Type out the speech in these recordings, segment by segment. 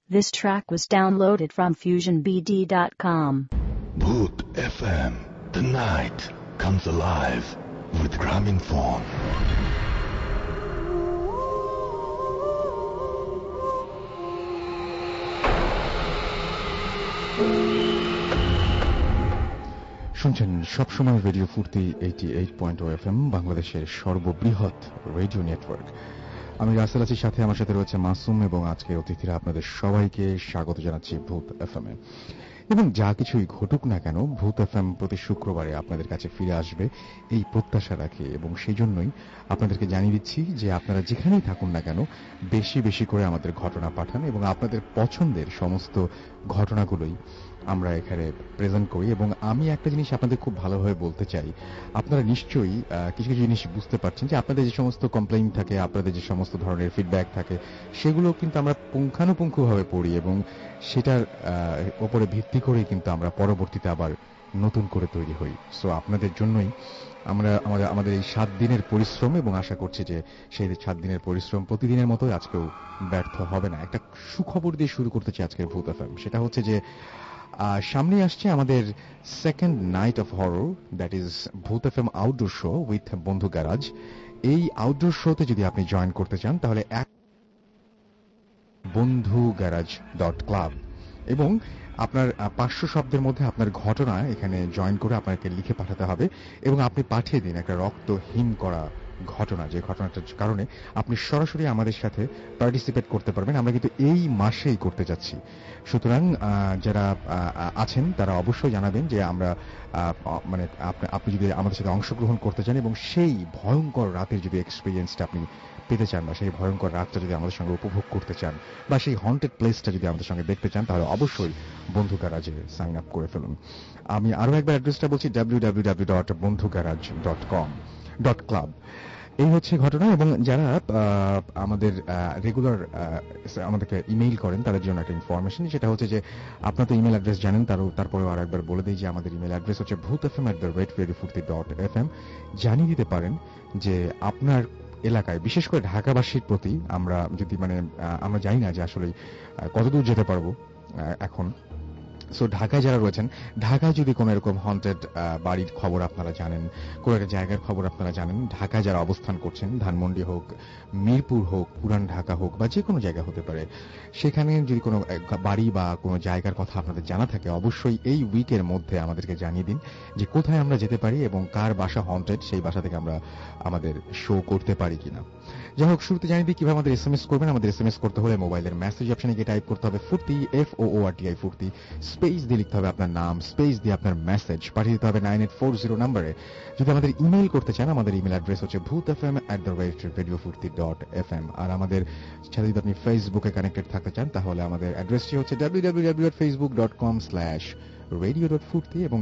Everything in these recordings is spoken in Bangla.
This track was downloaded from FusionBD.com. Bhoot FM. The night comes alive with Graminphone. শুনছেন সবসময় রেডিও ফুর্তি 88.0 FM, বাংলাদেশের সর্ববৃহৎ রেডিও নেটওয়ার্ক। আমি রাসেল আছি, সাথে আমার সাথে রয়েছে মাসুম, এবং আজকে অতিথিরা আপনাদের সবাইকে স্বাগত জানাচ্ছি ভূত এফএম-এ। এবং যা কিছুই ঘটুক না কেন, ভূত এফএম প্রতি শুক্রবারে আপনাদের কাছে ফিরে আসবে এই প্রত্যাশা রাখে, এবং সেই জন্যই আপনাদেরকে জানিয়ে দিচ্ছি যে আপনারা যেখানেই থাকুন না কেন বেশি বেশি করে আমাদের ঘটনা পাঠান, এবং আপনাদের পছন্দের সমস্ত ঘটনাগুলোই আমরা এখানে প্রেজেন্ট করি। এবং আমি একটা জিনিস আপনাদের খুব ভালোভাবে বলতে চাই, আপনারা নিশ্চয়ই কিছু কিছু জিনিস বুঝতে পারছেন যে আপনাদের যে সমস্ত কমপ্লেইন থাকে, আপনাদের যে সমস্ত ধরনের ফিডব্যাক থাকে, সেগুলো কিন্তু আমরা পুঙ্খানুপুঙ্খভাবে পড়ি, এবং সেটার উপরে ভিত্তি করেই কিন্তু আমরা পরবর্তীতে আবার নতুন করে তৈরি হই। সো আপনাদের জন্যই আমরা আমাদের এই 7 দিনের পরিশ্রম, এবং আশা করছি যে সেই 7 দিনের পরিশ্রম প্রতিদিনের মতোই আজকেও ব্যর্থ হবে না। একটা সুখবর দিয়ে শুরু করতে চাই আজকের ভূত এফএম। সেটা হচ্ছে যে সামনে আসছে আমাদের second night of horror, that is Bhoot FM outdoor show with Bondhu garage. এই আউটডোর শোতে যদি আপনি জয়েন করতে চান তাহলে bondhugarage.club, এবং আপনার 500 শব্দের মধ্যে আপনার ঘটনা এখানে জয়েন করে আপনাকে লিখে পাঠাতে হবে, এবং আপনি পাঠিয়ে দিন একটা রক্তহীন করা ঘটনা, যে ঘটনাটার কারণে আপনি সরাসরি আমাদের সাথে পার্টিসিপেট করতে পারবেন। আমরা কিন্তু এই মাসেই করতে যাচ্ছি, সুতরাং যারা আছেন তারা অবশ্যই জানাবেন যে আমরা মানে আপনি যদি আমাদের সাথে অংশগ্রহণ করতে চান এবং সেই ভয়ঙ্কর রাতের যদি এক্সপিরিয়েন্সটা আপনি পেতে চান, বা সেই ভয়ঙ্কর রাতটা যদি আমাদের সঙ্গে উপভোগ করতে চান, বা সেই হন্টেড প্লেসটা যদি আমাদের সঙ্গে দেখতে চান, তাহলে অবশ্যই বন্ধু গ্যারাজে সাইন আপ করে ফেলুন। আমি আরো একবার অ্যাড্রেসটা বলছি, www.bondhugarage.club। এই হচ্ছে ঘটনা। এবং যারা আমাদের রেগুলার আমাদেরকে ইমেইল করেন তাদের জন্য একটা ইনফরমেশন, সেটা হচ্ছে যে আপনার তো ইমেল অ্যাড্রেস জানেন, তারপরেও আর একবার বলে দিই যে আমাদের ইমেল অ্যাড্রেস হচ্ছে bhootfm@radiofurti.fm। জানিয়ে দিতে পারেন যে আপনার এলাকায়, বিশেষ করে ঢাকাবাসীর প্রতি আমরা যদি আমরা জানি না যে আসলে কতদূর যেতে পারবো এখন। সো ঢাকায় যারা রয়েছেন, ঢাকায় যদি কোনো এরকম হন্টেড বাড়ির খবর আপনারা জানেন, কোনো একটা জায়গার খবর আপনারা জানেন, ঢাকায় যারা অবস্থান করছেন, ধানমন্ডি হোক, মিরপুর হোক, পুরান ঢাকা হোক, বা যে কোনো জায়গা হতে পারে, সেখানে যদি কোনো বাড়ি বা কোনো জায়গার কথা আপনাদের জানা থাকে, অবশ্যই এই উইকের মধ্যে আমাদেরকে জানিয়ে দিন যে কোথায় আমরা যেতে পারি এবং কার বাসা হন্টেড, সেই বাসা থেকে আমরা আমাদের শো করতে পারি কিনা। যাই হোক, শুরুতে জানিয়ে দিই কিভাবে আমাদের SMS করবেন। আমাদের SMS করতে হলে মোবাইলের মেসেজ অপশনে গিয়ে টাইপ করতে হবে ফুর্তি, FOORTI ফুর্তি, স্পেস দিয়ে লিখতে হবে আপনার নাম, স্পেস দিয়ে আপনার মেসেজ পাঠিয়ে দিতে হবে 9840 নম্বরে। যদি আমাদের ইমেইল করতে চান, আমাদের ইমেল অ্যাড্রেস হচ্ছে bhootfm@radiofurti.fm। আর আমাদের সাথে যদি আপনি ফেসবুকে কানেক্টেড থাকতে চান, তাহলে আমাদের অ্যাড্রেসটি হচ্ছে www.facebook.com/radio.furti এবং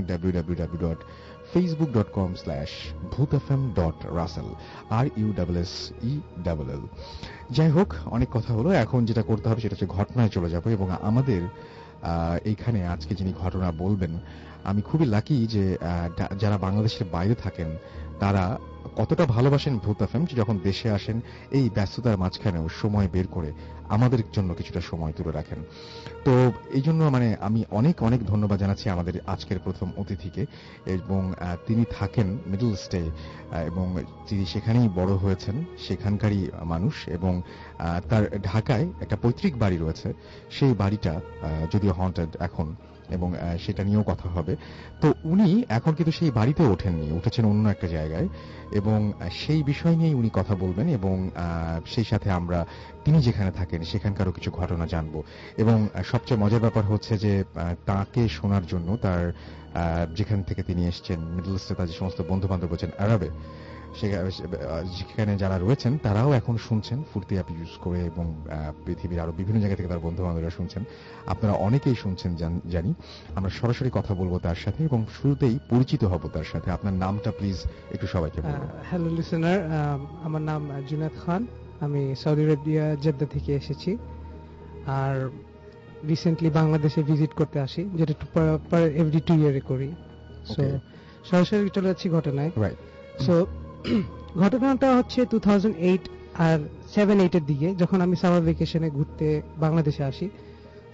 www.facebook.com/bhootfm.russell RUSSELL। যাই হোক, অনেক কথা হলো, এখন যেটা করতে হবে সেটা হচ্ছে ঘটনায় চলে যাবো। এবং আমাদের এইখানে আজকে যিনি ঘটনা বলবেন, আমি খুবই লাকি যে যারা বাংলাদেশের বাইরে থাকেন তারা কতটা ভালোবাসেন ভূত এফএম, যখন দেশে আসেন এই ব্যস্ততার মাঝখানেও সময় বের করে আমাদের জন্য কিছুটা সময় তুলে রাখেন। তো এই জন্য আমি অনেক অনেক ধন্যবাদ জানাচ্ছি আমাদের আজকের প্রথম অতিথিকে। এবং তিনি থাকেন মিডল ইস্টে, এবং তিনি সেখানেই বড় হয়েছেন, সেখানকারই মানুষ, এবং তার ঢাকায় একটা পৈতৃক বাড়ি রয়েছে। সেই বাড়িটা যদিও হন্টেড এখন, এবং সেটা নিয়েও কথা হবে। তো উনি এখন কিন্তু সেই বাড়িতে ওঠেননি, উঠেছেন অন্য একটা জায়গায়, এবং সেই বিষয় নিয়েই উনি কথা বলবেন। এবং সেই সাথে আমরা তিনি যেখানে থাকেন সেখানকারও কিছু ঘটনা জানবো। এবং সবচেয়ে মজার ব্যাপার হচ্ছে যে তাকে শোনার জন্য তার যেখান থেকে তিনি এসছেন, মিডল ইস্টে তার যে সমস্ত বন্ধু বান্ধব রয়েছেন আরবে, সেখানে যারা রয়েছেন তারাও এখন শুনছেন ফুর্তি অ্যাপ ইউজ করে, এবং পৃথিবীর আরো বিভিন্ন জায়গা থেকে তার বন্ধু বান্ধবরা শুনছেন। আপনারা অনেকেই শুনছেন জানি। আমরা সরাসরি কথা বলবো তার সাথে, এবং শুরুতেই পরিচিত হব তার সাথে। আপনার নামটা প্লিজ একটু সবাইকে বলবেন। হ্যালো লিসেনার, আমার নাম জুনায়েদ খান, আমি সৌদি আরবিয়া জেদ্দা থেকে এসেছি, আর রিসেন্টলি বাংলাদেশে ভিজিট করতে আসি, যেটা এভরি 2 ইয়ারে করি। সো সরাসরি চলে যাচ্ছি ঘটনায়। রাইট। সো ঘটনাটা হচ্ছে 2008 আর 7-8 এর দিকে, যখন আমি সামার ভ্যাকেশনে ঘুরতে বাংলাদেশে আসি।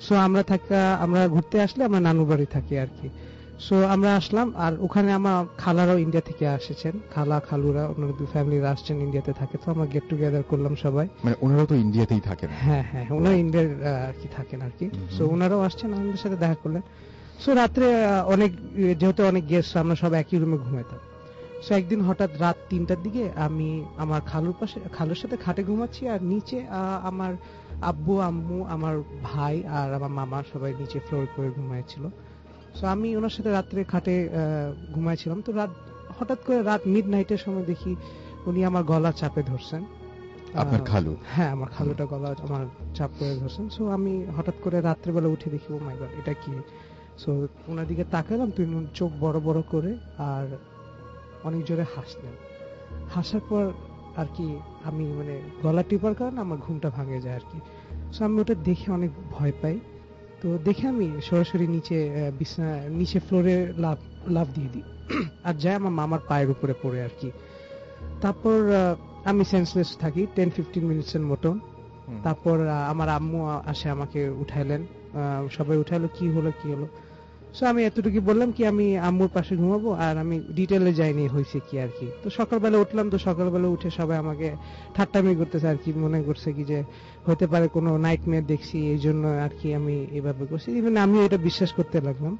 সো আমরা ঘুরতে আসলে আমরা নানু বাড়ি থাকি আর কি। সো আমরা আসলাম, আর ওখানে আমার খালারাও ইন্ডিয়া থেকে এসেছেন, খালুরা ওনার দুই ফ্যামিলিরা আসছেন, ইন্ডিয়াতে থাকে। তো আমরা গেট টুগেদার করলাম সবাই। মানে ওনারা তো ইন্ডিয়াতেই থাকেন? হ্যাঁ, ওনারা ইন্ডিয়ার আর কি থাকেন আর কি। সো ওনারাও আসছেন, আমাদের সাথে দেখা করলেন। সো রাত্রে যেহেতু অনেক গেস্ট, আমরা সব একই রুমে ঘুমাইতাম। সো একদিন হঠাৎ রাত 3টার দিকে আমি আমার খালুর সাথে খাটে ঘুমাচ্ছি, আর নিচে আমার আব্বু আম্মু আমার ভাই আর আমার মামা সবাই নিচে ফ্লোর করে ঘুমাইছিল। সো আমি ওনার সাথে রাত্রে খাটে ঘুমাইছিলাম। তো হঠাৎ করে রাত মিডনাইটের সময় দেখি উনি আমার গলা চাপে ধরছেন। আপনার খালু? হ্যাঁ, আমার খালুটা গলা আমার চাপ করে ধরছেন। সো আমি হঠাৎ করে রাত্রেবেলা উঠে দেখি, ও মাই গড, এটা কি? সো ওনার দিকে তাকালাম, তুই চোখ বড় বড় করে আর অনেক জোরে হাসলেন। হাসার পর আর কি আমি মানে গলা টিপার কারণে আমার ঘুমটা ভাঙে যায় আর কি। সো আমি ওটা দেখে অনেক ভয় পাই। তো দেখে আমি সরাসরি নিচে ফ্লোরে লাফ দিয়ে দিই, আর যাই আমার মামার পায়ের উপরে পড়ে আর কি। তারপর আমি সেন্সলেস থাকি 10-15 মিনিটসের মতো। তারপর আমার আম্মু আসে, আমাকে উঠাইলেন, সবাই উঠাইলো, কি হলো। সো আমি এতটুকু বললাম কি আমি আম্মুর পাশে ঘুমাবো, আর আমি ডিটেলে যাইনি হয়েছে কি আর কি। তো সকালবেলা উঠলাম, তো সকালবেলা উঠে সবাই আমাকে ঠাট্টামি করতেছে আর কি, মনে করছে কি যে হতে পারে কোনো নাইটমেয়ার দেখছি, এই জন্য আর কি আমি এভাবে করছি। ইভেন আমি এটা বিশ্বাস করতে লাগলাম।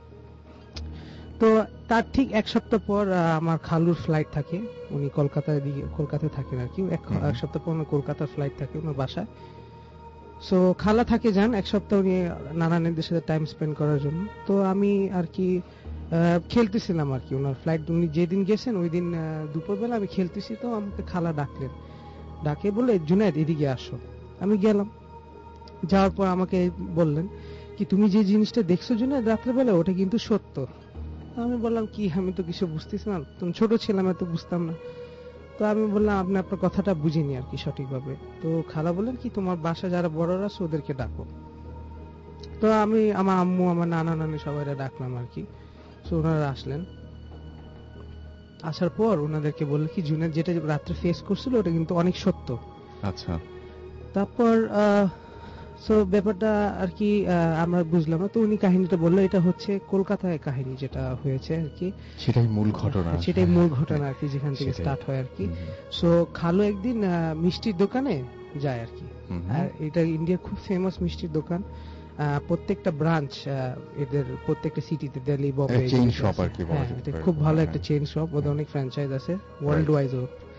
তো তার ঠিক 1 সপ্তাহ পর আমার খালুর ফ্লাইট থাকে, উনি কলকাতায় থাকেন আর কি। 1 সপ্তাহ পর কলকাতার ফ্লাইট থাকে ওনার বাসায়। সো খালা থাকে যান 1 সপ্তাহ উনি নানানদের সাথে টাইম স্পেন্ড করার জন্য। তো আমি আর কি খেলতেছিলাম আর কি, ওনার ফ্লাইট উনি যেদিন গেছেন ওই দিন দুপুরবেলা আমি খেলতেছি। তো আমাকে খালা ডাকে বলে, জুনায়েদ এদিকে আসো। আমি গেলাম, যাওয়ার পর আমাকে বললেন কি, তুমি যে জিনিসটা দেখছো জুনায়েদ রাত্রেবেলা, ওটা কিন্তু সত্য। আমি বললাম কি, আমি তো কিছু বুঝতেছি না, তুমি ছোট ছিলাম, এত বুঝতাম না। তো আমি বললাম আপনি আপনার কথাটা বুঝিনি আর কি সঠিকভাবে। তো খালা বললেন কি, তোমার বাসা যারা বড়রা আছে ওদেরকে ডাকো। তো আমি আমার আম্মু আমার নানা নানি সবাইরা ডাকলাম আর কি। তো ওনারা আসলেন, আসার পর ওনাদেরকে বলল কি, জুনায়েদ যেটা রাত্রে ফেস করছিল ওটা কিন্তু অনেক সত্য। আচ্ছা। তারপর সো ব্যাপারটা আর কি আমরা বুঝলাম না। তো উনি কাহিনীটা বললো, এটা হচ্ছে কলকাতায় কাহিনী যেটা হয়েছে আর কি, সেটাই মূল ঘটনা আর কি, যেখান থেকে স্টার্ট হয় আর কি। সো খালু একদিন মিষ্টির দোকানে যায় আর কি, আর এটা ইন্ডিয়ার খুব ফেমাস মিষ্টির দোকান। প্রত্যেকটা ব্রাঞ্চ এদের প্রত্যেকটা সিটিতে, দিল্লি, বম্বে, চেইন শপ আর কি, খুব ভালো একটা চেইন শপ, ওদের অনেক ফ্র্যাঞ্চাইজ আছে ওয়ার্ল্ড ওয়াইজ।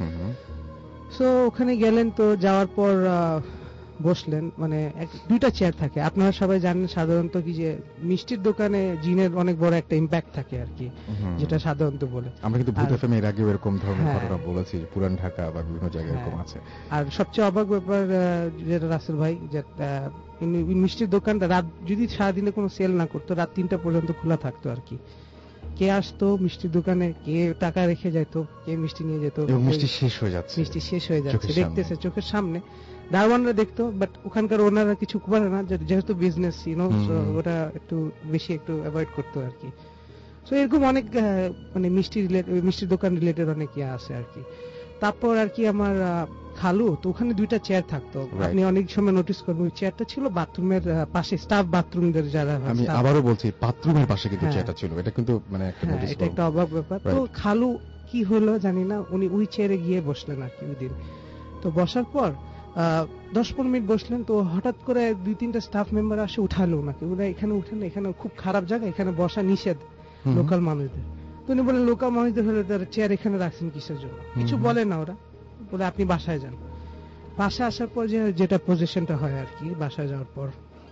সো ওখানে গেলেন, তো যাওয়ার পর বসলেন, মানে 2টা চেয়ার থাকে। আপনারা সবাই জানেন সাধারণত কি যে মিষ্টির দোকানে জিনের অনেক বড় একটা ইম্প্যাক্ট থাকে আর কি, যেটা সাধারণত বলে। আমরা কিন্তু ভূত এফএম এর আগে এরকম ধরনের ঘটনা বলেছি, পুরান ঢাকা বা বিভিন্ন জায়গায় এরকম আছে। আর সবচেয়ে অবাক ব্যাপার যেটা রাসেল ভাই, যে মিষ্টির দোকানটা রাত যদি সারাদিনে কোনো সেল না করতো, রাত 3টা পর্যন্ত খোলা থাকতো আর কি। কে আসতো মিষ্টির দোকানে, কে টাকা রেখে যেত, কে মিষ্টি নিয়ে যেত, মিষ্টি শেষ হয়ে যাচ্ছে দেখতেছে চোখের সামনে, দারোয়ানরা দেখতো। বাট ওখানকার ওনারা কিছু করে না, যেহেতু বিজনেস ওটা একটু বেশি একটু অ্যাভয়েড করতো আর কি। সো এরকম অনেক মানে মিষ্টির দোকান রিলেটেড অনেক ইয়ে আছে আর কি। তারপর আর কি আমার খালু, তো ওখানে 2টা চেয়ার থাকতো, আপনি অনেক সময় নোটিস করবেন, ওই চেয়ারটা ছিল বাথরুমের পাশে, স্টাফ বাথরুমদের যারা। আমি আবারও বলছি, বাথরুমের পাশে কিন্তু চেয়ারটা ছিল, এটা কিন্তু মানে একটা নোটিস, এটা একটা অবাক ব্যাপার। তো খালু কি হলো জানি না, উনি ওই চেয়ারে গিয়ে বসলেন আর কি ওই দিন। তো বসার পর 10-15 মিনিট বসলেন, তো হঠাৎ করে 2-3টা স্টাফ মেম্বার আসে, উঠালো ওনাকে, ওরা এখানে উঠেন, এখানে খুব খারাপ জায়গা, এখানে বসা নিষেধ লোকাল মানুষদের। তো উনি বলেন, লোকাল মানুষদের হলে তার চেয়ার এখানে রাখছেন কিসের জন্য? কিছু বলে না ওরা, বলে আপনি বাসায় যান। বাসায় আসার পর যেটা পজিশনটা হয় আর কি, বাসায় যাওয়ার পর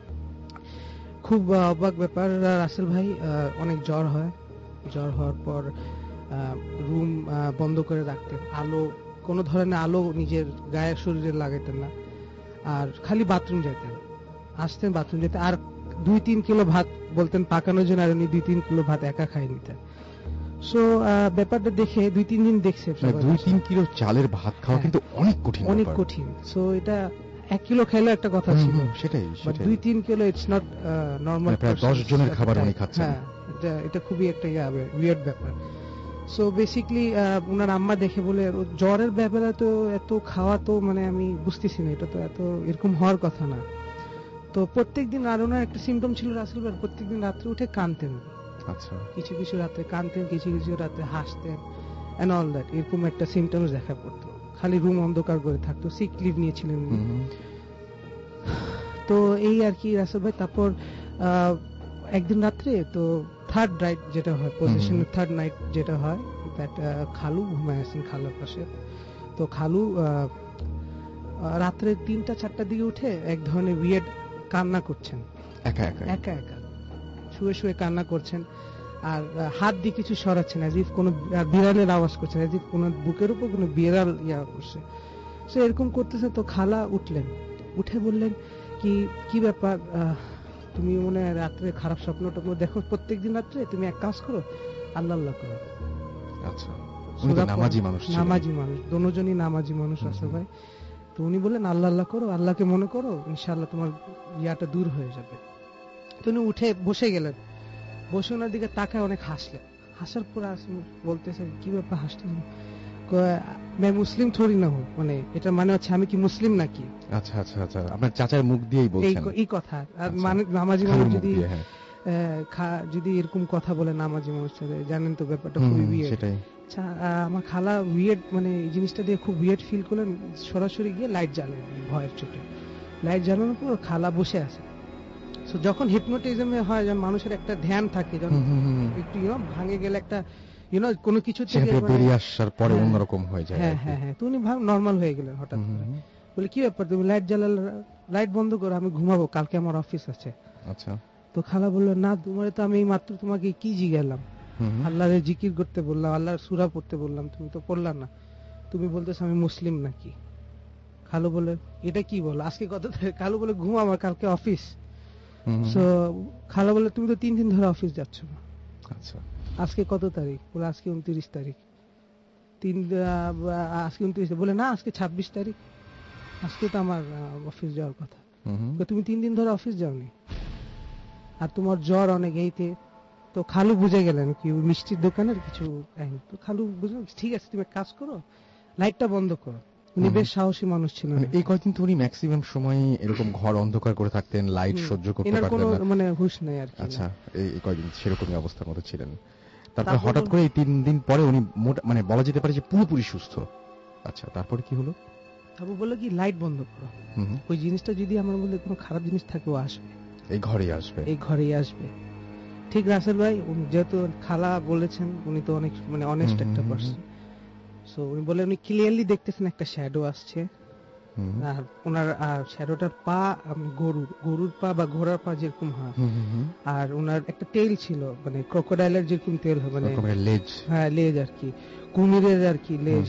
খুব অবাক ব্যাপার রাসেল ভাই, অনেক জ্বর হওয়ার পর রুম বন্ধ করে রাখতেন, কোনো ধরনের আলো নিজের গায়ের শরীরে লাগাইতেন না, আর খালি বাথরুম যেতেন, আসতেন বাথরুম যেতে, আর 2-3 কিলো ভাত বলতেন পাকানোর জন্য, আর উনি 2-3 কিলো ভাত একা খাই নিতেন। সো ব্যাপারটা দেখে 2-3 দিন দেখছে, 2-3 কিলো চালের ভাত খাওয়া কিন্তু অনেক কঠিন। সো এটা 1 কিলো খাইলে একটা কথা ছিল, সেটাই 2-3 কিলো ইটস নট নরমাল, প্রায় 10 জনের খাবার উনি খাচ্ছেন। এটা খুবই একটা উইয়ার্ড ব্যাপার। সো বেসিক্যালি ওনার আম্মা দেখে বলে, জ্বরের ব্যাপারে তো এত খাওয়া, তো মানে আমি বুঝতেছি না, এটা তো এত এরকম হওয়ার কথা না। তো প্রত্যেকদিন আর ওনার একটা সিমটম ছিল রাসেল ভাই, প্রত্যেকদিন রাত্রে উঠে কাঁদতেন। আচ্ছা, কিছু কিছু রাত্রে কাঁদতেন, কিছু কিছু রাত্রে হাসতেন এন্ড অল দ্যাট, এরকম একটা সিমটমস দেখা পড়তো। খালি রুম অন্ধকার করে থাকতো, সিক লিভ নিয়েছিলেন উনি। তো এই আর কি রাসেল ভাই। তারপর একদিন রাত্রে তো থার্ড নাইট যেটা হয়, পজিশনের থার্ড নাইট যেটা হয়, দ্যাট খালু ঘুমায় আছেন খালার পাশে। তো খালু রাত্রে 3টা-4টার দিকে উঠে এক ধরনের উইয়ার্ড কান্না করছেন, একা একা একা একা শুয়ে শুয়ে কান্না করছেন, আর হাত দিয়ে কিছু সরাচ্ছেন, অ্যাজ ইফ কোনো বিড়ালের আওয়াজ করছেন, অ্যাজ ইফ কোনো বুকের উপর কোনো বিড়াল ইয়া করছে। সে এরকম করতেছে। তো খালা উঠলেন, উঠে বললেন কি কি ব্যাপার, তুমি মনে হয় রাত্রে খারাপ স্বপ্নটা দেখো, প্রত্যেকদিন রাত্রে তুমি এক কাজ করো, আল্লাহ আল্লাহ করো। আচ্ছা, উনি তো নামাজি মানুষ ছিলেন। নামাজি মানুষ, দুজনই নামাজি মানুষ আছে ভাই। তো উনি বললেন আল্লাহ আল্লাহ করো, আল্লাহকে মনে করো, ইনশাআল্লাহ তোমার ইয়াটা দূর হয়ে যাবে। তো উনি উঠে বসে গেলেন, বসে ওনার দিকে তাকায় অনেক হাসলেন। হাসার পর বলতেছেন কি ব্যাপার হাসলেন, मैं মুসলিম থোড়ি না হই, মানে এটা মানে হচ্ছে আমি কি মুসলিম নাকি। আচ্ছা আচ্ছা আচ্ছা, আপনার চাচার মুখ দিয়েই বলছেন এই কথা। আর মানে নামাজি মানুষ যদি এরকম কথা বলে নামাজি মানুষ, জানেন তো ব্যাপারটা খুবই উইয়ার্ড। সেটাই। আচ্ছা, আমার খালা উইয়ার্ড মানে এই জিনিসটা দিয়ে খুব উইয়ার্ড ফিল করলেন। সরাসরি গিয়ে লাইট জ্বালেন ভয়ের চোটে। লাইট জ্বালানোর পর খালা বসে আছে। সো যখন হিপনোটিজমে হয়, যখন মানুষের একটা ধ্যান থাকে, যখন একটু ভাঙে গেলে একটা কোনো কিছু থেকে বেরিয়ে আসার পরে অন্যরকম হয়ে যায়। হ্যাঁ হ্যাঁ হ্যাঁ। তো উনি নর্মাল হয়ে গেলেন হঠাৎ করে। বলে কি ব্যাপার, তুমি লাইট জ্বালালে, লাইট বন্ধ করো, আমি ঘুমাবো, কালকে আমার অফিস আছে। আচ্ছা। তো খালা বললো না, তোমার তো আমি মাত্র তোমাকে কি জিজ্ঞাসলাম, আল্লাহর জিকির করতে বললাম, আল্লাহর সূরা পড়তে বললাম, তুমি তো পড়লা না, তুমি বলতেছো আমি মুসলিম নাকি। খালু বলে এটা কি বলো, আজকে কত তারিখ? খালু বলে ঘুম, আমার কালকে অফিস। সো খালা বলে তুমি তো 3 দিন ধরে অফিস যাচ্ছ না। আচ্ছা, আজকে কত তারিখ? বলে আজকে 29 তারিখ। আজকে 29 বলে না, আজকে 26 তারিখ, আজকে তো আমার অফিস যাওয়ার কথা। তুমি 3 দিন ধরে অফিস যাওনি, আর তোমার জ্বর অনেক এইতে। তো খালু বুঝে গেলেন কি মিষ্টির দোকানের কিছু। তো খালু বুঝলেন ঠিক আছে, তুমি এক কাজ করো, লাইটটা বন্ধ করো। উনি বেশ সাহসী মানুষ ছিলেন। এই কয়েকদিন তো উনি ম্যাক্সিমাম সময় এরকম ঘর অন্ধকার করে থাকতেন, লাইট সহ্য করতে পারতেন না, মানে হুঁশ নাই আর কি। আচ্ছা, এই কয়েকদিন সেরকমই অবস্থার মধ্যে ছিলেন। তারপরে হঠাৎ করে এই 3 দিন পরে উনি মানে বলা যেতে পারে যে পুরোপুরি সুস্থ। আচ্ছা, তারপরে কি হলো? তারপর বললো কি লাইট বন্ধ করো, ওই জিনিসটা যদি আমার মধ্যে কোনো খারাপ জিনিস থাকে ও আসবে, এই ঘরেই আসবে, এই ঘরেই আসবে। ঠিক রাসেল ভাই, যেহেতু খালা বলেছেন, উনি তো অনেক মানে অনেস্ট একটা পারসন। সো উনি বলে উনি ক্লিয়ারলি দেখতেছেন একটা শ্যাডো আসছে, আর ওনার শ্যাডোটার পা গরুর পা বা ঘোড়ার পা যেরকম হয়, আর ওনার একটা তেল ছিল, মানে ক্রোকোডাইলের যেরকম তেল হয়, মানে লেজ, হ্যাঁ লেজ আর কি, কুমিরের আর কি লেজ,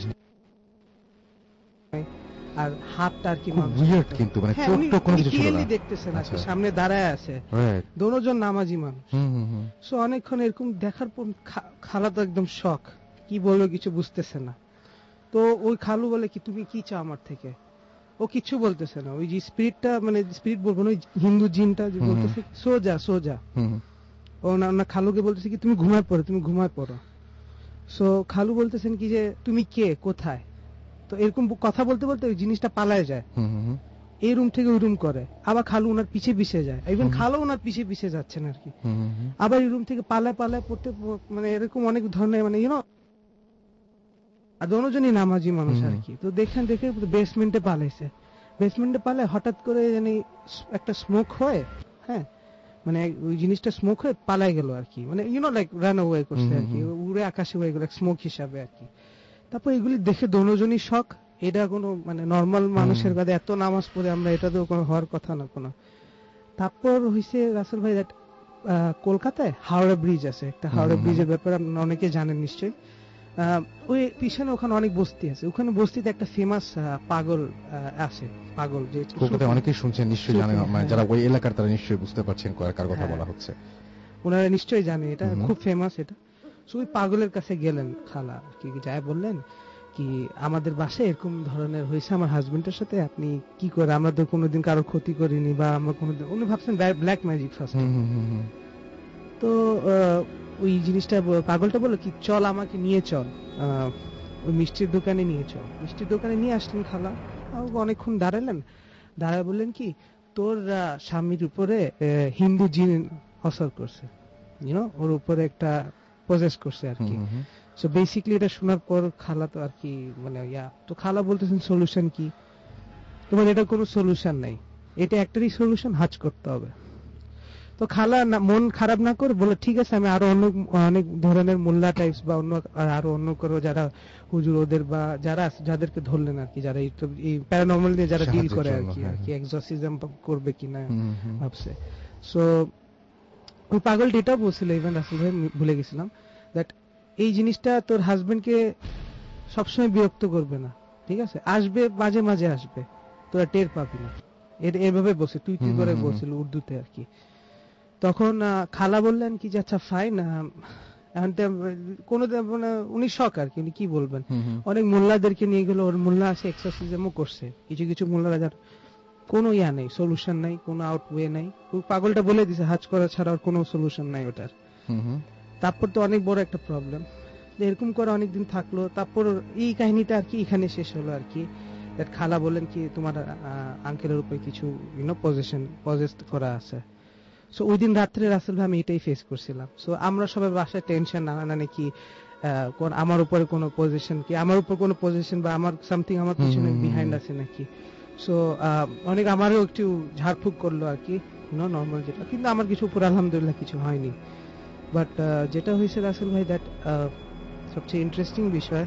আর হাতটা আর কি উইয়ার্ড, কিন্তু মানে ছোট কোনো কিছু ছিল না, দেখতেছেন আর কি সামনে দাঁড়ায় আছে, দুজন নামাজি মানুষ। সো অনেকক্ষণ এরকম দেখার পর খালা তো একদম শক, কি বললো কিছু বুঝতেছে না। তো ওই খালু বলে কি তুমি কি চাও আমার থেকে? ও কিছু বলতেছে না। ওই যে স্পিরিটটা, মানে স্পিরিট বলবো না, ওই হিন্দু জিনটা যে বলতেছে সোজা সোজা, ও না খালুকে বলতেছে কি তুমি ঘুমায় পড়ো। সো খালু বলতেছেন কি যে তুমি কে, কোথায়? তো এরকম কথা বলতে বলতে ওই জিনিসটা পালায় যায়, এই রুম থেকে ওই রুম করে, আবার খালু ওনার পিছে পিছে যায়, ইভেন খালু ওনার পিছে পিছে যাচ্ছেন আর কি, আবার এই রুম থেকে পালায় পড়তে, মানে এরকম অনেক ধরনের, মানে আর দুজনই নামাজি মানুষ আর কি। তো দেখে বেসমেন্টে পালায়, হঠাৎ করে জানি একটা স্মোক হয়, হ্যাঁ মানে ওই জিনিসটা স্মোক হয়ে পালায় গেল আর কি, মানে লাইক রান অ্যাওয়ে করছে আর কি, উড়ে আকাশে হয়ে গেল স্মোক হিসাবে আর কি। তারপর এগুলি দেখে দুজনই শক, এটা কোনো মানে নর্মাল মানুষের কাছে এত নামাজ পড়ে আমরা, এটা তো কোনো হওয়ার কথা না কোনো। তারপর হইছে রাসেল ভাই, কলকাতায় হাওড়া ব্রিজ আছে একটা, হাওড়া ব্রিজের ব্যাপারে আপনারা অনেকে জানেন নিশ্চয়ই। ওই পিছনে ওখানে অনেক বস্তি আছে, ওখানে বস্তিতে একটা ফেমাস পাগল আছে, পাগল যে কলকাতায় অনেকেই শুনছেন, নিশ্চয়ই জানেন, যারা ওই এলাকার তারা নিশ্চয়ই বুঝতে পারছেন কার কথা বলা হচ্ছে, ওনারা নিশ্চয়ই জানেন, এটা খুব ফেমাস এটা। সো ওই পাগলের কাছে গেলেন খালা, কি যায় বললেন কি আমাদের বাসায় এরকম ধরনের হয়েছে আমার হাজবেন্ডের সাথে, আপনি কি করে, আমরা তো কোনোদিন কারো ক্ষতি করিনি, বা আমরা কোনোদিন, উনি ভাবছেন ব্ল্যাক ম্যাজিক ফার্স্ট। তো ওই জিনিসটা পাগলটা বললো কি চল আমাকে নিয়ে চল, ওই মিষ্টির দোকানে নিয়ে চল। মিষ্টির দোকানে নিয়ে আসলেন খালা, অনেকক্ষণ দাঁড়ালেন, দাঁড়ায় বললেন কি তোর স্বামীর উপরে হিন্দু জিন অসর করছে, ওর উপরে একটা পজেস করছে আর কি। সো বেসিক্যালি এটা শোনার পর খালা তো আর কি মানে তো খালা বলতেছেন সলিউশন কি, তোমার এটা কোনো সলিউশন নাই, এটা একটারই সলিউশন, হাজ করতে হবে। তো খালা মন খারাপ না করে বলে ঠিক আছে আমি আরো অনেক ধরনের মোল্লা টাইপস বা আরো অন্য করে যারা হুজুর ওদের বা যারা যাদেরকে ধরলেন আর কি, যারা এই প্যারানর্মাল নিয়ে যারা ডিল করে আর কি এক্সরসিজম করবে কিনা ভাবছে। সো ওই পাগলটা এটাও বলছিল, ইভেন রাসেল ভাই ভুলে গেছিলাম, দ্যাট এই জিনিসটা তোর হাজবেন্ডকে সবসময় বিরক্ত করবে না, ঠিক আছে, আসবে মাঝে মাঝে আসবে, তোরা টের পাবি না, এভাবে বসে তুই করে বলছিল উর্দুতে আর কি। তখন খালা বললেন কি যে আচ্ছা ফাইন, কোনো মানে উনি শখ আর কি, উনি কি বলবেন, অনেক মোল্লাদেরকে নিয়ে গেল, ওর মোল্লা আছে এক্সারসাইজও করছে, কিছু কিছু মোল্লারা যার কোনো নেই, সলিউশন নাই, কোনো আউটওয়ে নাই, পাগলটা বলে দিছে হাজ করা ছাড়া আর কোনো সলিউশন নাই ওটার। তারপর তো অনেক বড় একটা প্রবলেম, এরকম করে অনেকদিন থাকলো। তারপর এই কাহিনীটা আর কি এখানে শেষ হলো আর কি। খালা বললেন কি তোমার আঙ্কেলের উপরে কিছু পজেস করা আছে। সো ওই দিন রাত্রে রাসেল ভাই আমি এটাই ফেস করছিলাম। সো আমরা সবাই বাসায় টেনশন না নাকি আমার উপরে কোনো পজিশন কি, আমার উপর কোনো পজিশন বা আমার সামথিং আমার পিছনে বিহাইন্ড আছে নাকি। সো অনেক আমারও একটু ঝাড়ফুঁক করলো আর কি, নর্মাল যেটা, কিন্তু আমার কিছু উপর আলহামদুলিল্লাহ কিছু হয়নি। বাট যেটা হয়েছে রাসেল ভাই, দ্যাট সবচেয়ে ইন্টারেস্টিং বিষয়,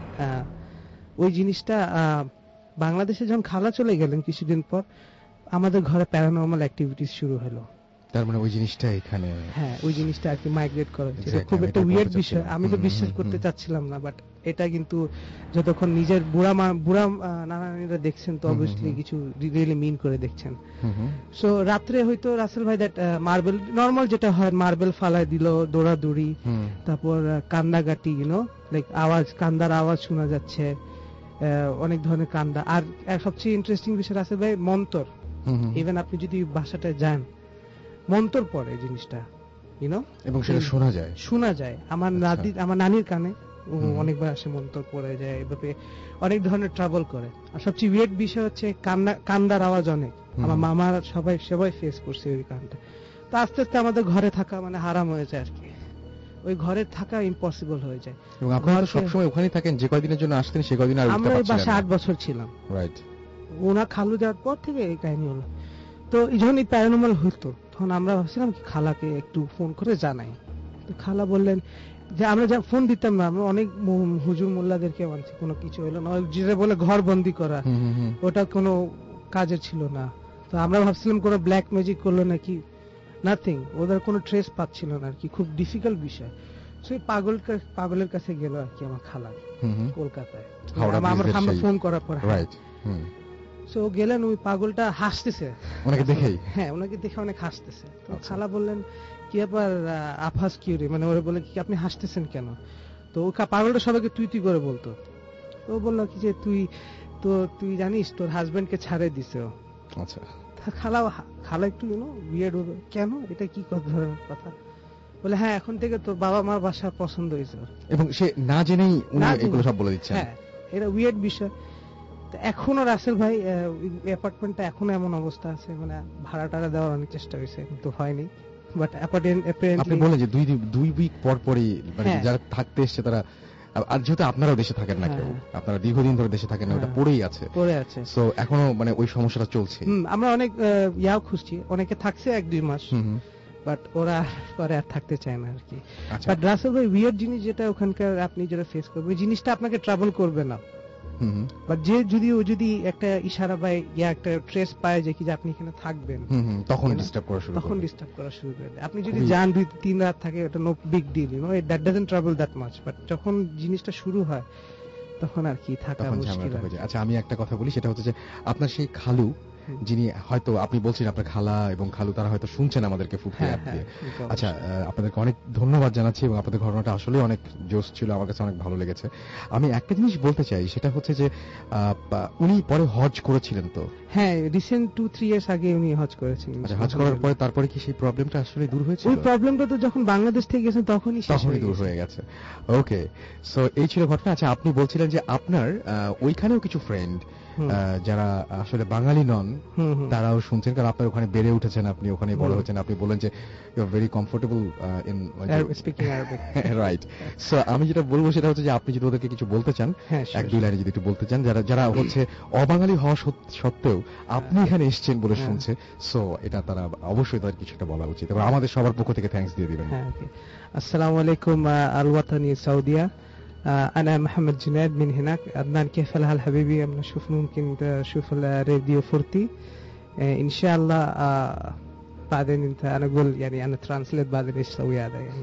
ওই জিনিসটা বাংলাদেশে যখন খালা চলে গেলেন কিছুদিন পর আমাদের ঘরে প্যারানর্মাল অ্যাক্টিভিটিস শুরু হলো। তার মানে ওই জিনিসটা এখানে, হ্যাঁ ওই জিনিসটা আর কি মাইগ্রেট করা হচ্ছে। খুব একটা উইয়ার্ড বিষয়, আমি তো বিশ্বাস করতে চাচ্ছিলাম না, বাট এটা কিন্তু যতক্ষণ নিজের বুড়া নানানিরা দেখছেন তো অবভিয়াসলি কিছু রিয়েলি মিন করে দেখছেন। সো রাত্রে হয়তো রাসেল ভাই দ্যাট মার্বেল নর্মাল যেটা হয়, মার্বেল ফালায় দিল, দৌড়াদৌড়ি, তারপর কান্দাগাটি, লাইক আওয়াজ, কান্দার আওয়াজ শোনা যাচ্ছে, অনেক ধরনের কান্দা। আর সবচেয়ে ইন্টারেস্টিং বিষয় রাসেল ভাই মন্তর, ইভেন আপনি যদি বাসাটায় যান মন্তর পড়ে জিনিসটা, এবং সেটা শোনা যায়। আমার নানির কানে অনেকবার আসে, মন্তর পড়ে যায়, এভাবে অনেক ধরনের ট্রাবল করে। আর সবচেয়ে উইয়ার্ড বিষয় হচ্ছে কান্দার আওয়াজ অনেক, আমার মামার সবাই ফেস করছে ওই কানটা। তো আস্তে আস্তে আমাদের ঘরে থাকা মানে হারাম হয়ে যায় আর কি, ওই ঘরে থাকা ইম্পসিবল হয়ে যায়। এবং আপনারা সবসময় ওখানেই থাকেন, যে কয়দিনের জন্য আসতেন সে কয়দিন আর আমরা ওই বাসায় 8 বছর ছিলাম। রাইট, ওনা খালু যাওয়ার পর থেকে এই কাহিনী হলো। তো যখন এই প্যারানর্মাল হতো তখন আমরা ভাবছিলাম কি খালাকে একটু ফোন করে জানাই। তো খালা বললেন যে আমরা যা ফোন দিতাম না, আমরা অনেক হুজুর মোল্লাদেরকে মানছি, কোনো কিছু হলো না, যেটা বলে ঘর বন্দি করা, ওটা কোনো কাজের ছিল না। তো আমরা ভাবছিলাম কোনো ব্ল্যাক ম্যাজিক করলো নাকি, নাথিং, ওদের কোনো ট্রেস পাচ্ছিল না আর কি, খুব ডিফিকাল্ট বিষয়। সেই পাগলের কাছে গেল আর কি আমার খালা, কলকাতায়, আমরা ফোন করার পর। সো গেলেন, ওই পাগলটা হাসতেছে ওনাকে দেখেই, হ্যাঁ ওনাকে দেখে অনেক হাসতেছে। তো খালা বললেন কি ব্যাপার আফাস কি রে, মানে ওরা বলে কি আপনি হাসতেছেন কেন? তো ওই পাগলটা সবাইকে তুই তুই করে বলতো। তো বললো কি যে তুই জানিস তোর হাজবেন্ডকে ছাড়ে দিছে। আচ্ছা, খালা একটু উইয়ার্ড হবে, কেন, এটা কি ধরনের কথা? বলে হ্যাঁ এখন থেকে তোর বাবা মার বাসা পছন্দ হয়েছে, এবং সে না জেনেই এগুলো সব বলে দিচ্ছে। হ্যাঁ এটা উইয়ার্ড বিষয়। এখনো রাসেল ভাই অ্যাপার্টমেন্টটা এখনো এমন অবস্থা আছে, মানে ভাড়া টাড়া দেওয়ার অনেক চেষ্টা হয়েছে কিন্তু হয়নি। বাট আপনি বলেন যে দুই উইক পর পরই মানে যারা থাকতে এসছে তারা, আর যেহেতু আপনারাও দেশে থাকেন না, কেউ আপনারা দীর্ঘদিন ধরে দেশে থাকেন না, ওটা পড়েই আছে। সো এখনো মানে ওই সমস্যাটা চলছে। আমরা অনেক খুঁজছি, অনেকে থাকছে 1-2 মাস, বাট ওরা পরে আর থাকতে চায় না আর কি। বাট রাসেল ভাই উইয়ার্ড জিনিস যেটা ওখানকার আপনি যেটা ফেস করবেন, ওই জিনিসটা আপনাকে ট্রাভেল করবে না, বাট যে যদি একটা ইশারা বা একটা ট্রেস পায় যে কি যে আপনি এখানে থাকবেন, তখন ডিস্টার্ব করা শুরু করে দেয়। আপনি যদি যান 2-3 রাত থাকে, এটা no big deal, that doesn't travel that much, but যখন জিনিসটা শুরু হয় তখন আর কি থাকা মুশকিল হয়ে যায়। আচ্ছা আমি একটা কথা বলি, সেটা হচ্ছে যে আপনার সেই খালু, যিনি হয়তো আপনি বলছেন আপনার খালা এবং খালু তারা হয়তো শুনছেন আমাদেরকে ফুটে দিয়ে। আচ্ছা আপনাদেরকে অনেক ধন্যবাদ জানাচ্ছি, এবং আপনাদের ঘটনাটা আসলে অনেক জোশ ছিল, আমার কাছে অনেক ভালো লেগেছে। আমি একটা জিনিস বলতে চাই, সেটা হচ্ছে যে উনি পরে হজ করেছিলেন তো? হ্যাঁ, রিসেন্ট 2-3 ইয়ার্স আগে উনি হজ করেছেন। আচ্ছা, হজ করার পরে তারপরে কি সেই প্রবলেমটা আসলে দূর হয়েছে? ওই প্রবলেমটা তো যখন বাংলাদেশ থেকে গেছেন তখনই দূর হয়ে গেছে। ওকে, সো এই ছিল ঘটনা। আচ্ছা আপনি বলছিলেন যে আপনার ওইখানেও কিছু ফ্রেন্ড যারা আসলে বাঙালি নন, হুম, হুম। তারাও শুনছেন, কারণ আপনার ওখানে বেড়ে উঠেছেন, আপনি ওখানে বড় হুম। হয়েছেন, আপনি বলেন যে you are very comfortable in speaking Arabic. Right. So আমি যেটা বলবো সেটা হচ্ছে যে আপনি যদি ওদেরকে কিছু বলতে চান, হ্যাঁ, এক sure, দুই sure. লাইনে যদি একটু বলতে চান, যারা যারা হচ্ছে অবাঙালি হওয়া সত্ত্বেও আপনি এখানে এসেছেন বলে হ্যাঁ। শুনছে, সো এটা তারা অবশ্যই তাদের কিছু একটা বলা উচিত এবং আমাদের সবার পক্ষ থেকে থ্যাঙ্কস দিয়ে দিবেন। ها اوكي. السلام عليكم الوطني سعودية. أنا محمد جناد من هناك. عدنان كيف الحال حبيبي؟ نشوف ممكن تشوف الراديو فورتي إن شاء الله. بعدين أنت أنا أقول يعني أنا ترانسليت بعدين إيش سوي هذا يعني.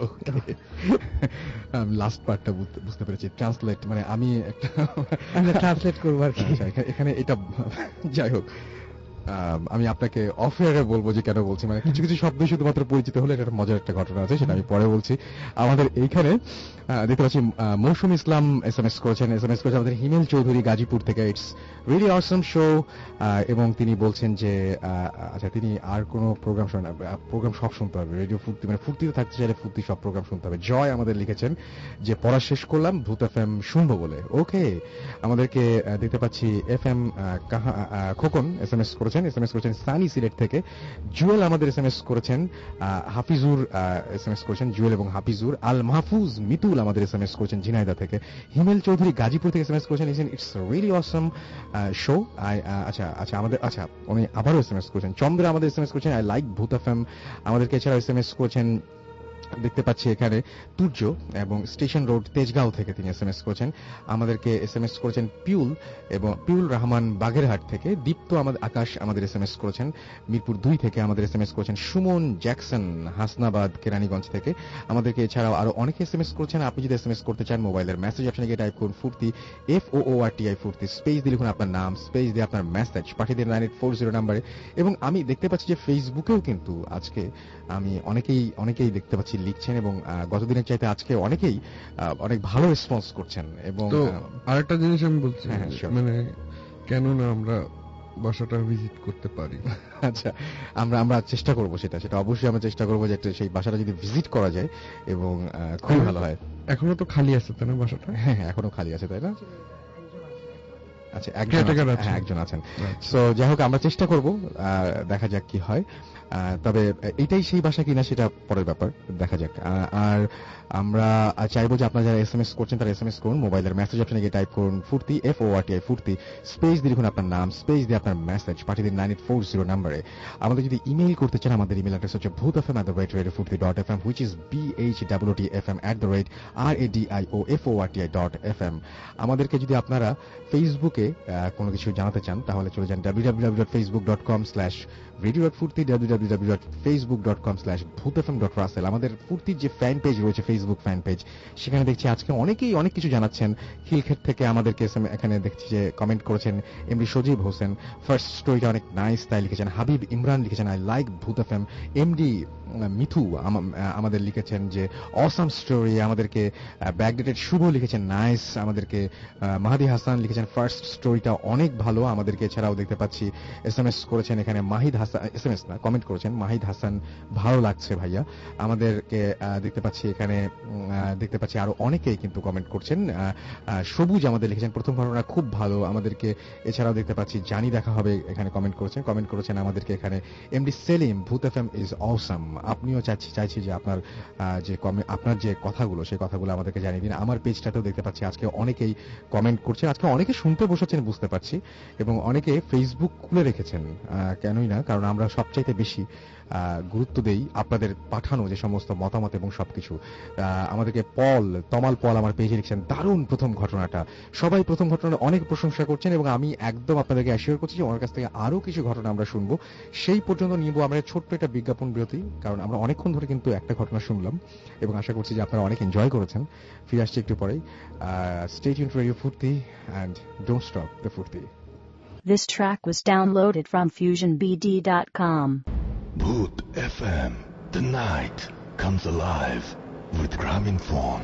লাস্ট পার্টটা বুঝতে পেরেছি, ট্রান্সলেট মানে আমি একটা أنا ترانسليت করব আর কি। আচ্ছা, এখানে এটা যাই হোক, আমি আপনাকে অফ এয়ারে বলবো যে কেন বলছি, মানে কিছু কিছু শব্দ শুধুমাত্র পরিচিত হলে এটা একটা মজার একটা ঘটনা আছে, সেটা আমি পরে বলছি। আমাদের এইখানে দেখতে পাচ্ছি মৌসুম ইসলাম এসএমএস করেছেন আমাদের হিমেল চৌধুরী গাজীপুর থেকে। ইটস রিয়েলি অসম শো, এবং তিনি বলছেন যে আচ্ছা তিনি আর কোনো প্রোগ্রাম শোনেন না, প্রোগ্রাম সব শুনতে হবে, রেডিও ফুর্তি মানে ফুর্তিতে থাকতে চাইলে ফুর্তি সব প্রোগ্রাম শুনতে হবে। জয় আমাদের লিখেছেন যে পড়া শেষ করলাম ভূত এফএম শুনবো বলে। ওকে, আমাদেরকে দেখতে পাচ্ছি এফএম খোকন এসএমএস করেছেন সানি সিলেট থেকে। জুয়েল আমাদের এসএমএস করেছেন, হাফিজুর এসএমএস করেছেন, জুয়েল এবং হাফিজুর। আল মাহফুজ মিতুল আমাদের এসএমএস করেছেন ঝিনাইদহ থেকে। হিমেল চৌধুরী গাজীপুর থেকে এসএমএস করেছেন, ইটস রিয়েলি অসম শো। আচ্ছা আমাদের উনি আবারও এসএমএস করেছেন। চন্দ্র আমাদের এসএমএস করেছেন আই লাইক ভূত এফএম। আমাদেরকে এছাড়া এসএমএস করেছেন দেখতে পাচ্ছি এখানে তুর্য এবং স্টেশন রোড তেজগাঁও থেকে তিনি এসএমএস করেছেন। আমাদেরকে এসএমএস করেছেন পিউল এবং পিউল রহমান বাগেরহাট থেকে। দীপ্ত আমাদের আকাশ আমাদের এসএমএস করেছেন মিরপুর 2 থেকে। আমাদের এসএমএস করেছেন সুমন জ্যাকসন হাসনাবাদ কেরানীগঞ্জ থেকে। আমাদেরকে এছাড়াও আরো অনেকে এসএমএস করেছেন। আপনি যদি এসএমএস করতে চান মোবাইলের মেসেজ অপশনে গিয়ে টাইপ করুন ফুর্তি FOORTI ফুর্তি, স্পেস দিয়ে লিখুন আপনার নাম, স্পেস দিয়ে আপনার মেসেজ পাঠিয়ে দিন 9840 নাম্বারে। এবং আমি দেখতে পাচ্ছি যে ফেসবুকেও কিন্তু আজকে আমি অনেকেই দেখতে পাচ্ছি লিখছেন এবং গতদিনের চাইতে আজকে অনেকেই অনেক ভালো রেসপন্স করছেন। এবং আরেকটা জিনিস আমি বলছি, হ্যাঁ, sure. মানে কেন না আমরা বাসাটা ভিজিট করতে পারি। আচ্ছা, আমরা চেষ্টা করব, সেটা অবশ্যই আমরা চেষ্টা করবো যে সেই বাসাটা যদি ভিজিট করা যায় এবং খুব ভালো হয়। এখনো তো খালি আছে তাই না বাসাটা? হ্যাঁ, এখনো খালি আছে তাই না? আচ্ছা, একজন আছেন। সো যাই হোক, আমরা চেষ্টা করব, দেখা যাক কি হয়। তবে এটাই সেই বাসা কিনা সেটা পরের ব্যাপার, দেখা যাক। আর আমরা চাইবো যে আপনারা যারা এসএমএস করছেন তারা এসএমএস করুন, মোবাইলের মেসেজ অপশনে গিয়ে টাইপ করুন ফুর্তি FORTI ফুর্তি, স্পেস দিয়ে লিখুন আপনার নাম, স্পেস দিয়ে আপনার মেসেজ পাঠিয়ে দিন 9840 নাম্বারে। আমাদের যদি ইমেইল করতে চান, আমাদের ইমেল অ্যাড্রেস হচ্ছে bhutfm@radiofurti.fm, which is BHWTFM@radioforti.fm। আমাদেরকে যদি আপনারা ফেসবুকে কোনো কিছু জানাতে চান তাহলে চলে যান www.facebook.com/radio.furti, www.facebook.com/bhutfm.russell। আমাদের ফুর্তির যে ফ্যান পেজ রয়েছে, ফেসবুক ফ্যান পেজ, সেখানে দেখছি আজকে অনেকেই অনেক কিছু জানাচ্ছেন। খিলক্ষেত থেকে আমাদেরকে এখানে দেখছি যে কমেন্ট করেছেন এমডি সজীব হোসেন, ফার্স্ট স্টোরিটা অনেক নাইস তাই লিখেছেন। হাবিব ইমরান লিখেছেন I like Bhoot FM. MD Mithu আমাদের লিখেছেন যে অসাম স্টোরি। আমাদেরকে ব্যাকডেটেড শুভ লিখেছেন নাইস। আমাদেরকে মাহাদি হাসান লিখেছেন ফার্স্ট স্টোরিটা অনেক ভালো। আমাদেরকে এছাড়াও দেখতে পাচ্ছি এসএমএস করেছেন এখানে মাহিদ হাসান, এসএমএস না কমেন্ট করেছেন মাহিদ হাসান, ভালো লাগছে ভাইয়া। আমাদেরকে দেখতে পাচ্ছি এখানে আরো অনেকেই কিন্তু কমেন্ট করছেন। সবুজ আমাদের লিখেছেন প্রথম ঘটনা খুব ভালো। আমাদেরকে এছাড়াও দেখতে পাচ্ছি জানি দেখা হবে এখানে কমেন্ট করেছেন আমাদেরকে এখানে এমডি সেলিম ভূত এফএম ইজ অসাম। আপনিও চাইছি যে আপনার যে কথাগুলো সেই কথাগুলো আমাদেরকে জানিয়ে দিন। আমার পেজটাতেও দেখতে পাচ্ছি আজকে অনেকেই কমেন্ট করছেন, আজকে অনেকে শুনতে বসেছেন বুঝতে পারছি, এবং অনেকে ফেসবুক খুলে রেখেছেন। কেনই না, কারণ আমরা সবচাইতে বেশি গুরুত্ব দেই আপনাদের পাঠানো যে সমস্ত মতামত এবং সবকিছু। আমাদেরকে তমাল পল আমার পেজে লিখছেন দারুণ প্রথম ঘটনাটা। সবাই প্রথম ঘটনার অনেক প্রশংসা করছেন এবং আমি একদম আপনাদেরকে অ্যাসিওর করছি যে ওনার কাছ থেকে আরো কিছু ঘটনা আমরা শুনবো। সেই পর্যন্ত নিব আমরা ছোট্ট একটা বিজ্ঞাপন বিরতি, কারণ আমরা অনেকক্ষণ ধরে কিন্তু একটা ঘটনা শুনলাম এবং আশা করছি যে আপনারা অনেক এনজয় করেছেন। ফিরে আসছি একটু পরেই। Stay tuned to Radio Foorti and don't stop the Furti. This track was downloaded from FusionBD.com. Bhoot FM. The night comes alive with Graminphone.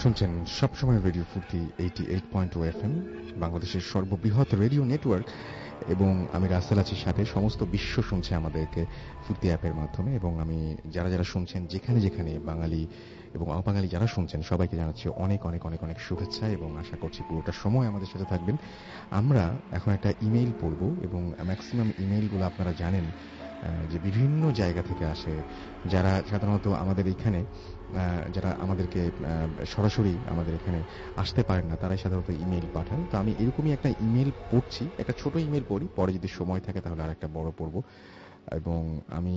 শুনছেন সবসময় রেডিও ফুর্তি 88.2 FM, বাংলাদেশের সর্ববৃহৎ রেডিও নেটওয়ার্ক। এবং আমি রাসেল আছি সাথে। সমস্ত বিশ্ব শুনছে আমাদেরকে ফুর্তি অ্যাপের মাধ্যমে। এবং আমি যারা যারা শুনছেন যেখানে যেখানে বাঙালি এবং অবাঙালি যারা শুনছেন সবাইকে জানাচ্ছি অনেক অনেক অনেক অনেক শুভেচ্ছা এবং আশা করছি পুরোটা সময় আমাদের সাথে থাকবেন। আমরা এখন একটা ইমেইল পড়ব এবং ম্যাক্সিমাম ইমেইলগুলো আপনারা জানেন যে বিভিন্ন জায়গা থেকে আসে। যারা সাধারণত আমাদের এখানে যারা আমাদেরকে সরাসরি আমাদের এখানে আসতে পারেন না তারাই সাধারণত ইমেইল পাঠান। তো আমি এরকমই একটা ইমেইল পড়ছি, একটা ছোট ইমেইল পড়ি, পরে যদি সময় থাকে তাহলে আর একটা বড় পড়ব। এবং আমি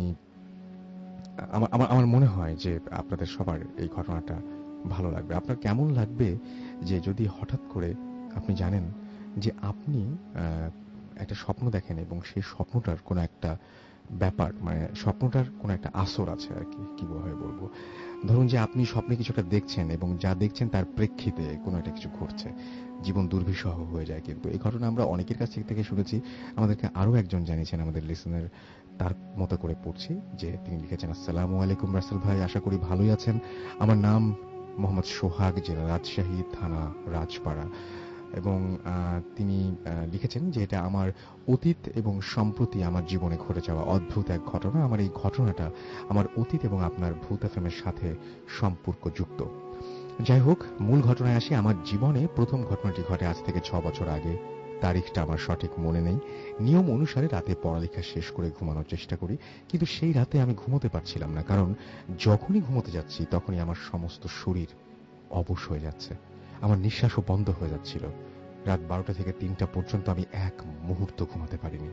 আমার মনে হয় যে আপনাদের সবার এই ঘটনাটা ভালো লাগবে। আপনার কেমন লাগবে যে যদি হঠাৎ করে আপনি জানেন যে আপনি একটা স্বপ্ন দেখেন এবং সেই স্বপ্নটার কোনো একটা ব্যাপার, মানে স্বপ্নটার কোনো একটা আসর আছে আর কি, কিভাবে বলবো, ধরুন যে আপনি স্বপ্নে কিছুটা দেখছেন এবং যা দেখছেন তার প্রেক্ষিতে কোনো একটা কিছু ঘটছে, জীবন দুর্বিষহ হয়ে যায়। কিন্তু এই ঘটনা আমরা অনেকের কাছ থেকে শুনেছি। আমাদেরকে আরো একজন জানিয়েছেন আমাদের লিসেনার, তার মতো করে পড়ছি যে তিনি লিখেছেন, আসসালামু আলাইকুম রাসেল ভাই, আশা করি ভালোই আছেন। আমার নাম মোহাম্মদ সোহাগ, জেলা রাজশাহী, থানা রাজপাড়া। এবং তিনি লিখেছেন যে এটা আমার অতীত এবং সম্প্রতি আমার জীবনে ঘটে যাওয়া অদ্ভুত এক ঘটনা। আমার এই ঘটনাটা আমার অতীত এবং আপনার ভূত এফএমের সাথে সম্পর্কযুক্ত। যাই হোক, মূল ঘটনায় আসি। আমার জীবনে প্রথম ঘটনাটি ঘটে আজ থেকে 6 বছর আগে। তারিখটা আমার সঠিক মনে নেই। নিয়ম অনুসারে রাতে পড়ালেখা শেষ করে ঘুমানোর চেষ্টা করি, কিন্তু সেই রাতে আমি ঘুমোতে পারছিলাম না, কারণ যখনই ঘুমোতে যাচ্ছি তখনই আমার সমস্ত শরীর অবশ হয়ে যাচ্ছে, আমার নিঃশ্বাসও বন্ধ হয়ে যাচ্ছিল। রাত 12টা থেকে 3টা পর্যন্ত আমি এক মুহূর্ত ঘুমাতে পারিনি।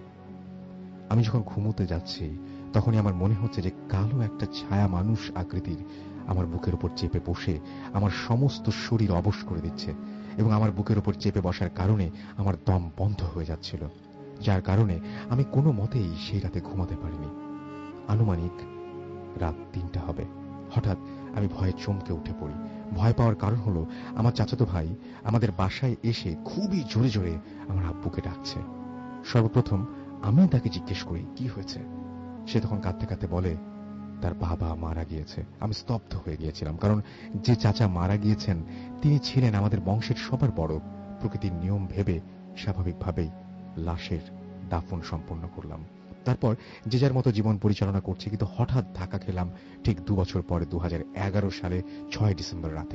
আমি যখন ঘুমোতে যাচ্ছি তখনই আমার মনে হচ্ছে যে কালো একটা ছায়া মানুষ আকৃতির আমার বুকের উপর চেপে বসে আমার সমস্ত শরীর অবশ করে দিচ্ছে, এবং আমার বুকের উপর চেপে বসার কারণে আমার দম বন্ধ হয়ে যাচ্ছিল, যার কারণে আমি কোনো মতেই সেই রাতে ঘুমাতে পারিনি। আনুমানিক রাত 3টা হবে। হঠাৎ আমি ভয়ে চমকে উঠে পড়ি। ভয় পাওয়ার কারণ হলো আমার চাচাতো ভাই আমাদের বাসায় এসে খুবই জোরে জোরে আমার আব্বুকে ডাকছে। সর্বপ্রথম আমি তাকে জিজ্ঞেস করি কি হয়েছে। সে তখন কাঁদতে কাঁদতে বলে তার বাবা মারা গিয়েছে। আমি স্তব্ধ হয়ে গিয়েছিলাম, কারণ যে চাচা মারা গিয়েছেন তিনি ছিলেন আমাদের বংশের সবার বড়। প্রকৃতির নিয়ম ভেবে স্বাভাবিকভাবেই লাশের দাফন সম্পন্ন করলাম। তারপর যে যার মতো জীবন পরিচালনা করছি, কিন্তু হঠাৎ ধাক্কা খেলাম ঠিক 2 বছর পরে 2011 সালে 6 ডিসেম্বর রাতে।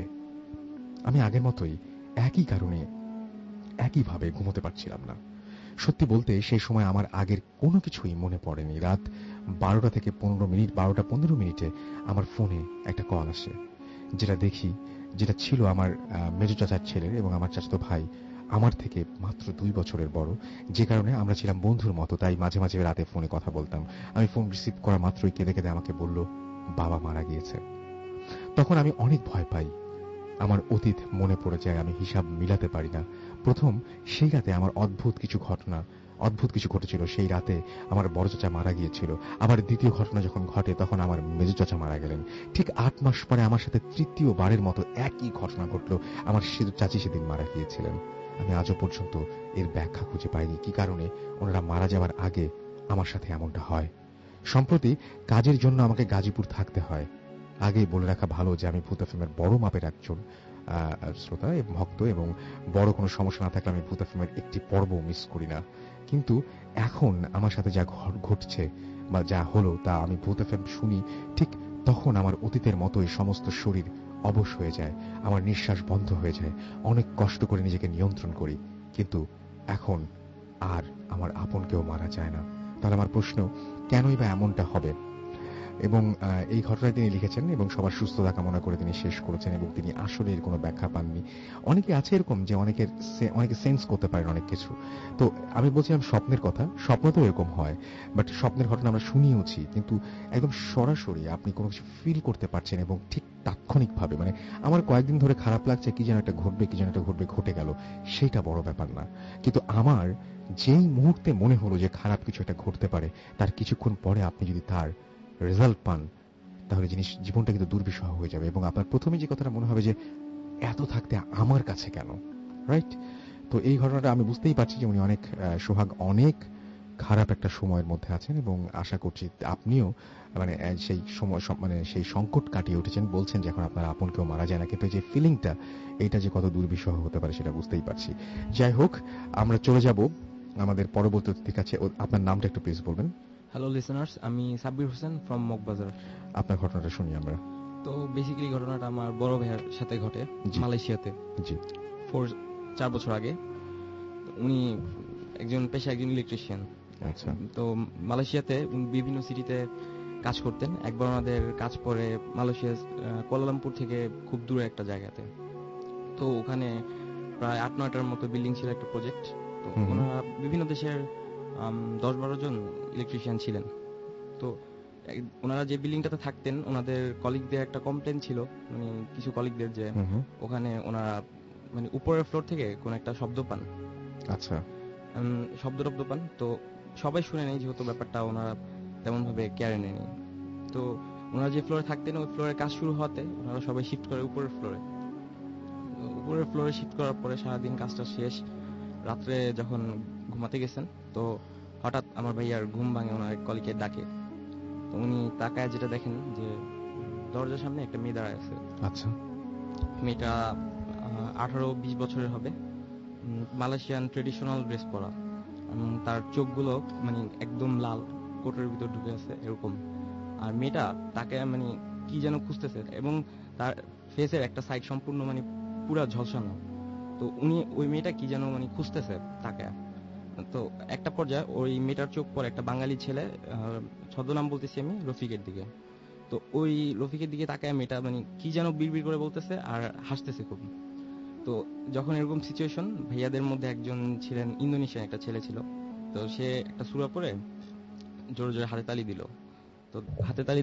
আমি আগের মতোই একই কারণে একইভাবে ঘুমোতে পারছিলাম না। সত্যি বলতে সেই সময় আমার আগের কোনো কিছুই মনে পড়েনি। রাত 12টা থেকে 15 মিনিটে আমার ফোনে একটা কল আসে। যেটা ছিল আমার মেজো চাচার ছেলের, এবং আমার চাচাতো ভাই আমার থেকে মাত্র 2 বছরের বড়, যে কারণে আমরা ছিলাম বন্ধুর মতো। তাই মাঝে মাঝে রাতে ফোনে কথা বলতাম। আমি ফোন রিসিভ করা মাত্রই কেঁদে কেঁদে আমাকে বলল বাবা মারা গিয়েছে। তখন আমি অনেক ভয় পাই। আমার অতীত মনে পড়ে যায়, আমি হিসাব মিলাতে পারি না। প্রথম সেই রাতে আমার অদ্ভুত কিছু ঘটেছিল। সেই রাতে আমার বড় চাচা মারা গিয়েছিল। আবার দ্বিতীয় ঘটনা যখন ঘটে তখন আমার মেজো চাচা মারা গেলেন। ঠিক 8 মাস পরে আমার সাথে তৃতীয়বারের মতো একই ঘটনা ঘটল। আমার চাচি সেদিন মারা গিয়েছিলেন। আমি আজও পর্যন্ত এর ব্যাখ্যা খুঁজে পাইনি, কি কারণে ওনারা মারা যাওয়ার আগে আমার সাথে এমনটা হয়। সম্প্রতি কাজের জন্য আমাকে গাজীপুর থাকতে হয়। আগেই বলে রাখা ভালো যে আমি ভূত এফএমের বড় মাপের একজন শ্রোতা এবং ভক্ত, এবং বড় কোনো সমস্যা না থাকলে আমি ভূত এফএমের একটি পর্ব মিস করি না। কিন্তু এখন আমার সাথে যা ঘটছে বা যা হলো তা আমি ভূত এফএম শুনি, ঠিক তখন আমার অতীতের মতোই সমস্ত শরীর অবশ হয়ে যায়, আমার নিঃশ্বাস বন্ধ হয়ে যায়। অনেক কষ্ট করে নিজেকে নিয়ন্ত্রণ করি, কিন্তু এখন আর আমার আপন কেউ মারা যায় না। তাহলে আমার প্রশ্ন, কেনই বা এমনটা হবে? এবং এই ঘটনায় তিনি লিখেছেন এবং সবার সুস্থতা কামনা করে তিনি শেষ করেছেন, এবং তিনি আসলে এর কোনো ব্যাখ্যা পাননি। অনেকে আছে এরকম যে অনেকে সেন্স করতে পারেন অনেক কিছু। তো আমি বলছিলাম স্বপ্নের কথা, স্বপ্ন তো এরকম হয়, বাট স্বপ্নের ঘটনা আমরা শুনিয়েছি, কিন্তু একদম সরাসরি আপনি কোনো কিছু ফিল করতে পারছেন এবং ঠিক তাৎক্ষণিকভাবে, মানে আমার কয়েকদিন ধরে খারাপ লাগছে, কি যেন একটা ঘটবে, ঘটে গেল, সেটা বড় ব্যাপার না। কিন্তু আমার যেই মুহূর্তে মনে হলো যে খারাপ কিছু একটা ঘটতে পারে, তার কিছুক্ষণ পরে আপনি যদি তার রেজাল্ট পান, তাহলে জীবনটা কিন্তু দুর্বিষহ হয়ে যাবে, এবং আপনার প্রথমে যে কথাটা মনে হবে যে এত থাকতে আমার কাছে কেন, রাইট? তো এই ঘটনাটা আমি বুঝতেই পারছি যে উনি সোহাগ অনেক খারাপ একটা সময়ের মধ্যে আছেন এবং আশা করছি আপনিও মানে সেই সময় মানে সেই সংকট কাটিয়ে উঠেছেন। বলছেন যে এখন আপনার আপন কেউ মারা যায় না, কিন্তু যে ফিলিংটা এটা যে কত দুর্বিষহ হতে পারে সেটা বুঝতেই পারছি। যাই হোক, আমরা চলে যাব আমাদের পরবর্তী অতিথির কাছে। আপনার নামটা একটু প্লিজ বলবেন। হ্যালো লিসেনার্স, আমি সাব্বির হোসেন ফ্রম মগবাজার। আপনার ঘটনাটা শুনি আমরা। তো বেসিক্যালি ঘটনাটা আমার বড় ভাইয়ের সাথে ঘটে মালয়েশিয়াতে। জি। 4 বছর আগে। উনি একজন ইলেকট্রিশিয়ান। আচ্ছা। তো মালয়েশিয়াতে বিভিন্ন সিটিতে কাজ করতেন। একবার ওনাদের কাজ পড়ে মালয়েশিয়ার কুয়ালালামপুর থেকে খুব দূরে একটা জায়গাতে। তো ওখানে প্রায় 8-9টার মতো বিল্ডিং ছিল, একটা প্রজেক্ট। তো ওনারা বিভিন্ন দেশের 10-12 জন ইলেকট্রিশিয়ান ছিলেন। তো ওনারা যে বিল্ডিংটাতে থাকতেন, ওনাদের কলিগদের একটা কমপ্লেন ছিল, মানে কিছু কলিগদের, যে ওখানে ওনারা মানে উপরের ফ্লোর থেকে কোন একটা শব্দ পান। আচ্ছা। শব্দ পান। তো সবাই শুনে নেই, যেহেতু ব্যাপারটা ওনারা তেমন ভাবে কেয়ারে নেয়নি। তো ওনারা যে ফ্লোরে থাকতেন, ওই ফ্লোরের কাজ শুরু হতে ওনারা সবাই শিফট করে উপরের ফ্লোরে শিফট করার পরে সারাদিন কাজটা শেষ, রাত্রে যখন ঘুমাতে গেছেন, তো হঠাৎ আমার ভাইয়ার ঘুম ভাঙে, ওনার কলিগকে ডাকে। তো উনি তাকায় যেটা দেখেন যে দরজার সামনে একটা মেয়ে দাঁড়ায় আছে। আচ্ছা। মেয়েটা 18-20 বছরের হবে, মালয়েশিয়ান ট্রেডিশনাল ড্রেস পরা। তার চোখগুলো মানে একদম লাল, কোটের ভিতর ঢুকে আছে এরকম। আর মেয়েটা তাকে মানে কি যেন খুঁজতেছে, এবং তার ফেসের একটা সাইড সম্পূর্ণ মানে পুরা ঝলসানো। তো উনি ওই মেয়েটা কি যেন মানে খুঁজতেছে তাকে। তো একটা পর্যায়ে ওই মেয়েটার চোখ পড়ে একটা বাঙালি ছেলে, ছদ্মনাম বলতেছি আমি, রফিকের দিকে। তো ওই রফিকের দিকে তাকায় মেয়েটা মানে কি যেন বিড়বিড় করে বলতেছে আর হাসতেছে খুব। তো যখন এরকম সিচুয়েশন, ভাইয়াদের মধ্যে একজন ছিলেন ইন্দোনেশিয়ান একটা ছেলে ছিল। তো সে একটা সূরা পড়ে জোরে জোরে হাতে তালি দিল। তো হাতে তালি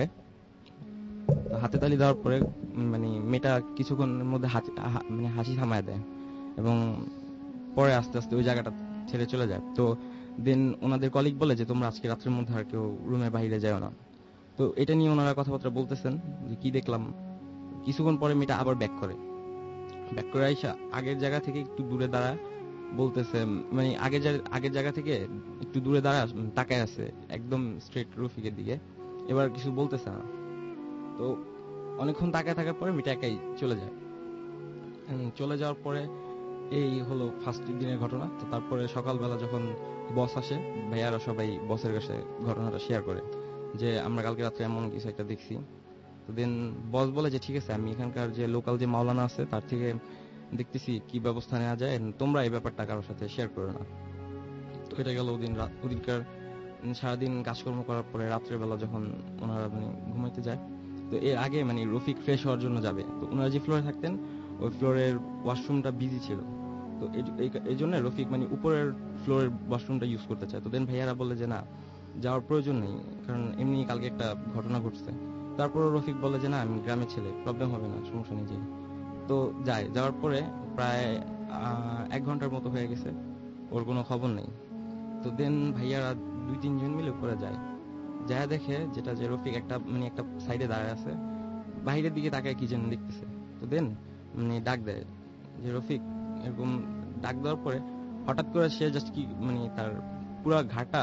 দেওয়ার পরে মানে মেয়েটা কিছুক্ষণের মধ্যে মানে হাসি থামায় দেয়, এবং পরে আস্তে আস্তে ওই জায়গাটা ছেড়ে চলে যায়। তো দেন ওনাদের কলিগ বলে যে তোমরা আজকে রাত্রের মধ্যে আর কেউ রুমের বাইরে যাও না। তো এটা নিয়ে ওনারা কথাবার্তা বলতেছেন যে কি দেখলাম। কিছুক্ষণ পরে মেয়েটা আবার ব্যাক করে আইসা আগের জায়গা থেকে একটু দূরে দাঁড়ায় বলতেছে, মানে আগের জায়গা থেকে একটু দূরে দাঁড়ায় তাকায় আছে একদম স্ট্রেট রফিকের দিকে, এবার কিছু বলতেছে না। তো অনেকক্ষণ তাকায় থাকার পরে মেয়েটা একাই চলে যায়। চলে যাওয়ার পরে এই হলো ফার্স্ট দিনের ঘটনা। তো তারপরে সকালবেলা যখন বস আসে, ভাইয়ারা সবাই বসের কাছে ঘটনাটা শেয়ার করে যে আমরা কালকে রাত্রে এমন কিছু একটা দেখছি। তো দেন বস বলে যে ঠিক আছে, আমি এখানকার যে লোকাল যে মাওলানা আছে তার থেকে দেখতেছি কি ব্যবস্থা নেওয়া যায়, তোমরা এই ব্যাপারটা কারোর সাথে শেয়ার করো না। তো এটা গেল ওদিনকার সারাদিন কাজকর্ম করার পরে রাত্রের বেলা যখন ওনারা মানে ঘুমাইতে যায়, তো এর আগে মানে রফিক ফ্রেশ হওয়ার জন্য যাবে। তো ওনারা যে ফ্লোরে থাকতেন ওই ফ্লোরের ওয়াশরুমটা বিজি ছিল। তো এই জন্য রফিক মানে উপরের ফ্লোরের ওয়াশরুমটা ইউজ করতে চায়। তো দেন ভাইয়ারা বলে যে না, যাওয়ার প্রয়োজন নেই, কারণ এমনি কালকে একটা ঘটনা ঘটছে। তারপর রফিক বলে যে না, আমি গ্রামের ছেলে, প্রবলেম হবে না, সমস্যা নেই। তো যাওয়ার পরে প্রায় 1 ঘন্টার মতো হয়ে গেছে, ওর কোনো খবর নেই। তো দেন ভাইয়ারা 2-3 জন মিলে উপরে যায় দেখে যেটা যে রফিক একটা সাইডে দাঁড়ায় আছে, বাইরের দিকে তাকায় কি যেন দেখতেছে। তো দেন মানে ডাক দেয় যে রফিক, এরকম ডাক দেওয়ার পরে হঠাৎ করে সে জাস্ট কি মানে তার পুরো ঘাড়টা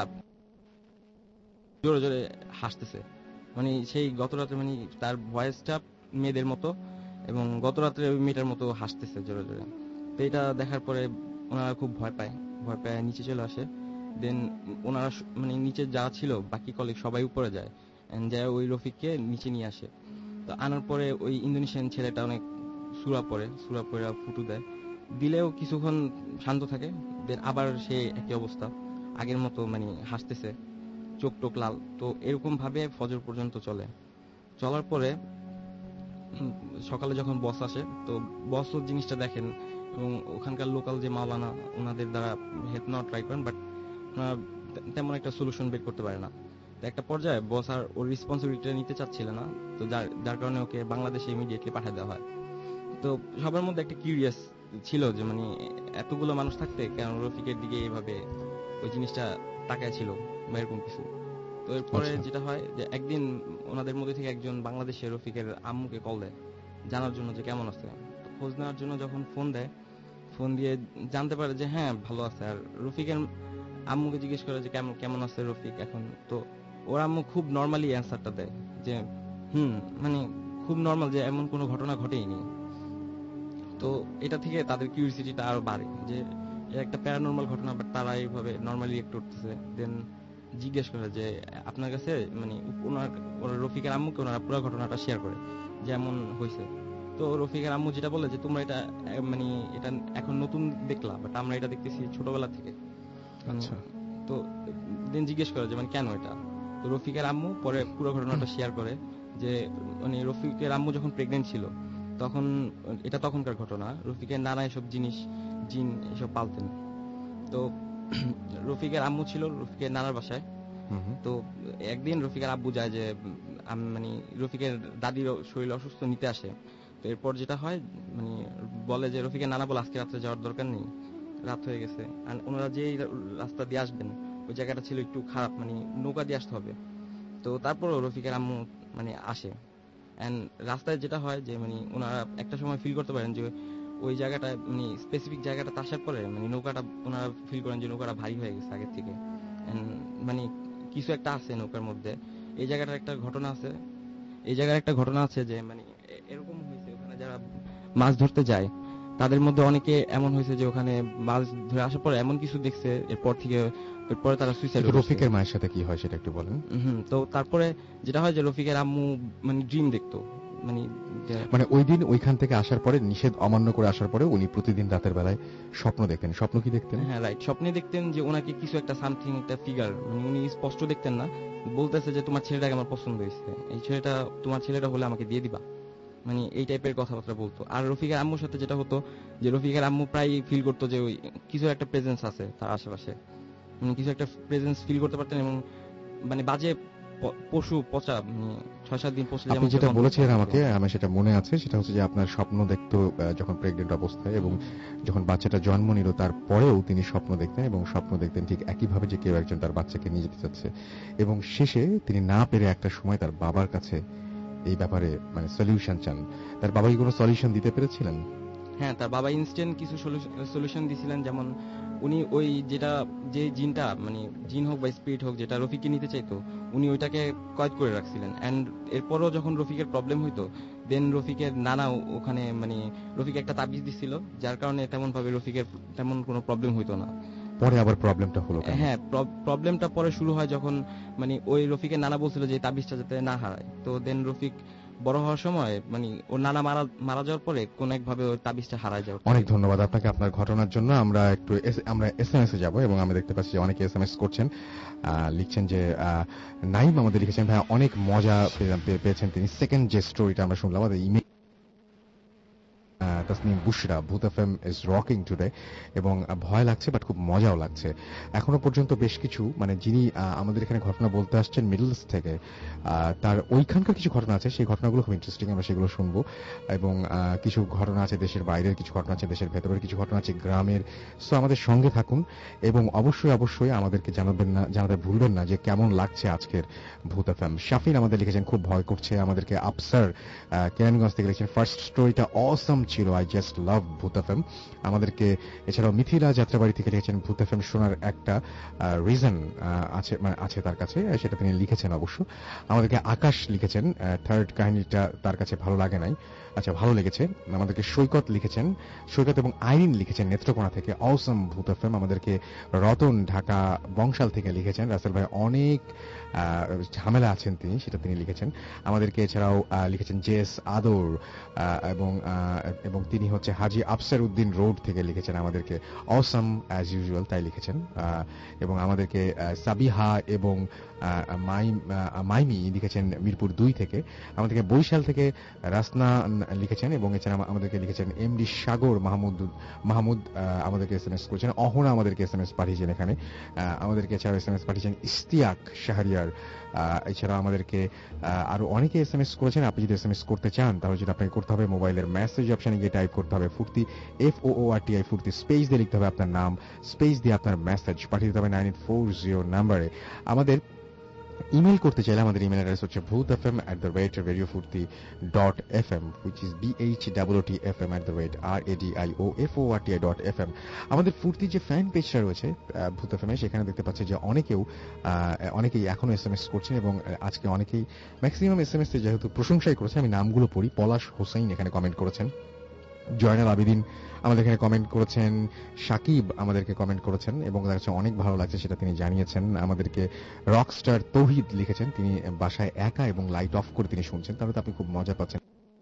জোরে জোরে হাসতেছে। মানে সেই গত রাতে মানে তার ভয়েসটা মেয়েদের মতো, এবং গত রাত্রে ওই মেয়েটার মতো হাসতেছে জোরে জোরে। তো এটা দেখার পরে ওনারা খুব ভয় পায় নিচে চলে আসে। দেন ওনারা মানে নিচে যা ছিল বাকি কলিগ সবাই উপরে যায়, যায় ওই রফিককে নিচে নিয়ে আসে। তো আনার পরে ওই ইন্দোনেশিয়ান ছেলেটা অনেক সূরা পড়ে ফুটু দিলেও কিছুক্ষণ শান্ত থাকে। দেন আবার সে একই অবস্থা, আগের মতো মানে হাসতেছে, চোখ টোক লাল। তো এরকম ভাবে ফজর পর্যন্ত চলার পরে সকালে যখন বস আসে, তো বসও জিনিসটা দেখেন, এবং ওখানকার লোকাল যে মাওলানা ওনাদের দ্বারা হেল্প নেওয়া ট্রাই করেন, বাট তেমন একটা সলিউশন বের করতে পারে না। তো একটা পর্যায়ে বস আর ওর রেসপন্সিবিলিটিটা নিতে চাচ্ছিল না, তো যার কারণে ওকে বাংলাদেশে ইমিডিয়েটলি পাঠিয়ে দেওয়া হয়। তো সবার মধ্যে একটা কিউরিয়াস ছিল যে মানে এতগুলো মানুষ থাকতে কেন রফিকের দিকে এইভাবে ওই জিনিসটা তাকায় ছিল বা এরকম কিছু। তো এরপরে যেটা হয় যে একদিন ওনাদের মধ্যে থেকে একজন বাংলাদেশের রফিকের আম্মুকে কল দেয় জানার জন্য যে কেমন আছে। তো খোঁজ নেওয়ার জন্য যখন ফোন দিয়ে জানতে পারে যে হ্যাঁ ভালো আছে। আর রফিকের আম্মুকে জিজ্ঞেস করে যে কেমন কেমন আছে রফিক এখন। তো ওর আম্মু খুব নর্মালি অ্যান্সারটা দেয় যে মানে খুব নর্মাল, যে এমন কোনো ঘটনা ঘটেইনি। তো এটা থেকে তাদের কিউরিসিটিটা আরো বাড়ে যে একটা প্যারানর্মাল ঘটনা, বাট তারা এইভাবে নর্মালি রিয়েক্ট করতেছে। দেন জিজ্ঞেস করে যে আপনার কাছে মানে ওনার রফিকের আম্মুকে ওনারা পুরো ঘটনাটা শেয়ার করে যেমন হয়েছে। তো রফিকের আম্মু যেটা বলে যে তোমরা এটা মানে এটা এখন নতুন দেখলা, বাট আমরা এটা দেখতেছি ছোটবেলা থেকে। আচ্ছা। তো দেন জিজ্ঞেস করে যে মানে কেন এটা। তো রফিকের আম্মু পরে পুরো ঘটনাটা শেয়ার করে যে মানে রফিকের আম্মু যখন প্রেগনেন্ট ছিল তখন, এটা তখনকার ঘটনা, রফিকের নানা এসব জিনিস জিন এসব পালতেন। তো রফিকের আম্মু ছিল রফিকের নানার বাসায়। তো একদিন রফিকের আব্বু যায় যে মানে রফিকের দাদির শরীর অসুস্থ নিতে আসে। তো এরপর যেটা হয় মানে বলে যে রফিকের নানা বলে আজকে রাত্রে যাওয়ার দরকার নেই, রাত হয়ে গেছে। আর ওনারা যে রাস্তা দিয়ে আসবেন ওই জায়গাটা ছিল একটু খারাপ, মানে নৌকা দিয়ে আসতে হবে। তো তারপরও রফিকের আম্মু মানে আসে। এন্ড রাস্তায় যেটা হয় যে মানে ওনারা একটা সময় ফিল করতে পারেন যে ওই জায়গাটা মানে স্পেসিফিক জায়গাটা আসার পরে মানে নৌকাটা ওনারা ফিল করেন যে নৌকাটা ভারী হয়ে গেছে আগের থেকে। মানে কিছু একটা আছে নৌকার মধ্যে। এই জায়গাটার একটা ঘটনা আছে, এই জায়গার একটা ঘটনা আছে যে মানে এরকম হয়েছে ওখানে যারা মাছ ধরতে যায় তাদের মধ্যে অনেকে এমন হয়েছে যে ওখানে মাছ ধরে আসার পরে এমন কিছু দেখছে এরপরে তারা সুইসাইড। রফিকের মায়ের সাথে কি হয় সেটা একটু বলেন। তো তারপরে যেটা হয় যে রফিকের আম্মু মানে ড্রিম দেখতো, মানে ওই দিন ওইখান থেকে আসার পরে নিষেধ অমান্য করে আসার পরে উনি প্রতিদিন রাতের বেলায় স্বপ্ন দেখতেন। স্বপ্ন কি দেখতেন? হ্যাঁ রাইট, স্বপ্নে দেখতেন যে ওনাকে কিছু একটা সামথিং একটা ফিগার, মানে উনি স্পষ্ট দেখতেন না, বলতেছে যে তোমার ছেলেটাকে আমার পছন্দ হয়েছে, এই ছেলেটা তোমার ছেলেটা হলে আমাকে দিয়ে দিবা, মানে এই টাইপের কথাবার্তা বলতো। আর রফিকের আম্মুর সাথে যেটা হতো যে রফিকের আম্মু প্রায় ফিল করতো যে ওই কিছু একটা প্রেজেন্স আছে তার আশেপাশে, মানে কিছু একটা প্রেজেন্স ফিল করতে পারতেন। এবং মানে বাজে পশু পচা 6-7 দিন পচলে আপনি যেটা বলেছিলেন আমাকে, আমার সেটা মনে আছে, সেটা হচ্ছে যে আপনার স্বপ্ন দেখতো যখন প্রেগনেন্ট অবস্থায় এবং যখন বাচ্চাটা জন্ম নিল তারপরেও তিনি স্বপ্ন দেখতেন এবং স্বপ্ন দেখতেন ঠিক একইভাবে যে কেউ একজন তার বাচ্চাকে নিয়ে যেতে চাচ্ছে। এবং শেষে তিনি না পেরে একটা সময় তার বাবার কাছে এই ব্যাপারে মানে সলিউশন চান। তার বাবা কি কোনো সলিউশন দিতে পেরেছিলেন? হ্যাঁ, তার বাবা ইনস্ট্যান্ট কিছু সলিউশন দিছিলেন। যেমন উনি ওই যে জিনটা মানে জিন হোক বা স্পিরিট হোক যেটা রফিককে নিতে চাইতো, উনি ওইটাকে কয়েদ করে রাখছিলেন। এন্ড এরপরও যখন রফিকের প্রবলেম হইতো দেন রফিকের নানা ওখানে মানে রফিক একটা তাবিজ দিছিল, যার কারণে তেমন ভাবে রফিকের তেমন কোনো প্রবলেম হইতো না। পরে আবার প্রবলেমটা হলো? হ্যাঁ, প্রবলেমটা পরে শুরু হয় যখন মানে ওই রফিকের নানা বলছিল যে তাবিজটা যাতে না হারায়। তো দেন রফিক বড় হওয়ার সময় মানে ওর নানা মারা যাওয়ার পরে কোন একভাবে ওই তাবিজটা হারায় যায়। অনেক ধন্যবাদ আপনাকে আপনার ঘটনার জন্য। আমরা এসএমএস এ যাব এবং আমরা দেখতে পাচ্ছি অনেকে এসএমএস করছেন, লিখছেন যে নাইম আমাদের লিখেছেন ভাই অনেক মজা পেয়েছেন তিনি। সেকেন্ড যে স্টোরিটা আমরা শুনলাম আমাদের ইমেল তাসনিম বুশরা, ভূত এফএম ইজ রকিং টুডে, এবং ভয় লাগছে বাট খুব মজাও লাগছে। এখনো পর্যন্ত বেশ কিছু মানে যিনি আমাদের এখানে ঘটনা বলতে আসছেন মিডল ইস্ট থেকে, তার ওইখানকার কিছু ঘটনা আছে, সেই ঘটনাগুলো খুব ইন্টারেস্টিং, আমরা সেগুলো শুনবো। এবং কিছু ঘটনা আছে দেশের বাইরের, কিছু ঘটনা আছে দেশের ভেতরের, কিছু ঘটনা আছে গ্রামের। সো আমাদের সঙ্গে থাকুন এবং অবশ্যই আমাদেরকে জানাতে ভুলবেন না যে কেমন লাগছে আজকের ভূত এফএম। শাফিন আমাদের লিখেছেন খুব ভয় করছে, আমাদেরকে আফসার কেরানীগঞ্জ থেকে লিখেছেন ফার্স্ট স্টোরিটা অসম ছিল, I just love Bhoot FM. আমাদেরকে এছাড়াও মিথিলা যাত্রাবাড়ি থেকে লিখেছেন ভূত এফএম শোনার একটা রিজন আছে তার কাছে, সেটা তিনি লিখেছেন অবশ্য। আমাদেরকে আকাশ লিখেছেন থার্ড কাহিনীটা তার কাছে ভালো লাগে নাই, আচ্ছা ভালো লেগেছে। আমাদেরকে সৈকত লিখেছেন, সৈকত এবং আইরিন লিখেছেন নেত্রকোনা থেকে অসম ভূত এফএম। আমাদেরকে রতন ঢাকা বংশাল থেকে লিখেছেন রাসেল ভাই অনেক ঝামেলা আছেন তিনি, সেটা তিনি লিখেছেন। আমাদেরকে এছাড়াও লিখেছেন জেস আদর এবং তিনি হচ্ছে হাজি আফসার উদ্দিন রোড থেকে লিখেছেন আমাদেরকে অসম অ্যাজ ইউজুয়াল তাই লিখেছেন। এবং আমাদেরকে সাবিহা এবং মাইমি লিখেছেন মিরপুর 2 থেকে। আমাদেরকে বরিশাল থেকে রাসনা লিখেছেন এবং এছাড়া আমাদেরকে লিখেছেন এমডি সাগর মাহমুদ আমাদেরকে এসএমএস করেছেন। অহনা আমাদেরকে এসএমএস পাঠিয়েছেন এখানে। আমাদেরকে এছাড়াও এসএমএস পাঠিয়েছেন ইস্তিয়াক শাহরিয়ার। এছাড়া আমাদেরকে আরো অনেকে এসএমএস করেছেন। আপনি যদি এসএমএস করতে চান তাহলে যেটা আপনাকে করতে হবে মোবাইলের মেসেজ অপশনে গিয়ে টাইপ করতে হবে ফুর্তি FOORTI ফুর্তি, স্পেস দিয়ে লিখতে হবে আপনার নাম, স্পেস দিয়ে আপনার মেসেজ পাঠিয়ে দিতে হবে 9840 নাম্বারে। আমাদের ইমেল করতে চাইলে আমাদের ইমেল অ্যাড্রেস হচ্ছে bhutfm@radiofurti.fm, which is bhutfm@radiofurti.fm। আমাদের ফুর্তি যে ফ্যান পেজটা রয়েছে ভূত এফএম, সেখানে দেখতে পাচ্ছি যে অনেকেই এখনো এসএমএস করছেন, এবং আজকে অনেকেই ম্যাক্সিমাম এসএমএস যেহেতু প্রশংসাই করেছে, আমি নামগুলো পড়ি। পলাশ হোসেন এখানে কমেন্ট করেছেন, জয়নাল আবেদিন আমাদের এখানে কমেন্ট করেছেন, সাকিব আমাদেরকে কমেন্ট করেছেন এবং তার কাছে অনেক ভালো লাগছে সেটা তিনি জানিয়েছেন। আমাদেরকে রকস্টার তৌহিদ লিখেছেন, তিনি বাসায় একা এবং লাইট অফ করে তিনি শুনছেন, তাহলে তো আপনি খুব মজা পাচ্ছেন।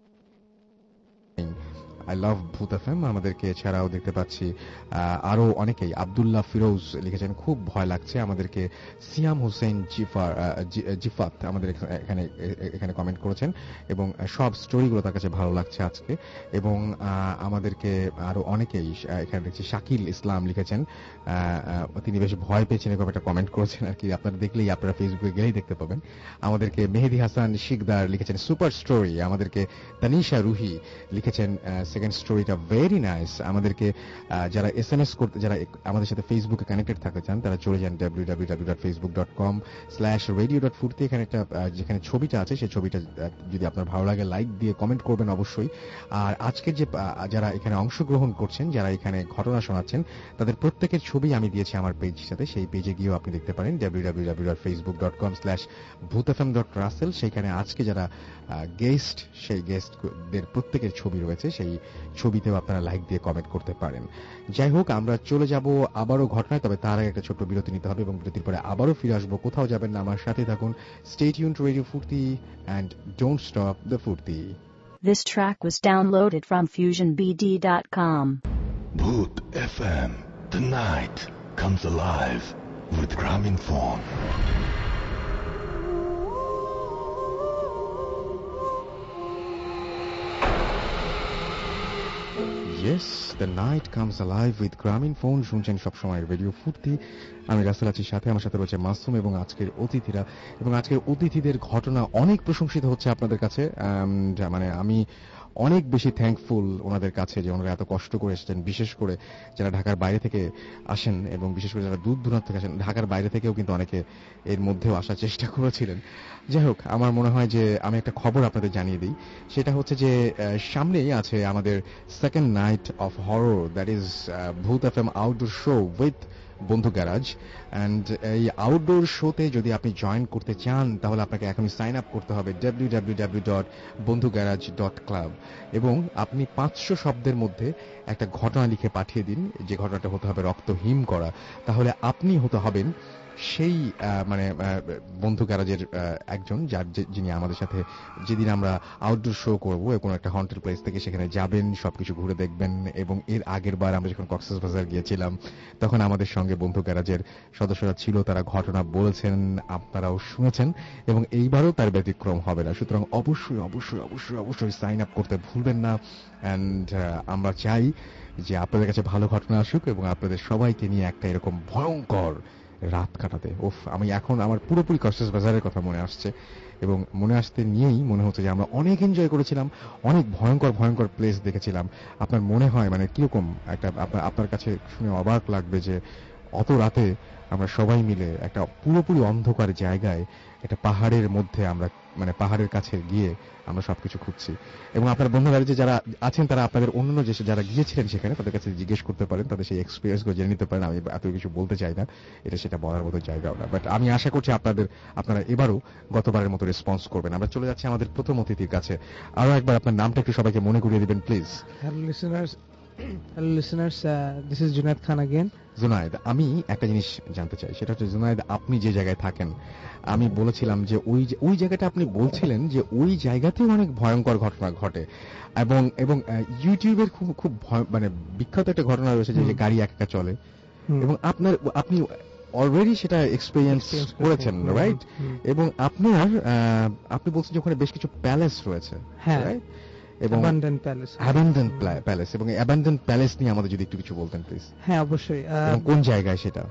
আই লাভ ভূত এফএম আমাদেরকে এছাড়াও দেখতে পাচ্ছি আরো অনেকেই। আব্দুল্লাহ ফিরোজ লিখেছেন খুব ভয় লাগছে। আমাদেরকে সিয়াম হোসেন জিফাত আমাদের এখানে কমেন্ট করেছেন এবং সব স্টোরিগুলো তার কাছে ভালো লাগছে আজকে। এবং আমাদেরকে আরো অনেকেই এখানে দেখছি শাকিল ইসলাম লিখেছেন, তিনি বেশ ভয় পেয়েছেন এরকম একটা কমেন্ট করেছেন আর কি, আপনারা দেখলেই, আপনারা ফেসবুকে গেলেই দেখতে পাবেন। আমাদেরকে মেহেদি হাসান শিকদার লিখেছেন সুপার স্টোরি। আমাদেরকে তানিশা রুহি লিখেছেন সেকেন্ড স্টোরিটা ভেরি নাইস। আমাদেরকে যারা এসএমএস করতে, যারা আমাদের সাথে ফেসবুকে কানেক্টেড থাকতে চান, তারা চলে যান www.facebook.com/radio.furti। এখানে একটা যেখানে ছবিটা আছে সেই ছবিটা যদি আপনার ভালো লাগে লাইক দিয়ে কমেন্ট করবেন অবশ্যই। আর আজকের যে যারা এখানে অংশগ্রহণ করছেন, যারা এখানে ঘটনা শোনাচ্ছেন, তাদের প্রত্যেকের ছবি আমি দিয়েছি আমার পেজের সাথে, সেই পেজে গিয়েও আপনি দেখতে পারেন www.facebook.com/bhutfm.russell। সেখানে আজকে যারা গেস্ট, সেই গেস্টদের প্রত্যেকের ছবি রয়েছে, সেই ছবিতেও আপনারা লাইক দিয়ে কমেন্ট করতে পারেন। যাই হোক, আমরা চলে যাব আবারও ঘটনায়, তবে তার আগে একটা ছোট্ট বিরতি নিতে হবে এবং বিরতির পরে আবারও ফিরে আসবো। কোথাও যাবেন না, আমার সাথে থাকুন। Stay tuned to Radio Foorti and don't stop the Foorti. This track was downloaded from FusionBD.com. Bhoot FM. The night comes alive with Graminphone. Yes, the night comes alive with Graminphone. শুনছেন সবসময় রেডিও ফুর্তি। আমি রাসেল আছি সাথে, আমার সাথে রয়েছে মাসুম এবং আজকের অতিথিরা। এবং আজকের অতিথিদের ঘটনা অনেক প্রশংসিত হচ্ছে আপনাদের কাছে। মানে আমি অনেক বেশি থ্যাঙ্কফুল ওনাদের কাছে যে ওনারা এত কষ্ট করে এসেছেন, বিশেষ করে যারা ঢাকার বাইরে থেকে আসেন এবং বিশেষ করে যারা দূর দূরান্ত থেকে আসেন। ঢাকার বাইরে থেকেও কিন্তু অনেকে এর মধ্যেও আসার চেষ্টা করেছিলেন। যাই হোক, আমার মনে হয় যে আমি একটা খবর আপনাদের জানিয়ে দিই। সেটা হচ্ছে যে সামনেই আছে আমাদের second night of horror, that is Bhoot FM outdoor show with Bondhu garage. And এই আউটডোর শোতে যদি আপনি জয়েন করতে চান, তাহলে আপনাকে এখনই সাইন আপ করতে হবে www.bondhugarage.club এবং আপনি 500 শব্দের মধ্যে একটা ঘটনা লিখে পাঠিয়ে দিন, যে ঘটনাটা হতে হবে রক্ত হিম করা। তাহলে আপনি হতে হবেন সেই বন্ধু গ্যারাজের একজন, যিনি আমাদের সাথে যেদিন আমরা আউটডোর শো করবো কোনো একটা হন্টেড প্লেস থেকে সেখানে যাবেন, সবকিছু ঘুরে দেখবেন। এবং এর আগের বার আমরা যখন কক্সবাজার গিয়েছিলাম, তখন আমাদের সঙ্গে বন্ধু গ্যারাজের সদস্যরা ছিল, তারা ঘটনা বলেছেন, আপনারাও শুনেছেন, এবং এইবারও তার ব্যতিক্রম হবে না। সুতরাং অবশ্যই অবশ্যই অবশ্যই অবশ্যই সাইন আপ করতে ভুলবেন না। অ্যান্ড আমরা চাই যে আপনাদের কাছে ভালো ঘটনা আসুক এবং আপনাদের সবাইকে নিয়ে একটা এরকম ভয়ঙ্কর রাত কাটাতে। আমি এখন আমার পুরোপুরি কক্সবাজারের কথা মনে আসছে এবং মনে আসতে নিয়েই মনে হচ্ছে যে আমরা অনেক এনজয় করেছিলাম, অনেক ভয়ঙ্কর ভয়ঙ্কর প্লেস দেখেছিলাম। আপনার মনে হয় কিরকম একটা, আপনার কাছে শুনে অবাক লাগবে যে অত রাতে আমরা সবাই মিলে একটা পুরোপুরি অন্ধকার জায়গায়, একটা পাহাড়ের মধ্যে আমরা পাহাড়ের কাছে গিয়ে আমরা সবকিছু খুঁজছি। এবং আপনার বন্ধুরা যে যারা আছেন, তারা আপনাদের অন্যান্য যে যারা গিয়েছিলেন সেখানে, তাদের কাছে জিজ্ঞেস করতে পারেন, তাদের সেই এক্সপিরিয়েন্স গুলো জেনে নিতে পারেন। আমি এত কিছু বলতে চাই না, এটা সেটা বলার মতো জায়গাও না, বাট আমি আশা করছি আপনারা এবারও গতবারের মতো রেসপন্স করবেন। আমরা চলে যাচ্ছি আমাদের প্রথম অতিথির কাছে। আরো একবার আপনার নামটা একটু সবাইকে মনে করিয়ে দিবেন please. Hello listeners, this is Junaid Khan again. Junaid, আমি একটা জিনিস জানতে চাই, সেটা হচ্ছে জুনায়েদ, আপনি যে জায়গায় থাকেন, আমি বলেছিলাম যে ওই জায়গাটা আপনি বলছিলেন যে ওই জায়গাতেও অনেক ভয়ঙ্কর ঘটনা ঘটে এবং ইউটিউবের খুব বিখ্যাত একটা ঘটনা রয়েছে যে গাড়ি একা চলে, এবং আপনি অলরেডি সেটা এক্সপেরিয়েন্স করেছেন, রাইট? এবং আপনি বলছেন যে ওখানে বেশ কিছু প্যালেস রয়েছে, রাইট? এবং অ্যাবান্ডন্ড প্যালেস, এবং অ্যাবান্ডন্ড প্যালেস নিয়ে আমাদের যদি একটু কিছু বলতেন প্লিজ। হ্যাঁ, অবশ্যই। কোন জায়গায় সেটা?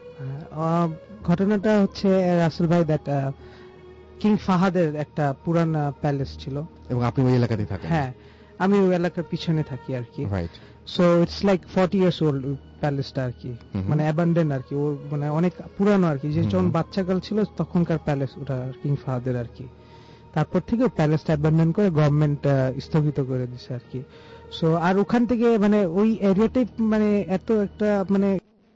ঘটনাটা হচ্ছে রাসেল ভাই, দ্যাট কিং ফাহাদের একটা পুরান প্যালেস ছিল। এবং আপনি ওই এলাকাতেই থাকেন? হ্যাঁ, আমি ওই এলাকার পিছনে থাকি আর কি। Right. So it's like 40 years old প্যালেসটা আর কি, হুম। মানে অ্যাবান্ডেন আর কি, ও মানে অনেক পুরানো আর কি, যে হুম। যখন বাচ্চাকাল ছিল তখনকার প্যালেস ওটা কিং ফাহাদের আর কি। তারপর থেকে প্যালেসটা অ্যাবান্ডন করে গভর্নমেন্ট স্থগিত করে দিছে আর কি। সো আর ওখান থেকে মানে ওই এরিয়াটাই মানে এত একটা মানে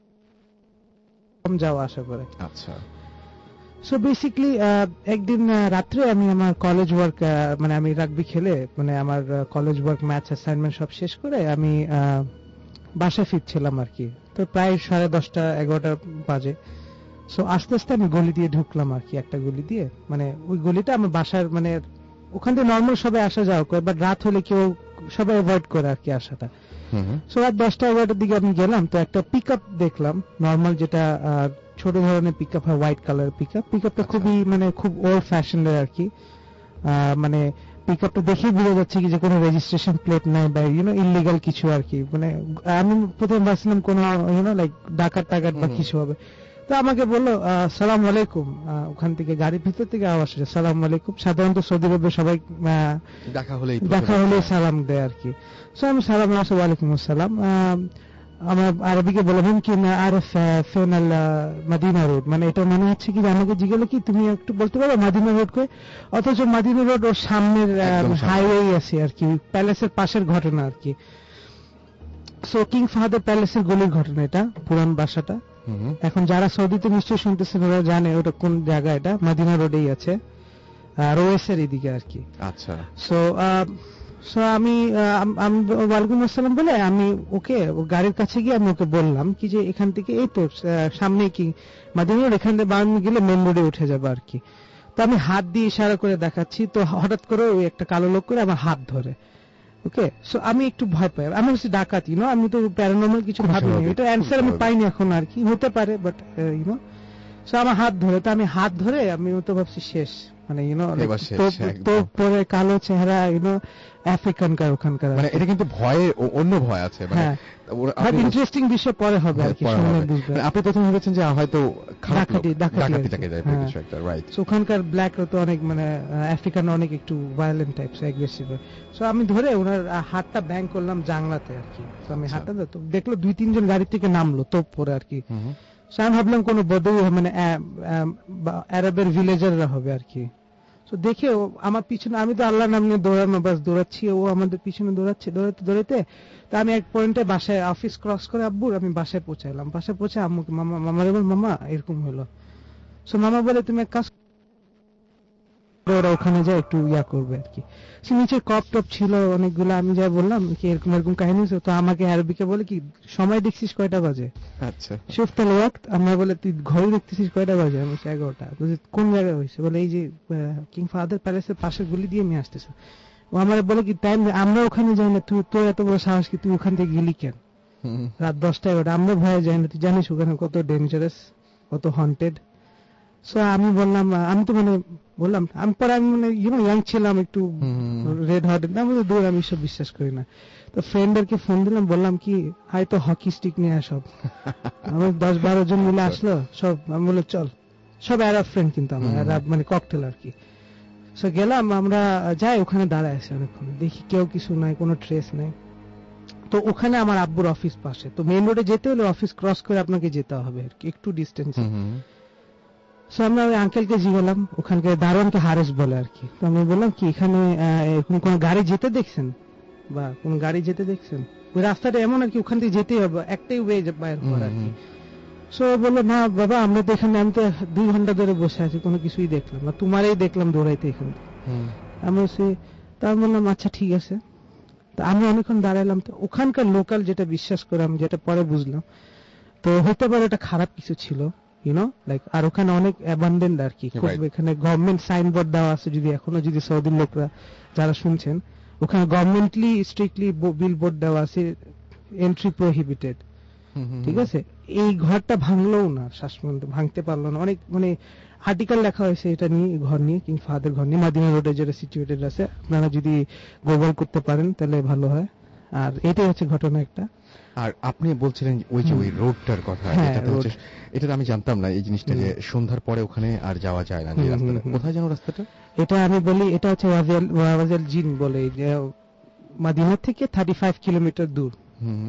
কম যাওয়া আসা করে। আচ্ছা। সো বেসিকলি একদিন রাত্রে আমি আমার কলেজ ওয়ার্ক মানে আমি রাগবি খেলে মানে আমার কলেজ ওয়ার্ক ম্যাচ অ্যাসাইনমেন্ট সব শেষ করে আমি বাসায় ফিরছিলাম আর কি। তো প্রায় 10:30-11টা বাজে। সো আস্তে আস্তে আমি গলি দিয়ে ঢুকলাম আর কি, একটা গলি দিয়ে, মানে ওই গলিটা আমার বাসার মানে ওখান থেকে নর্মাল সবাই আসা যাওয়া করে, বাট রাত হলে কেউ সবাই অ্যাভয়েড করে আর কি আসাটা। সো রাত 10টা-11টার দিকে আমি গেলাম, তো একটা পিক আপ দেখলাম নর্মাল, যেটা ছোট ধরনের পিক আপ হয়, হোয়াইট কালার পিক আপটা খুবই মানে খুব ওল্ড ফ্যাশনের আর কি। মানে পিক আপটা দেখেই বোঝা যাচ্ছে কি যে কোনো রেজিস্ট্রেশন প্লেট নাই বা ইলিগাল কিছু আর কি। মানে আমি প্রথমে ভাবছিলাম কোনো লাইক ডাকাত বা কিছু হবে। তো আমাকে বললো সালাম আলাইকুম, ওখান থেকে গাড়ির ভিতর থেকে আওয়াজ আসছে সালাম আলাইকুম। সাধারণত সৌদি আরবে সবাই দেখা হলে সালাম দেয় আর কি। সো আমি সালাম ওয়ালাইকুম আসসালাম। আমার আরবিকে বললাম কি না আর ফেনাল মদিনা রোড, মানে এটা মনে হচ্ছে কি আমাকে জিজ্ঞাসা কি তুমি একটু বলতে পারো মদিনা রোড কই, অথচ মদিনা রোড ওর সামনের হাইওয়ে আছে আর কি, প্যালেসের পাশের ঘটনা আর কি। সো কিং ফাহাদের প্যালেসের গলির ঘটনা এটা, পুরান বাসাটা। এখন যারা সৌদিতে নিশ্চয়ই শুনতেছেন ওরা জানে ওটা কোন জায়গা, এটা মদিনা রোডেই আছে, রোয়েসের এদিকে আর কি। আচ্ছা। সো আমি ওয়ালাইকুম আসসালাম বলে আমি ওকে গাড়ির কাছে গিয়ে আমি ওকে বললাম কি যে এখান থেকে এই তো সামনে কি মদিনা রোড, এখান থেকে বাম গেলে মেন রোডে উঠে যাবে আর কি। তো আমি হাত দিয়ে ইশারা করে দেখাচ্ছি, তো হঠাৎ করে ওই একটা কালো লোক করে আমার হাত ধরে। ওকে, সো আমি একটু ভয় পাই, আমি হচ্ছে ডাকাতি আমি তো প্যারানর্মাল কিছু ভাবিনি, এটা অ্যান্সার আমি পাইনি এখন আর কি, হতে পারে বাট সো আমার হাত ধরে, তো আমি হাত ধরে আমি তো ভাবছি শেষ, মানে তো পরে কালো চেহারা আফ্রিকানকার ওখানকার, মানে এটা কিন্তু ভয়ে অন্য ভয় আছে, মানে ইন্টারেস্টিং বিষয় পরে হবে আর কি, শুনলে বুঝবেন। আপনি প্রথমে ভেবেছেন যে হয়তো ডাকাতিটাকে যায় বা কিছু একটা, রাইট। সো ওখানকার ব্ল্যাক তো অনেক মানে আফ্রিকান অনেক একটু ভায়োলেন্ট টাইপস, অ্যাগ্রেসিভ। সো আমি ধরে ওনার হাতটা ব্যাং করলাম জানলাতে আর কি। তো আমি হাতটা তো দেখলো 2-3 জন গাড়ি থেকে নামলো তোপ পরে আর কি। আমি ভাবলাম কোনো বদৌ মানে আরবের ভিলেজাররা হবে আর কি। তো দেখে ও আমার পিছনে, আমি তো আল্লাহর নাম নিয়ে দৌড়ানো বাস দৌড়াচ্ছি, ও আমাদের পিছনে দৌড়াচ্ছে, দৌড়াতে তো আমি এক পয়েন্টে বাসায় অফিস ক্রস করে আব্বুর আমি বাসায় পৌঁছাইলাম। বাসায় পৌঁছে আম্মুকে মামারে বল মামা এরকম হলো। সো মামা বলে তুমি এক কাজ, ওরা ওখানে যায় একটু ইয়া করবে আর কি। নিচে কপ টপ ছিল অনেকগুলো, আমি যা বললাম কি এরকম এরকম কাহিনী হয়েছে, তো আমাকে আরবিকে বলে কি সময় দেখছিস কয়টা বাজে, আচ্ছা শিফতাল ওয়াক্ত, আমরা বলে তুই ঘরে দেখতেছিস কয়টা বাজে, আমি 11টা। কোন জায়গায় হয়েছে, বলে এই যে কিং ফাহাদের প্যালেসের পাশের গুলি দিয়ে নিয়ে আসতেছে। ও আমার বলে কি টাইম আমরা ওখানে যাই না, তুই তোর এত বড় সাহস কি তুই ওখান থেকে গেলি কেন রাত 10টা-11টা, আমরা ভয়ে যাই না, তুই জানিস ওখানে কত ডেঞ্জারাস, কত হন্টেড। সো আমি বললাম, আমি তো মানে বললাম, আমি পরে আমি মানে ইয়াং ছিলাম একটু রেড হার্টেড, না বলে দূর, আমি সব বিশ্বাস করি না। তো ফ্রেন্ডদেরকে ফোন দিলাম, বললাম কি হয়তো হকি স্টিক নিয়ে সব আমার 10-12 জন মিলে আসলো সব, আমি বলে চল, সব অ্যারাব ফ্রেন্ড কিন্তু আমার অ্যারাব মানে ককটেল আর কি। সো গেলাম, আমরা যাই ওখানে দাঁড়ায় আছে অনেকক্ষণ, দেখি কেউ কিছু নাই, কোনো ট্রেস নাই। তো ওখানে আমার আব্বুর অফিস পাশে, তো মেইন রোডে যেতে হলে অফিস ক্রস করে আপনাকে যেতে হবে আর কি, একটু ডিস্টেন্স। সো আমরা ওই আঙ্কেলকে জিজ্ঞালাম, ওখানকার দারোয়ানকে হারেস বলে আর কি। তো আমি বললাম কি এখানে এরকম কোন গাড়ি যেতে দেখছেন বা কোন গাড়ি যেতে দেখছেন, ওই রাস্তাটা এমন আর কি ওখান থেকে যেতেই হবে, একটাই ওয়ে বাইর করা আর কি। সো বললো না বাবা আমরা তো এখানে, আমি তো 2 ঘন্টা ধরে বসে আছি, কোনো কিছুই দেখলাম না, তোমারই দেখলাম দৌড়াইতে এখানে। আমি বললাম আচ্ছা ঠিক আছে। তো আমি অনেকক্ষণ দাঁড়ালাম, তো ওখানকার লোকাল যেটা বিশ্বাস করে, আমি যেটা পরে বুঝলাম, তো হতে পারে এটা খারাপ কিছু ছিল, লাইক, আর ওখানে অনেক অ্যাবান্ডেন্ট আর কি, খুব এখানে গভর্নমেন্ট সাইনবোর্ড দেওয়া আছে, যদি এখনো যদি সৌদির লোকরা যারা শুনছেন, ওখানে গভর্নমেন্টলি স্ট্রিক্টলি বিলবোর্ড দেওয়া আছে, এন্ট্রি প্রহিবিটেড, ঠিক আছে। এই ঘরটা ভাঙলোও না, শ্বাস ভাঙতে পারলো না, অনেক মানে আর্টিকেল লেখা হয়েছে এটা নিয়ে, ঘর নিয়ে, কিং ফাহাদের ঘর নিয়ে, মাদিনা রোডে যেটা সিচুয়েটেড আছে, আপনারা যদি গুগল করতে পারেন তাহলে ভালো হয়। আর এটাই হচ্ছে ঘটনা একটা। আর আপনি বলছিলেন ওই যে ওই রোডটার কথা, এটা আমি জানতাম না এই জিনিসটা, যে সন্ধ্যার পরে ওখানে আর যাওয়া যায় না, যে রাস্তাটা কোথায় যেন রাস্তাটা, এটা আমি বলি এটা হচ্ছে ওয়াজিল জিন বলে, যে মাদিনা থেকে 35 কিলোমিটার দূর।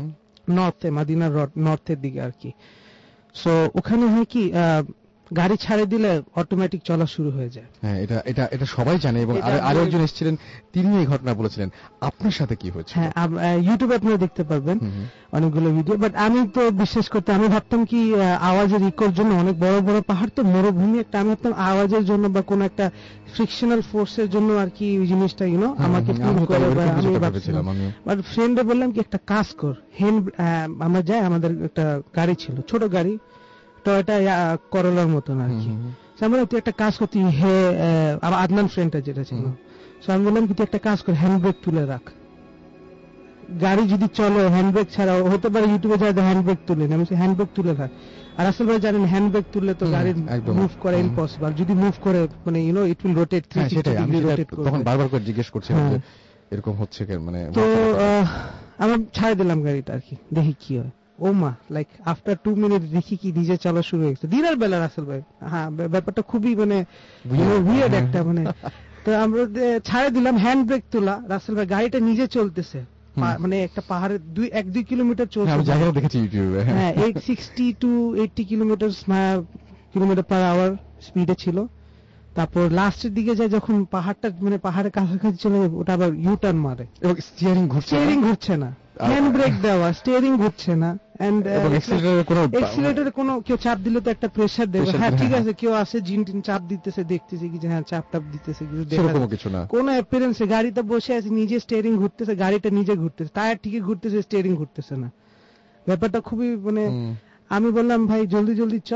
নর্থে, মাদিনার নর্থের দিকে আর কি। সো ওখানে হয় কি গাড়ি ছাড়ে দিলে অটোমেটিক চলা শুরু হয়ে যায়। হ্যাঁ, এটা এটা এটা সবাই জানে। এবং আরো একজন এসেছিলেন, তিনি এই ঘটনা বলেছিলেন। আপনার সাথে কি হয়েছে? হ্যাঁ, ইউটিউবে আপনারা দেখতে পারবেন অনেকগুলো ভিডিও। বাট আমি তো বিশ্বাস করতে, আমি ভাবতাম কি আওয়াজের ইকোর জন্য, অনেক বড় বড় পাহাড় তো, মরুভূমি একটা, আমি ভাবতাম আওয়াজের জন্য বা কোনো একটা ফ্রিকশনাল ফোর্সের জন্য আর কি ওই জিনিসটা আমাকে পুল করে, বা আমি ভাবছিলাম। বাট ফ্রেন্ডে বললাম কি একটা কাজ কর, আমরা যাই, আমাদের একটা গাড়ি ছিল, ছোট গাড়ি, টয়োটা করলার মতন আর কি। আমরা তুই একটা কাজ করতি, আমার আদনান ফ্রেন্ডটা যেটা ছিল, আমি বললাম কি তুই একটা কাজ কর, হ্যান্ড ব্রেক তুলে রাখ, গাড়ি যদি চলো হ্যান্ড ব্রেক ছাড়া হতে পারে, ইউটিউবে যায় হ্যান্ড ব্রেক তুলে, আমি হ্যান্ড ব্রেক তুলে রাখ। আর আসলে ভাই জানেন হ্যান্ড ব্রেক তুললে তো গাড়ি মুভ করা ইম্পসিবল, যদি মুভ করে মানে it will rotate 360 degree rotate করবে। তখন বারবার করে জিজ্ঞেস করছিলাম যে এরকম হচ্ছে কি, মানে তো আমরা ছাড়ে দিলাম গাড়িটা আর কি, দেখি কি হয়। ও মা, লাইক আফটার 2 মিনিট দেখি কি নিজে চলা শুরু হয়ে গেছে দিনের বেলা। রাসেল ভাই, হ্যাঁ ব্যাপারটা খুবই মানে উইয়ার্ড একটা, মানে তো আমরা ছাড়ে দিলাম, হ্যান্ড ব্রেক তোলা, রাসেল ভাই গাড়িটা নিজে চলতেছে, মানে একটা পাহাড়ের 1-2 কিলোমিটার চলছে, আমি জায়গা দেখেছি ইউটিউবে। হ্যাঁ, 60 to 80 কিলোমিটার পার আওয়ার স্পিডে ছিল। তারপর লাস্টের দিকে যায় যখন পাহাড়টা মানে পাহাড়ের কাছাকাছি চলে যাবে, ওটা আবার ইউটার্ন মারে, এবং স্টিয়ারিং ঘুরছে না, হ্যান্ড ব্রেক দেওয়া, স্টিয়ারিং ঘুরছে না, এন্ড এক্সিলারেটরে কোনো কেউ চাপ দিলে তো একটা প্রেসার দেবে। হ্যাঁ ঠিক আছে, কেউ আসে জিন চাপ দিতেছে, দেখতেছে কি যে হ্যাঁ চাপ টাপ দিতেছে, কিছু না, কোনো অ্যাপিয়ারেন্সে গাড়িতে বসে আছে, নিজে স্টিয়ারিং ঘুরতেছে, গাড়িটা নিজে ঘুরতেছে, টায়ার ঠিকই ঘুরতেছে, স্টিয়ারিং ঘুরতেছে না। ব্যাপারটা খুবই মানে, আমি বললাম ভাই জলদি জলদি চল,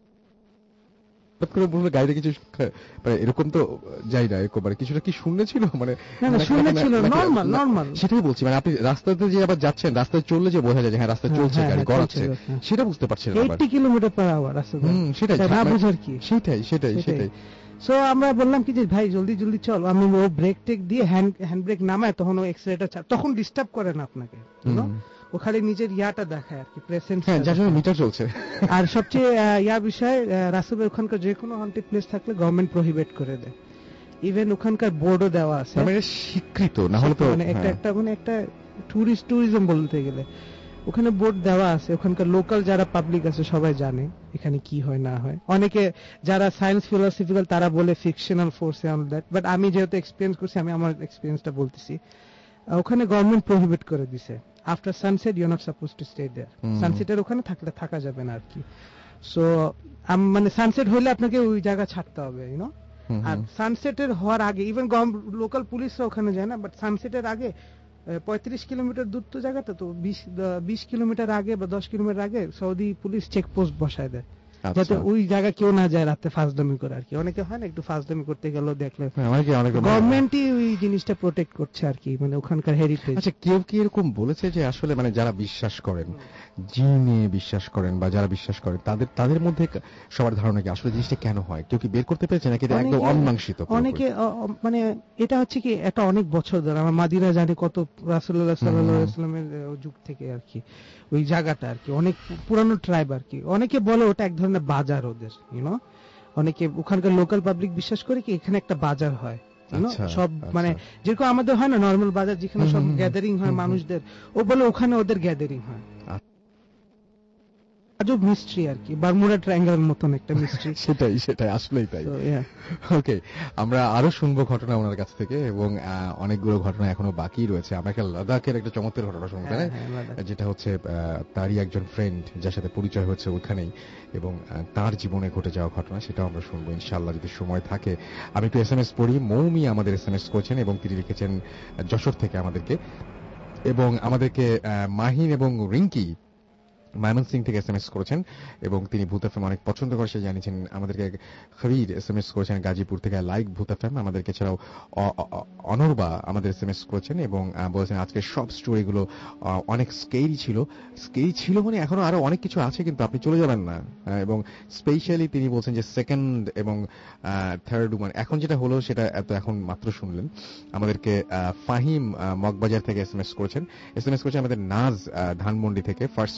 গাড়িটা কিছু এরকম তো যাই না, এরকম মানে কিছুটা কি শূন্য ছিল, মানে শূন্য ছিল, নরমাল। সেটাই বলছি, মানে আপনি রাস্তাতে যে আবার যাচ্ছেন, রাস্তায় চললে যে বোঝা যায় যে হ্যাঁ রাস্তায় চলছে, গাড়ি গড়াচ্ছে, সেটা বুঝতে পারছেন না, 80 কিলোমিটার পার আওয়ার আছে, সেটাই না বুঝার কি, সেটাই। সো আমরা বললাম কি যে ভাই জলদি জলদি চল, আমি ও ব্রেক টেক দিয়ে হ্যান্ড ব্রেক নামায়, তখন ও এক্সিলারেটর ছাড়, তখন ডিস্টার্ব করে না আপনাকে, ও খালি নিজের ইয়াটা দেখায় আর কি, প্রেজেন্স, যার জন্য মিটার চলছে। আর সবচেয়ে বিষয়, রাসেলের ওখানকার যে কোনো হন্টেড প্লেস থাকলে গভর্নমেন্ট প্রহিবিট করে দেয়, ইভেন ওখানকার বোর্ডও দেওয়া আছে, মানে স্বীকৃত না হলে তো মানে একটা ট্যুরিজম বলতে গেলে ওখানে বোর্ড দেওয়া আছে, ওখানকার লোকাল যারা পাবলিক আছে সবাই জানে এখানে কি হয় না হয়। অনেকে যারা সায়েন্স ফিলোসফিক্যাল তারা বলে fictional force and that, but আমি যেহেতু এক্সপেরিয়েন্স করছি, আমি আমার এক্সপেরিয়েন্সটা বলতেছি। ওখানে গভর্নমেন্ট প্রহিবিট করে দিছে, after sunset you are not suppose to stay there, সানসেটের ওখানে থাকা যাবে না আর কি। সো মানে সানসেট হইলে আপনাকে ওই জায়গা ছাড়তে হবে, ইউনো। আর সানসেটের হওয়ার আগে ইভেন লোকাল পুলিশরা ওখানে যায় না, বাট সানসেটের আগে 35 কিলোমিটার দূর তো জায়গাটা, তো 20 কিলোমিটার আগে বা 10 কিলোমিটার আগে সৌদি পুলিশ চেকপোস্ট বসায় দেয়, যাতে ওই জায়গা কেউ না যায় রাতে ফাজলামি করে আর কি। অনেকে হয় না একটু ফাজলামি করতে গেল দেখলে, গভর্নমেন্টই ওই জিনিসটা প্রোটেক্ট করছে আর কি, মানে ওখানকার হেরিটেজ। আচ্ছা, কেউ কি এরকম বলেছে যে আসলে মানে যারা বিশ্বাস করেন, জিনে বিশ্বাস করেন বা যারা বিশ্বাস করেন, তাদের মধ্যে সবার ধারণা কি আসলে জিনিসটা কেন হয়, কেউ কি বের করতে পেরেছে নাকি এটা একদম অমীমাংসিত? অনেকে মানে এটা হচ্ছে কি একটা অনেক বছর ধরে, আমার মাদিনা জানে কত রাসূলুল্লাহ সাল্লাল্লাহু আলাইহি ওয়াসাল্লামের যুগ থেকে আর কি, ওই জায়গাটা আর কি অনেক পুরানো ট্রাইব আর কি। অনেকে বলে ওটা এক ধরনের বাজার ওদের, ইউনো। অনেকে ওখানকার লোকাল পাবলিক বিশ্বাস করে কি এখানে একটা বাজার হয়, সব মানে যেরকম আমাদের হয় না নর্মাল বাজার, যেখানে সব গ্যাদারিং হয় মানুষদের, ও বলে ওখানে ওদের গ্যাদারিং হয়। আজব মিস্ট্রি আর কি, বারমুডা ট্রায়াঙ্গেলের মতন একটা মিস্ট্রি। সেটাই আসলেই তাই। ওকে, আমরা আরো শুনবো ঘটনা ওনার কাছ থেকে, এবং অনেকগুলো ঘটনা এখনো বাকি রয়েছে। আমরা একটা লাদাখের একটা চমৎকার ঘটনা শুনবো, তাই না? যেটা হচ্ছে তারই একজন ফ্রেন্ড যার সাথে পরিচয় হচ্ছে ওখানেই, এবং তার জীবনে ঘটে যাওয়া ঘটনা, সেটাও আমরা শুনবো ইনশাআল্লাহ যদি সময় থাকে। আমি একটু SMS পড়ি। মৌমি আমাদের SMS করেছেন এবং তিনি লিখেছেন যশোর থেকে আমাদেরকে, এবং আমাদেরকে মাহিন এবং রিঙ্কি ময়মনসিং থেকে SMS করেছেন, এবং তিনি ভূত এফএম অনেক পছন্দ করে সে জানিয়েছেন। আমাদেরকে খবির SMS করেছেন গাজীপুর থেকে, লাইক ভূত এফএম। আমাদেরকে ছাড়াও অনর্বা আমাদের SMS করেছেন এবং বলেছেন আজকের সব স্টোরিগুলো অনেক স্কেরি ছিল মানে এখনো আরো অনেক কিছু আছে, কিন্তু আপনি চলে যাবেন না। এবং স্পেশালি তিনি বলছেন যে সেকেন্ড এবং থার্ড ওয়ান এখন যেটা হলো সেটা এখন মাত্র শুনলেন। আমাদেরকে ফাহিম মগবাজার থেকে SMS করেছেন আমাদের নাজ ধানমন্ডি থেকে। ফার্স্ট স্টোরিটা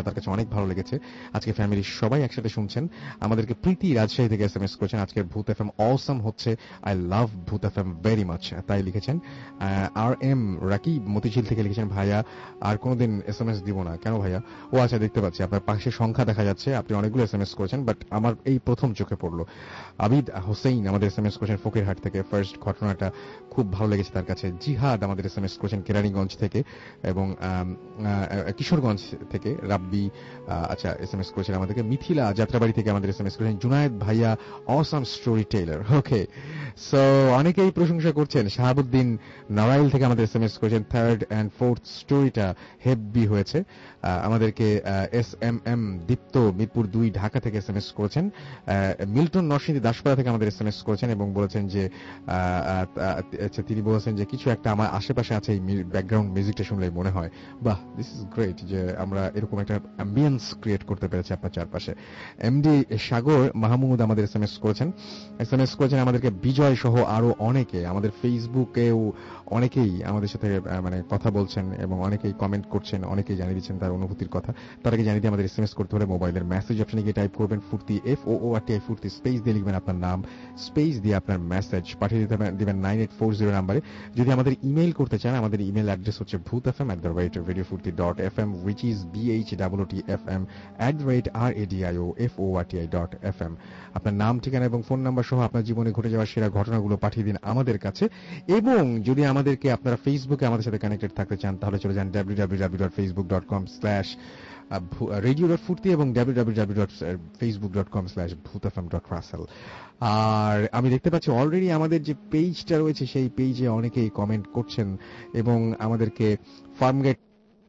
তার কাছে অনেক ভালো লেগেছে। আজকে ফ্যামিলির সবাই একসাথে শুনছেন। আমাদেরকে প্রীতি রাজশাহী থেকে এসএমএস করেছেন, আজকের ভূত এফএম অসম হচ্ছে, I love Bhoot FM very much, তাই লিখেছেন। আর এম রাকিব মতিঝিল থেকে লিখেছেন, ভাইয়া আর কোনোদিন এসএমএস দিব না। কেন ভাইয়া? ও আচ্ছা, দেখতে পাচ্ছি আপনার পাশে সংখ্যা দেখা যাচ্ছে, আপনি অনেকগুলো এসএমএস করেছেন, বাট আমার এই প্রথম চোখে পড়লো। আবিদ হোসেন আমাদের এসএমএস করেছেন ফকিরহাট থেকে, ফার্স্ট ঘটনাটা খুব ভালো লেগেছে তার কাছে। জিহাদ আমাদের এসএমএস করেছেন কেরানীগঞ্জ থেকে, এবং কিশোরগঞ্জ থেকে রাব্বি আচ্ছা এসএমএস করেছেন আমাদেরকে। মিথিলা যাত্রাবাড়ি থেকে আমাদের এসএমএস করেছেন, জুনায়েদ ভাইয়া awesome story teller. Okay, so অনেকেই প্রশংসা করছেন। শাহাবুদ্দিন নারাইল থেকে আমাদের এসএমএস করেছেন, থার্ড এন্ড ফোর্থ স্টোরিটা হেভি হয়েছে। আমাদেরকে S M M Dipto Mirpur 2 Dhaka থেকে এসএমএস করেছেন। মিল্টন নরসিংদী দাসপাড়া থেকে আমাদের এসএমএস করেছেন এবং বলেছেন যে তিনি বলেছেন যে কিছু একটা আমার আশেপাশে আছে, এই ব্যাকগ্রাউন্ড মিউজিকটা শুনলেই মনে হয় বাহ, দিস ইজ গ্রেট, যে আমরা এরকম একটা অ্যাম্বিয়েন্স ক্রিয়েট করতে পেরেছি আপনার চারপাশে। এমডি সাগর মাহমুদ আমাদের এসএমএস করেছেন আমাদেরকে বিজয় সহ আরো অনেকে। আমাদের ফেসবুকেও অনেকেই আমাদের সাথে মানে কথা বলছেন এবং অনেকেই কমেন্ট করছেন, অনেকেই জানিয়ে দিচ্ছেন তার অনুভূতির কথা। তার আগে জানিয়ে দিয়ে আমাদের এসএমএস করতে হলে মোবাইলের মেসেজ অপশনে গিয়ে টাইপ করবেন ফুর্তি FOORTI ফুর্তি, স্পেস দিয়ে লিখবেন আপনার নাম, স্পেস দিয়ে আপনার মেসেজ পাঠিয়ে দিবেন 9840 নাম্বারে। যদি আমাদের ইমেইল করতে চান, আমাদের ইমেইল অ্যাড্রেস হচ্ছে bhutfm@radiofurti.fm, which is BHOOTFM@radioforti.fm। আপনার নাম, ঠিকানা এবং ফোন নাম্বার সহ আপনার জীবনে ঘটে যাওয়া সেরা ঘটনাগুলো পাঠিয়ে দিন আমাদের কাছে। এবং যদি আমাদেরকে আপনারা ফেসবুকে আমাদের সাথে কানেক্টেড থাকতে চান, তাহলে চলে যান www.facebook.com/radio.furti এবং www.facebook.com/bhutfm.russell। আর আমি দেখতে পাচ্ছি অলরেডি আমাদের যে পেজটা রয়েছে সেই পেজে অনেকেই কমেন্ট করছেন এবং আমাদেরকে ফার্মগেট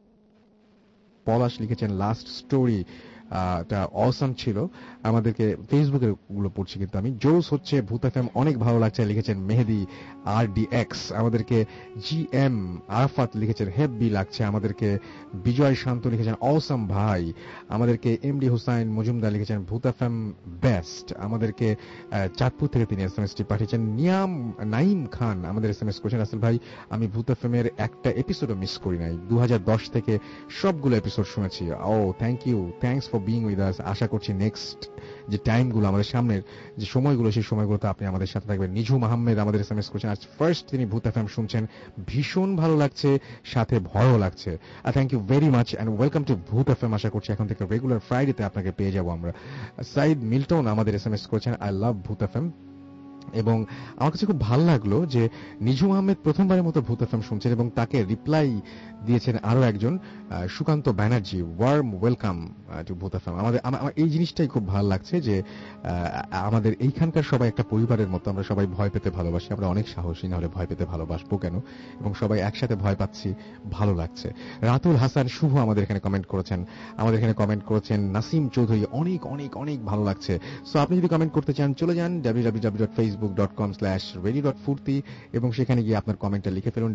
পলাশ লিখেছেন, লাস্ট স্টোরি টা অসম ছিল। আমাদেরকে ফেসবুকের গুলো পড়ছি কিন্তু আমি। জোস হচ্ছে ভূত এফএম অনেক ভালো লাগছে লিখেছেন মেহেদি RDX। আমাদেরকে GM আরাফাত লিখেছেন হেভি লাগছে। আমাদেরকে বিজয় শান্ত লিখেছেন অসম ভাই। আমাদেরকে MD হুসাইন মজুমদার লিখেছেন ভূত এফএম বেস্ট। আমাদেরকে চাঁদপুর থেকে তিনি এসএমএসটি পাঠিয়েছেন। নাইম খান আমাদের এসএমএস করেছেন, আসল ভাই আমি ভূত এফএম এর একটা এপিসোডও মিস করি নাই, 2010 থেকে সবগুলো এপিসোড শুনেছি। Oh thank you, thanks for being with us. আশা করছি নেক্সট যে টাইমগুলো আমাদের সামনের যে সময়গুলো, সেই সময়গুলোতে আপনি আমাদের সাথে থাকবেন। নিঝুম আহমেদ আমাদের এসএমএস করেছেন, আজ ফার্স্ট তিনি ভূত এফএম শুনছেন, ভীষণ ভালো লাগছে, সাথে ভয়ও লাগছে। Thank you very much and welcome to Bhoot FM. আশা করছি এখন থেকে রেগুলার ফ্রাইডেতে আপনাকে পেয়ে যাবো আমরা। সাইদ মিল্টন আমাদের এসএমএস করেছেন, আই লাভ ভূত এফএম। এবং আমার কাছে খুব ভালো লাগলো যে নিঝুম আহমেদ প্রথমবারের মতো ভূত এফএম শুনছেন এবং তাকে রিপ্লাই দিয়েছেন আরো একজন, Sukanta Banerjee, warm welcome to Bhoot FM. আমার এই জিনিসটাই খুব ভালো লাগছে যে আমাদের এইখানকার সবাই একটা পরিবারের মতো, আমরা সবাই ভয় পেতে ভালোবাসি, আমরা অনেক সাহসী, না হলে ভয় পেতে ভালোবাসবো কেন, এবং সবাই একসাথে ভয় পাচ্ছি, ভালো লাগছে। রাতুল হাসান শুভ আমাদের এখানে কমেন্ট করেছেন, নাসিম চৌধুরী অনেক অনেক অনেক ভালো লাগছে। সো আপনি যদি কমেন্ট করতে চান চলে যান www.facebook.com/radio.furti এবং সেখানে গিয়ে আপনার কমেন্টটা লিখে ফেলুন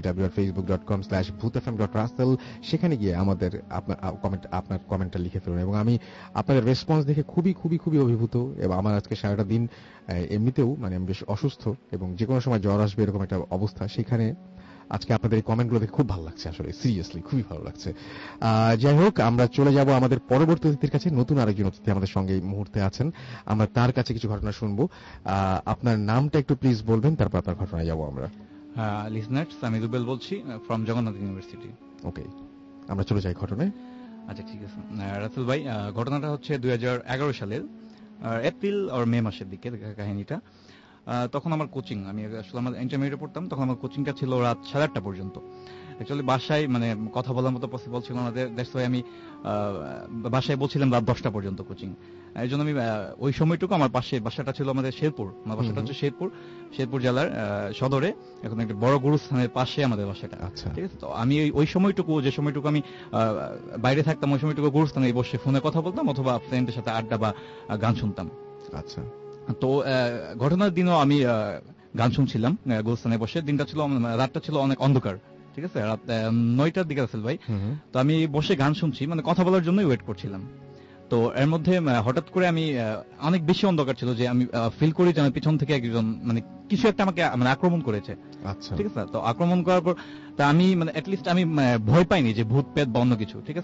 www.facebook.com/bhutfm.russell। সেখানে গিয়ে আমাদের আপনার কমেন্টটা লিখে ফেলুন এবং আমি আপনাদের রেসপন্স দেখে খুবই খুবই খুবই অভিভূত। এবং আমার আজকে সারাটা দিন এমনিতেও মানে আমি বেশ অসুস্থ এবং যে কোনো সময় জ্বর আসবে এরকম একটা অবস্থা, সেখানে আজকে আপনাদের এই কমেন্টগুলো দেখে খুব ভালো লাগছে, আসলে সিরিয়াসলি খুবই ভালো লাগছে। যাই হোক, আমরা চলে যাব আমাদের পরবর্তী অতিথির কাছে। নতুন আরেকজন অতিথি আমাদের সঙ্গে এই মুহূর্তে আছেন, আমরা তার কাছে কিছু ঘটনা শুনবো। আপনার নামটা একটু প্লিজ বলবেন, তারপর আপনার ঘটনায় যাবো আমরা। লিসনার্স, আমি রুবেল বলছি ফ্রম জগন্নাথ ইউনিভার্সিটি। ওকে, আমরা চলে যাই ঘটনায়। আচ্ছা ঠিক আছে রাসেল ভাই, ঘটনাটা হচ্ছে 2011 সালের এপ্রিল আর মে মাসের দিকে কাহিনীটা। তখন আমার কোচিং, আমি আসলে আমার ইন্টারমিডিয়েটে পড়তাম, তখন আমার কোচিংটা ছিল রাত 8:30 পর্যন্ত। অ্যাকচুয়ালি বাসায় মানে কথা বলার মতো পসিবল ছিল না, দ্যাটস ওয়াই আমি বাসায় বলছিলাম রাত 10টা পর্যন্ত কোচিং। এই জন্য আমি ওই সময়টুকু আমার পাশে, বাসাটা ছিল আমাদের শেরপুর, আমার বাসাটা হচ্ছে শেরপুর জেলার সদরে, এখন একটা বড় গুরুস্থানের পাশে আমাদের বাসাটা। ঠিক আছে, তো আমি ওই সময়টুকু, যে সময়টুকু আমি বাইরে থাকতাম, ওই সময়টুকু গুরুস্থানে বসে ফোনে কথা বলতাম অথবা ফ্রেন্ডের সাথে আড্ডা বা গান শুনতাম। আচ্ছা, তো ঘটনার দিনও আমি গান শুনছিলাম গুরুস্থানে বসে। রাতটা ছিল অনেক অন্ধকার, ঠিক আছে, রাত 9টার দিকে আসল ভাই। তো আমি বসে গান শুনছি, মানে কথা বলার জন্যই ওয়েট করছিলাম। তো এর মধ্যে হঠাৎ করে আমি অনেক বেশি অন্ধকার ছিল যে আমি ফিল করি যে আমার পিছন থেকে একজন মানে কিছু একটা আমাকে মানে আক্রমণ করেছে। আচ্ছা, ঠিক আছে, তো আক্রমণ করার পর তা আমি মানে অ্যাটলিস্ট আমি ভয় পাইনি যে ভূত পেট বা অন্য কিছু, ঠিক আছে,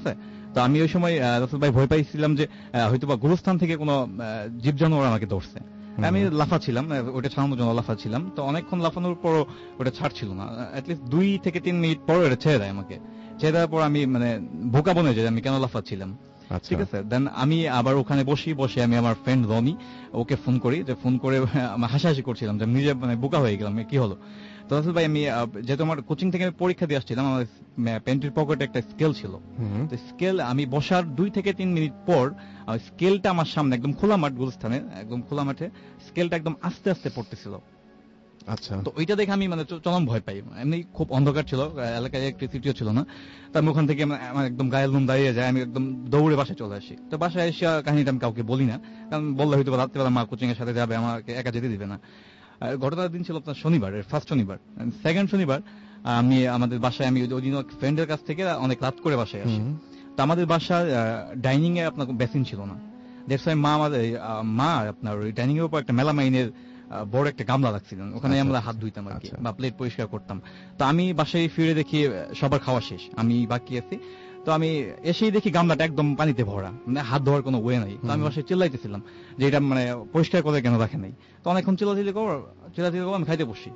তো আমি ওই সময় রাসেল ভাই ভয় পাইছিলাম যে হয়তো বা গুরুস্থান থেকে কোনো জীব জানোয়ার আমাকে ধরছে। আমি লাফাচ্ছিলাম, ওটা ছাড়ানোর জন্য লাফাচ্ছিলাম। তো অনেকক্ষণ লাফানোর পরও ওটা ছাড়ছিল না। অ্যাটলিস্ট 2 থেকে 3 মিনিট পর ওটা ছেড়ে দেয় আমাকে। ছেড়ে দেওয়ার পর আমি মানে বোকা বনে যাই আমি কেন লাফাচ্ছিলাম। ঠিক আছে, দেন আমি আবার ওখানে বসে আমি আমার ফ্রেন্ড রনি ওকে ফোন করি, যে ফোন করে হাসাহাসি করছিলাম যে নিজে মানে বোকা হয়ে গেলাম, কি হলো। তো রাসেল ভাই আমি যেহেতু আমার কোচিং থেকে পরীক্ষা দিয়ে আসছিলাম, আমার প্যান্টের পকেটে একটা স্কেল ছিল। তো স্কেল আমি বসার 2 থেকে 3 মিনিট পর স্কেলটা আমার সামনে একদম খোলা মাঠ, গুলস্থানে একদম খোলা মাঠে স্কেলটা একদম আস্তে আস্তে পড়তেছিল। আচ্ছা, তো ওইটা দেখে আমি মানে চরম ভয় পাই। এমনি খুব অন্ধকার ছিল, এলাকায় ইলেকট্রিসিটিও ছিল না। তো আমি ওখান থেকে আমার একদম গায়ের লোম দাঁড়িয়ে যায়, আমি একদম দৌড়ে বাসায় চলে আসি। তো বাসায় এসে কাহিনীটা আমি কাউকে বলি না, কারণ বললে হয়তো রাত্রিবেলা মা কোচিং এর সাথে যাবে, আমাকে একা যেতে দিবে না। ঘটনার দিন ছিল আপনার শনিবার, ফার্স্ট শনিবার। সেকেন্ড শনিবার আমি আমাদের বাসায় আমি ওই দিন ফ্রেন্ডের কাছ থেকে অনেক রাত করে বাসায় আসি। তো আমাদের বাসার ডাইনিং এ আপনার বেসিন ছিল না। দ্যাটস ওয়াই মা আপনার ওই ডাইনিং এর উপর একটা মেলামাইনের বড় একটা গামলা রাখছিলেন, ওখানে আমরা হাত ধুইতাম আর কি, বা প্লেট পরিষ্কার করতাম। তো আমি বাসায় ফিরে দেখি সবার খাওয়া শেষ, আমি বাকি আছি। তো আমি এসেই দেখি গামলাটা একদম পানিতে ভরা, মানে হাত ধোয়ার কোনো ওয়ে নাই। তো আমি বাসায় চিল্লাইতেছিলাম যে এটা মানে পরিষ্কার করে কেন রাখে নাই। তো অনেকক্ষণ চিল্লাচিল্লি করবো, আমি খাইতে বসি,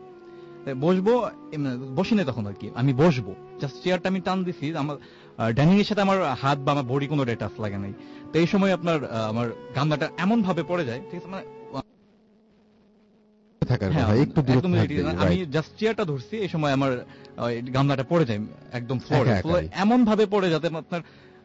বসি নাই তখন আর কি, আমি বসবো, জাস্ট চেয়ারটা আমি টান দিছি, আমার ডাইনিং এর সাথে আমার হাত বা আমার বডি কোনো টাচ লাগে নাই। তো এই সময় আপনার আমার গামলাটা এমন ভাবে পড়ে যায়, ঠিক আছে, মানে আমি জাস্ট চেয়ারটা ধরছি, এই সময় আমার গামলাটা পড়ে যায় একদম ফ্লোরে, এমন ভাবে পড়ে যাতে আপনার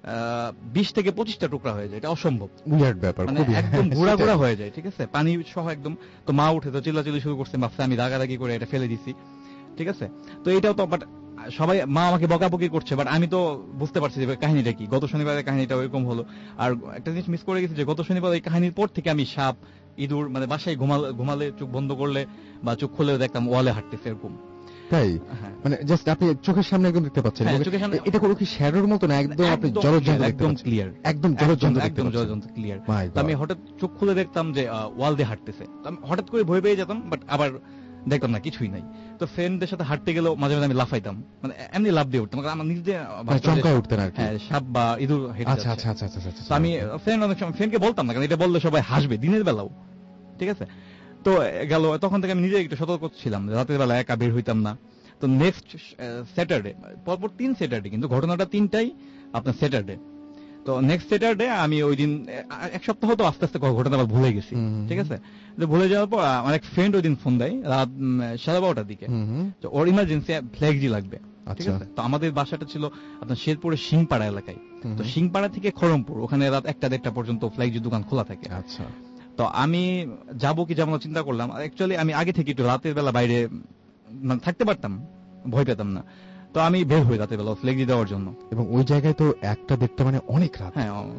20 থেকে 25টা টুকরা হয়ে যায়। এটা অসম্ভব ব্যাপার, মানে একদম ঘোরা ঘোরা হয়ে যায়, ঠিক আছে, পানি সহ একদম। তো মা উঠে তো চিল্লাচিল্লি শুরু করছে, ভাবছে আমি রাগারাগি করে এটা ফেলে দিছি, ঠিক আছে। তো এটাও তো বাট সবাই মা আমাকে বকাবকি করছে, বাট আমি তো বুঝতে পারছি যে কাহিনীটা কি। গত শনিবারের কাহিনীটা ওইরকম হলো। আর একটা জিনিস মিস করে গেছি যে গত শনিবার এই কাহিনীর পর থেকে আমি সাপ, ইঁদুর, মানে বাসায় ঘুমালে চোখ বন্ধ করলে বা চোখ খুলে দেখতাম ওয়ালে হাঁটতেছে এরকম। তাই মানে জাস্ট আপনি চোখের সামনে একদম দেখতে পাচ্ছেন। এটা কোনো কি শ্যাডোর মতো না, একদম আপনি জলযন্ত্র, একদম ক্লিয়ার, একদম জলযন্ত্র, একদম জলযন্ত্র ক্লিয়ার। আমি হঠাৎ চোখ খুলে দেখতাম যে ওয়াল দিয়ে হাঁটতেছে। আমি হঠাৎ করে ভয় পেয়ে যেতাম, বাট আবার দেখতাম না কিছুই নাই। তো ফ্রেন্ডদের সাথে হাঁটতে গেলেও মাঝে মাঝে আমি লাফাইতাম, মানে এমনি লাফ দিয়ে উঠতাম, আমার নিজে চমকায় উঠতেন আর কি। হ্যাঁ, সাপ বা ইঁদুর হেঁটে যাচ্ছে। আচ্ছা আচ্ছা আচ্ছা আচ্ছা। আমি ফ্রেন্ডকে বলতাম না, কারণ এটা বললে সবাই হাসবে দিনের বেলাও, ঠিক আছে। তো গেল, তখন থেকে আমি নিজে একটু সতর্ক ছিলাম, রাতের বেলা একা বের হইতাম না। তো নেক্সট স্যাটারডে, পরপর 3 স্যাটারডে, কিন্তু ঘটনাটা 3টাই আপনার স্যাটারডে। তো নেক্সট স্যাটারডে আমি ওই দিন 1 সপ্তাহ তো আস্তে আস্তে ঘটনা আবার ভুলে গেছি, ঠিক আছে। তো ভুলে যাওয়ার পর আমার এক ফ্রেন্ড ওই দিন ফোন দেয় রাত 12:30টার দিকে, তো ওর ইমার্জেন্সি ফ্লেক্সি লাগবে, ঠিক আছে। তো আমাদের বাসাটা ছিল আপনার শেরপুরের সিংপাড়া এলাকায়। তো সিংপাড়া থেকে খড়মপুর, ওখানে রাত 1টা-1:30 পর্যন্ত ফ্লেক্সির দোকান খোলা থাকে। আচ্ছা। তো আমি যাবো কি যাবো না চিন্তা করলাম। অ্যাকচুয়ালি আমি আগে থেকে একটু রাতের বেলা বাইরে থাকতে পারতাম, ভয় পেতাম না। তো আমি বের হই রাতের বেলা ফ্লেক্সি দেওয়ার জন্য। এবং ওই জায়গায় তো 1টা-1:30 মানে অনেক রাত।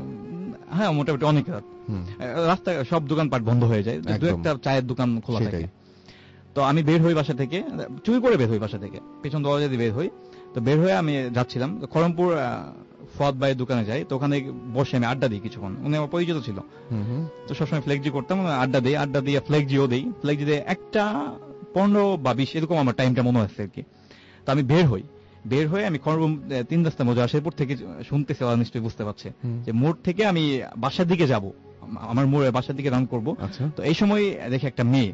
হ্যাঁ, মোটামুটি অনেক রাত। রাস্তায় সব দোকানপাট বন্ধ হয়ে যায়, 2-1টা চায়ের দোকান খোলা থাকে। তো আমি বের হই বাসা থেকে, চুরি করে বের হই বাসা থেকে, পেছন দরজা দিয়ে বের হই। তো বের হয়ে আমি যাচ্ছিলাম খড়মপুর ফদ ভাইয়ের দোকানে যাই। তো ওখানে বসে আমি আড্ডা দিই কিছুক্ষণ, উনি আমার পরিচিত ছিল। তো সবসময় ফ্লেক্সি করতাম, আড্ডা দিয়ে ফ্লেক্সিও দিই। ফ্লেক্সি দিয়ে 1টা-15 বা 20 এরকম আমার টাইমটা মনে আছে আর কি। তো আমি বের হয়ে আমি খড়মপুর 3 রাস্তা মজা শেরপুর থেকে শুনতেছি, ওরা নিশ্চয়ই বুঝতে পারছে যে মোড় থেকে আমি বাসার দিকে যাব, আমার বাসার দিকে রান করবো। তো এই সময় দেখি একটা মেয়ে,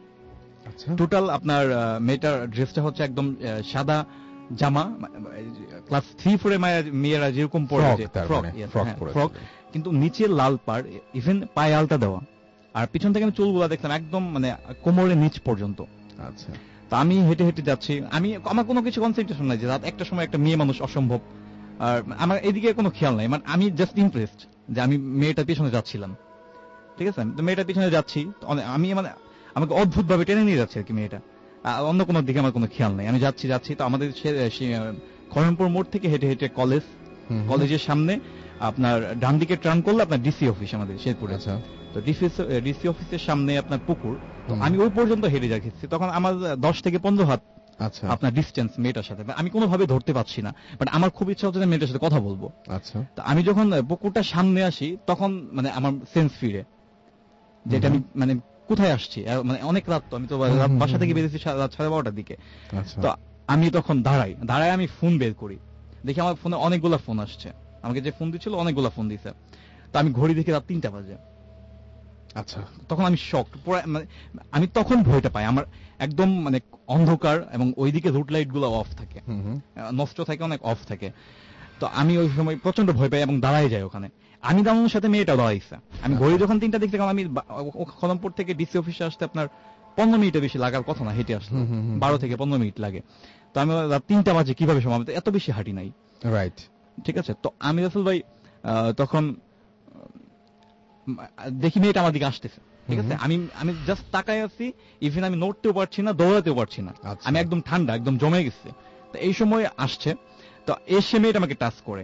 টোটাল আপনার মেয়েটার ড্রেসটা হচ্ছে একদম সাদা জামা, ক্লাস 3-4 এর মেয়েরা যেরকম পরে, ফ্রক, কিন্তু নিচে লাল পাড়, ইভেন পায়ে আলতা দেওয়া। আর পিছন থেকে আমি চুলগুলা দেখলাম একদম মানে কোমরের নিচ পর্যন্ত। আচ্ছা। তো আমি হেঁটে হেঁটে যাচ্ছি, আমার কোনো কিছু কনসেন্ট্রেশন নাই যে রাত 1টার সময় একটা মেয়ে মানুষ অসম্ভব। আর আমার এদিকে কোনো খেয়াল নাই, মানে আমি জাস্ট ইমপ্রেসড যে আমি মেয়েটার পিছনে যাচ্ছিলাম, ঠিক আছে। তো মেয়েটার পিছনে যাচ্ছি, আমি মানে আমাকে অদ্ভুত ভাবে টেনে নিয়ে যাচ্ছে আর কি মেয়েটা, অন্য কোনো দিকে আমার কোনো খেয়াল নাই। আমি যাচ্ছি। তো আমাদের খড়মপুর মোড় থেকে হেঁটে হেঁটে কলেজের সামনে আপনার ডান দিকে টার্ন করলে আপনার ডিসি অফিস আমাদের শেরপুরে। তো ডিসি অফিসের সামনে আপনার পুকুর। তো আমি ওই পর্যন্ত হেঁটে যাচ্ছি, তখন আমার 10 থেকে 15 হাত আপনার ডিস্টেন্স মেয়েটার সাথে। আমি কোনোভাবে ধরতে পারছি না, বাট আমার খুব ইচ্ছা হচ্ছে মেয়েটার সাথে কথা বলবো। আচ্ছা। তো আমি যখন পুকুরটা সামনে আসি, তখন মানে আমার সেন্স ফিরে যেটা আমি মানে কোথায় আসছি, মানে অনেক রাত। তো আমি তো বাসা থেকে বেরিয়েছি রাত 12:30টার দিকে। তো আমি তখন দাঁড়াই আমি ফোন বের করি, দেখি আমার ফোনে অনেকগুলো ফোন আসছে। আমাকে যে ফোন দিচ্ছিল অনেকগুলা ফোন দিছে। তো আমি ঘড়ি দেখে রাত 3টা বাজে। আচ্ছা, তখন আমি শক, পুরো আমি তখন ভয়টা পাই। আমার একদম মানে অন্ধকার এবং ওইদিকে রুট লাইট গুলো অফ থাকে, নষ্ট থাকে, অনেক অফ থাকে। তো আমি ওই সময় প্রচন্ড ভয় পাই এবং দাঁড়াই যাই ওখানে। আমি দাঁড়ানোর সাথে মেয়েটা দাঁড়াইছে। আমি ঘড়ি যখন 3টা দেখতে গেলাম, আমি কলমপুর থেকে ডিসি অফিসে আসতে আপনার 15 মিনিটের বেশি লাগার কথা না, হেঁটে আসলো 12 থেকে 15 মিনিট লাগে। তো আমি রাত 3টা বাজে কিভাবে সময়, আমি তো এত বেশি হাঁটি নাই, রাইট, ঠিক আছে। তো আমি রাসেল ভাই তখন দেখি মেয়েটা আমার দিকে আসতেছে, ঠিক আছে। আমি জাস্ট তাকায় আছি, ইভেন আমি নড়তেও পারছি না, দৌড়াতেও পারছি না, আমি একদম ঠান্ডা, একদম জমে গেছে। তো এই সময় আসছে, তো এসে মেয়েটা আমাকে টাচ করে।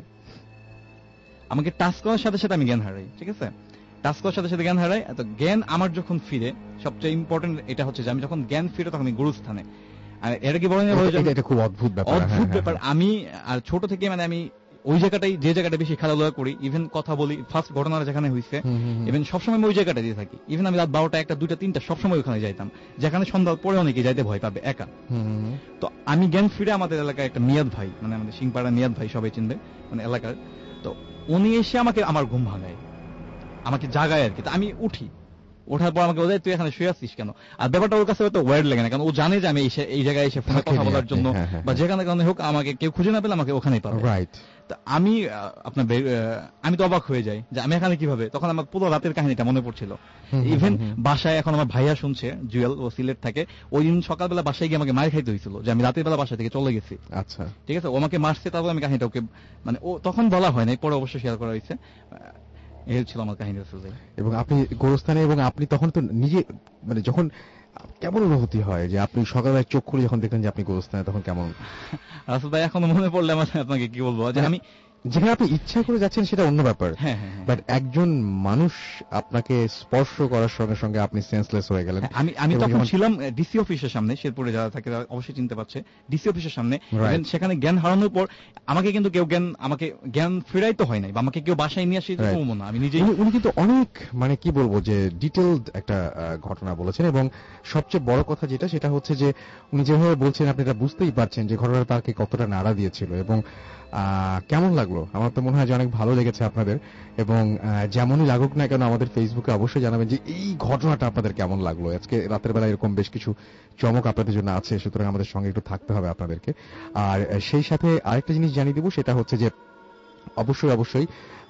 আমাকে টাচ করার সাথে সাথে আমি জ্ঞান হারাই, ঠিক আছে। টাচ করার সাথে সাথে জ্ঞান হারাই। তো জ্ঞান আমার যখন ফিরে, সবচেয়ে ইম্পর্টেন্ট এটা হচ্ছে যে আমি যখন জ্ঞান ফিরে তখন আমি গুরুস্থানে। আর এটা কি বলেন, এটা খুব অদ্ভুত ব্যাপার, অদ্ভুত ব্যাপার। আমি আর ছোট থেকে মানে আমি ওই জায়গাটাই, যে জায়গাটা বেশি খেলাধুলা করি, ইভেন কথা বলি, ফার্স্ট ঘটনাটা যেখানে হয়েছে, ইভেন সবসময় আমি ওই জায়গাটা দিয়ে থাকি। ইভেন আমি রাত 12টা, 1টা, 2টা, 3টা সবসময় ওখানে যাইতাম, যেখানে সন্ধ্যার পরে অনেকে যাইতে ভয় পাবে একা। তো আমি জ্ঞান ফিরে আমাদের এলাকায় একটা মিয়াদ ভাই, মানে আমাদের সিংপাড়া মিয়াদ ভাই, সবাই চিনবে মানে এলাকার। তো উনি এসে আমাকে আমার ঘুম ভাঙায়, আমাকে জাগায় আর কি। তো আমি উঠি, ওঠার পর আমাকে বলে তুই এখানে শুয়ে আসছিস কেন। আর ব্যাপারটা ওর কাছে হয়তো ওয়ার্ড লাগে না, কারণ ও জানে যে আমি এই জায়গায় এসে ফোনে কথা বলার জন্য বা যেখানে কারণে হোক আমাকে কেউ খুঁজে না পেলে আমাকে ওখানেই পাবে, রাইট। তো আমি আমি তো অবাক হয়ে যাই যে আমি এখানে কিভাবে। তখন আমার পুরো রাতের কাহিনীটা মনে পড়ছিল। ইভেন বাসায় এখন আমার ভাইয়া শুনছে, জুয়েল, ও সিলেট থাকে। ওই দিন সকালবেলা বাসায় গিয়ে আমাকে মার খাইতে হয়েছিল যে আমি রাতের বেলা বাসা থেকে চলে গেছি। আচ্ছা, ঠিক আছে। ও আমাকে মারছে, তারপর আমি কাহিনীটা ওকে, মানে ও তখন বলা হয় নাই, পরে অবশ্যই শেয়ার করা হয়েছে। এই ছিল আমার কাহিনী। এবং আপনি গোরস্থানে, এবং আপনি তখন তো নিজে মানে যখন কেমন অনুভূতি হয় যে আপনি সকালবেলা চোখ খুলে যখন দেখলেন যে আপনি গোরস্থানে, তখন কেমন? আসলে এখনো মনে পড়লে আমার আপনাকে কি বলবো, যে আমি যেখানে আপনি ইচ্ছা করে যাচ্ছেন সেটা অন্য ব্যাপার, বাট একজন মানুষ আপনাকে স্পর্শ করার সঙ্গে সঙ্গে আপনি সেন্সলেস হয়ে গেলেন। আমি তখন ছিলাম ডিসি অফিসের সামনে, শেরপুরে যারা থাকে তারা অবশ্যই চিনতে পারছে, ডিসি অফিসের সামনে। সেখানে জ্ঞান হারানোর পর আমাকে কিন্তু কেউ আমাকে জ্ঞান ফেরাইতে হয় নাই, বা আমাকে কেউ বাসায় নিয়ে আসে না, আমি নিজেই। উনি কিন্তু অনেক মানে কি বলবো যে ডিটেইলড একটা ঘটনা বলেছেন, এবং সবচেয়ে বড় কথা যেটা, সেটা হচ্ছে যে উনি যেভাবে বলছেন আপনি এটা বুঝতেই পারছেন যে ঘটনাটা তাকে কতটা নাড়া দিয়েছিল। এবং কেমন লাগলো? আমার তো মনে হয় যে অনেক ভালো লেগেছে আপনাদের। এবং যেমনই লাগুক না কেন, আমাদের ফেসবুকে অবশ্যই জানাবেন যে এই ঘটনাটা আপনাদের কেমন লাগলো। আজকে রাতের বেলা এরকম বেশ কিছু চমক আপনাদের জন্য আছে, সুতরাং আমাদের সঙ্গে একটু থাকতে হবে আপনাদেরকে। আর সেই সাথে আরেকটা জিনিস জানিয়ে দেবো, সেটা হচ্ছে যে অবশ্যই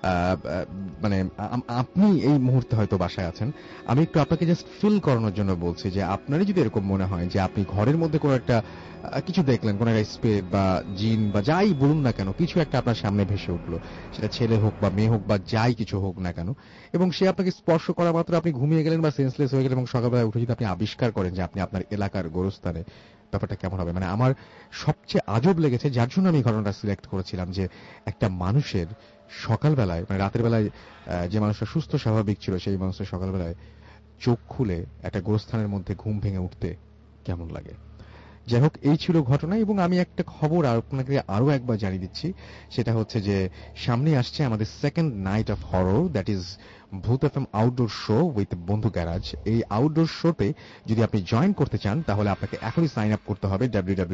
মানে আপনি এই মুহূর্তে হয়তো বাসায় আছেন, আমি একটু আপনাকে জাস্ট ফিল করানোর জন্য বলছি যে আপনারই যদি এরকম মনে হয় যে আপনি ঘরের মধ্যে কোনো একটা কিছু দেখলেন, কোনো একটা স্পিরিট বা জিন বা যাই বলুন না কেন, কিছু একটা আপনার সামনে ভেসে উঠলো, সেটা ছেলে হোক বা মেয়ে হোক বা যাই কিছু হোক না কেন, এবং সে আপনাকে স্পর্শ করা মাত্র আপনি ঘুমিয়ে গেলেন বা সেন্সলেস হয়ে গেলেন, এবং সকালবেলা উঠে যদি আপনি আবিষ্কার করেন যে আপনি আপনার এলাকার গোরস্থানে, ব্যাপারটা কেমন হবে? মানে আমার সবচেয়ে আজব লেগেছে, যার জন্য আমি ঘটনাটা সিলেক্ট করেছিলাম, যে একটা মানুষের সকালবেলায়, মানে রাতের বেলায় যে মানুষটা সুস্থ স্বাভাবিক ছিল, সেই মানুষটা সকালবেলায় চোখ খুলে একটা গোরস্থানের মধ্যে ঘুম ভেঙে উঠতে কেমন লাগে। যাই হোক, এই ছিল ঘটনা। এবং আমি একটা খবর আপনাকে আরো একবার জানিয়ে দিচ্ছি, সেটা হচ্ছে যে সামনে আসছে আমাদের second night of horror, that is Bhoot FM outdoor show with Bondhu garage. এই আউটডোর শোতে যদি আপনি জয়েন করতে চান, তাহলে আপনাকে এখনই সাইন আপ করতে হবে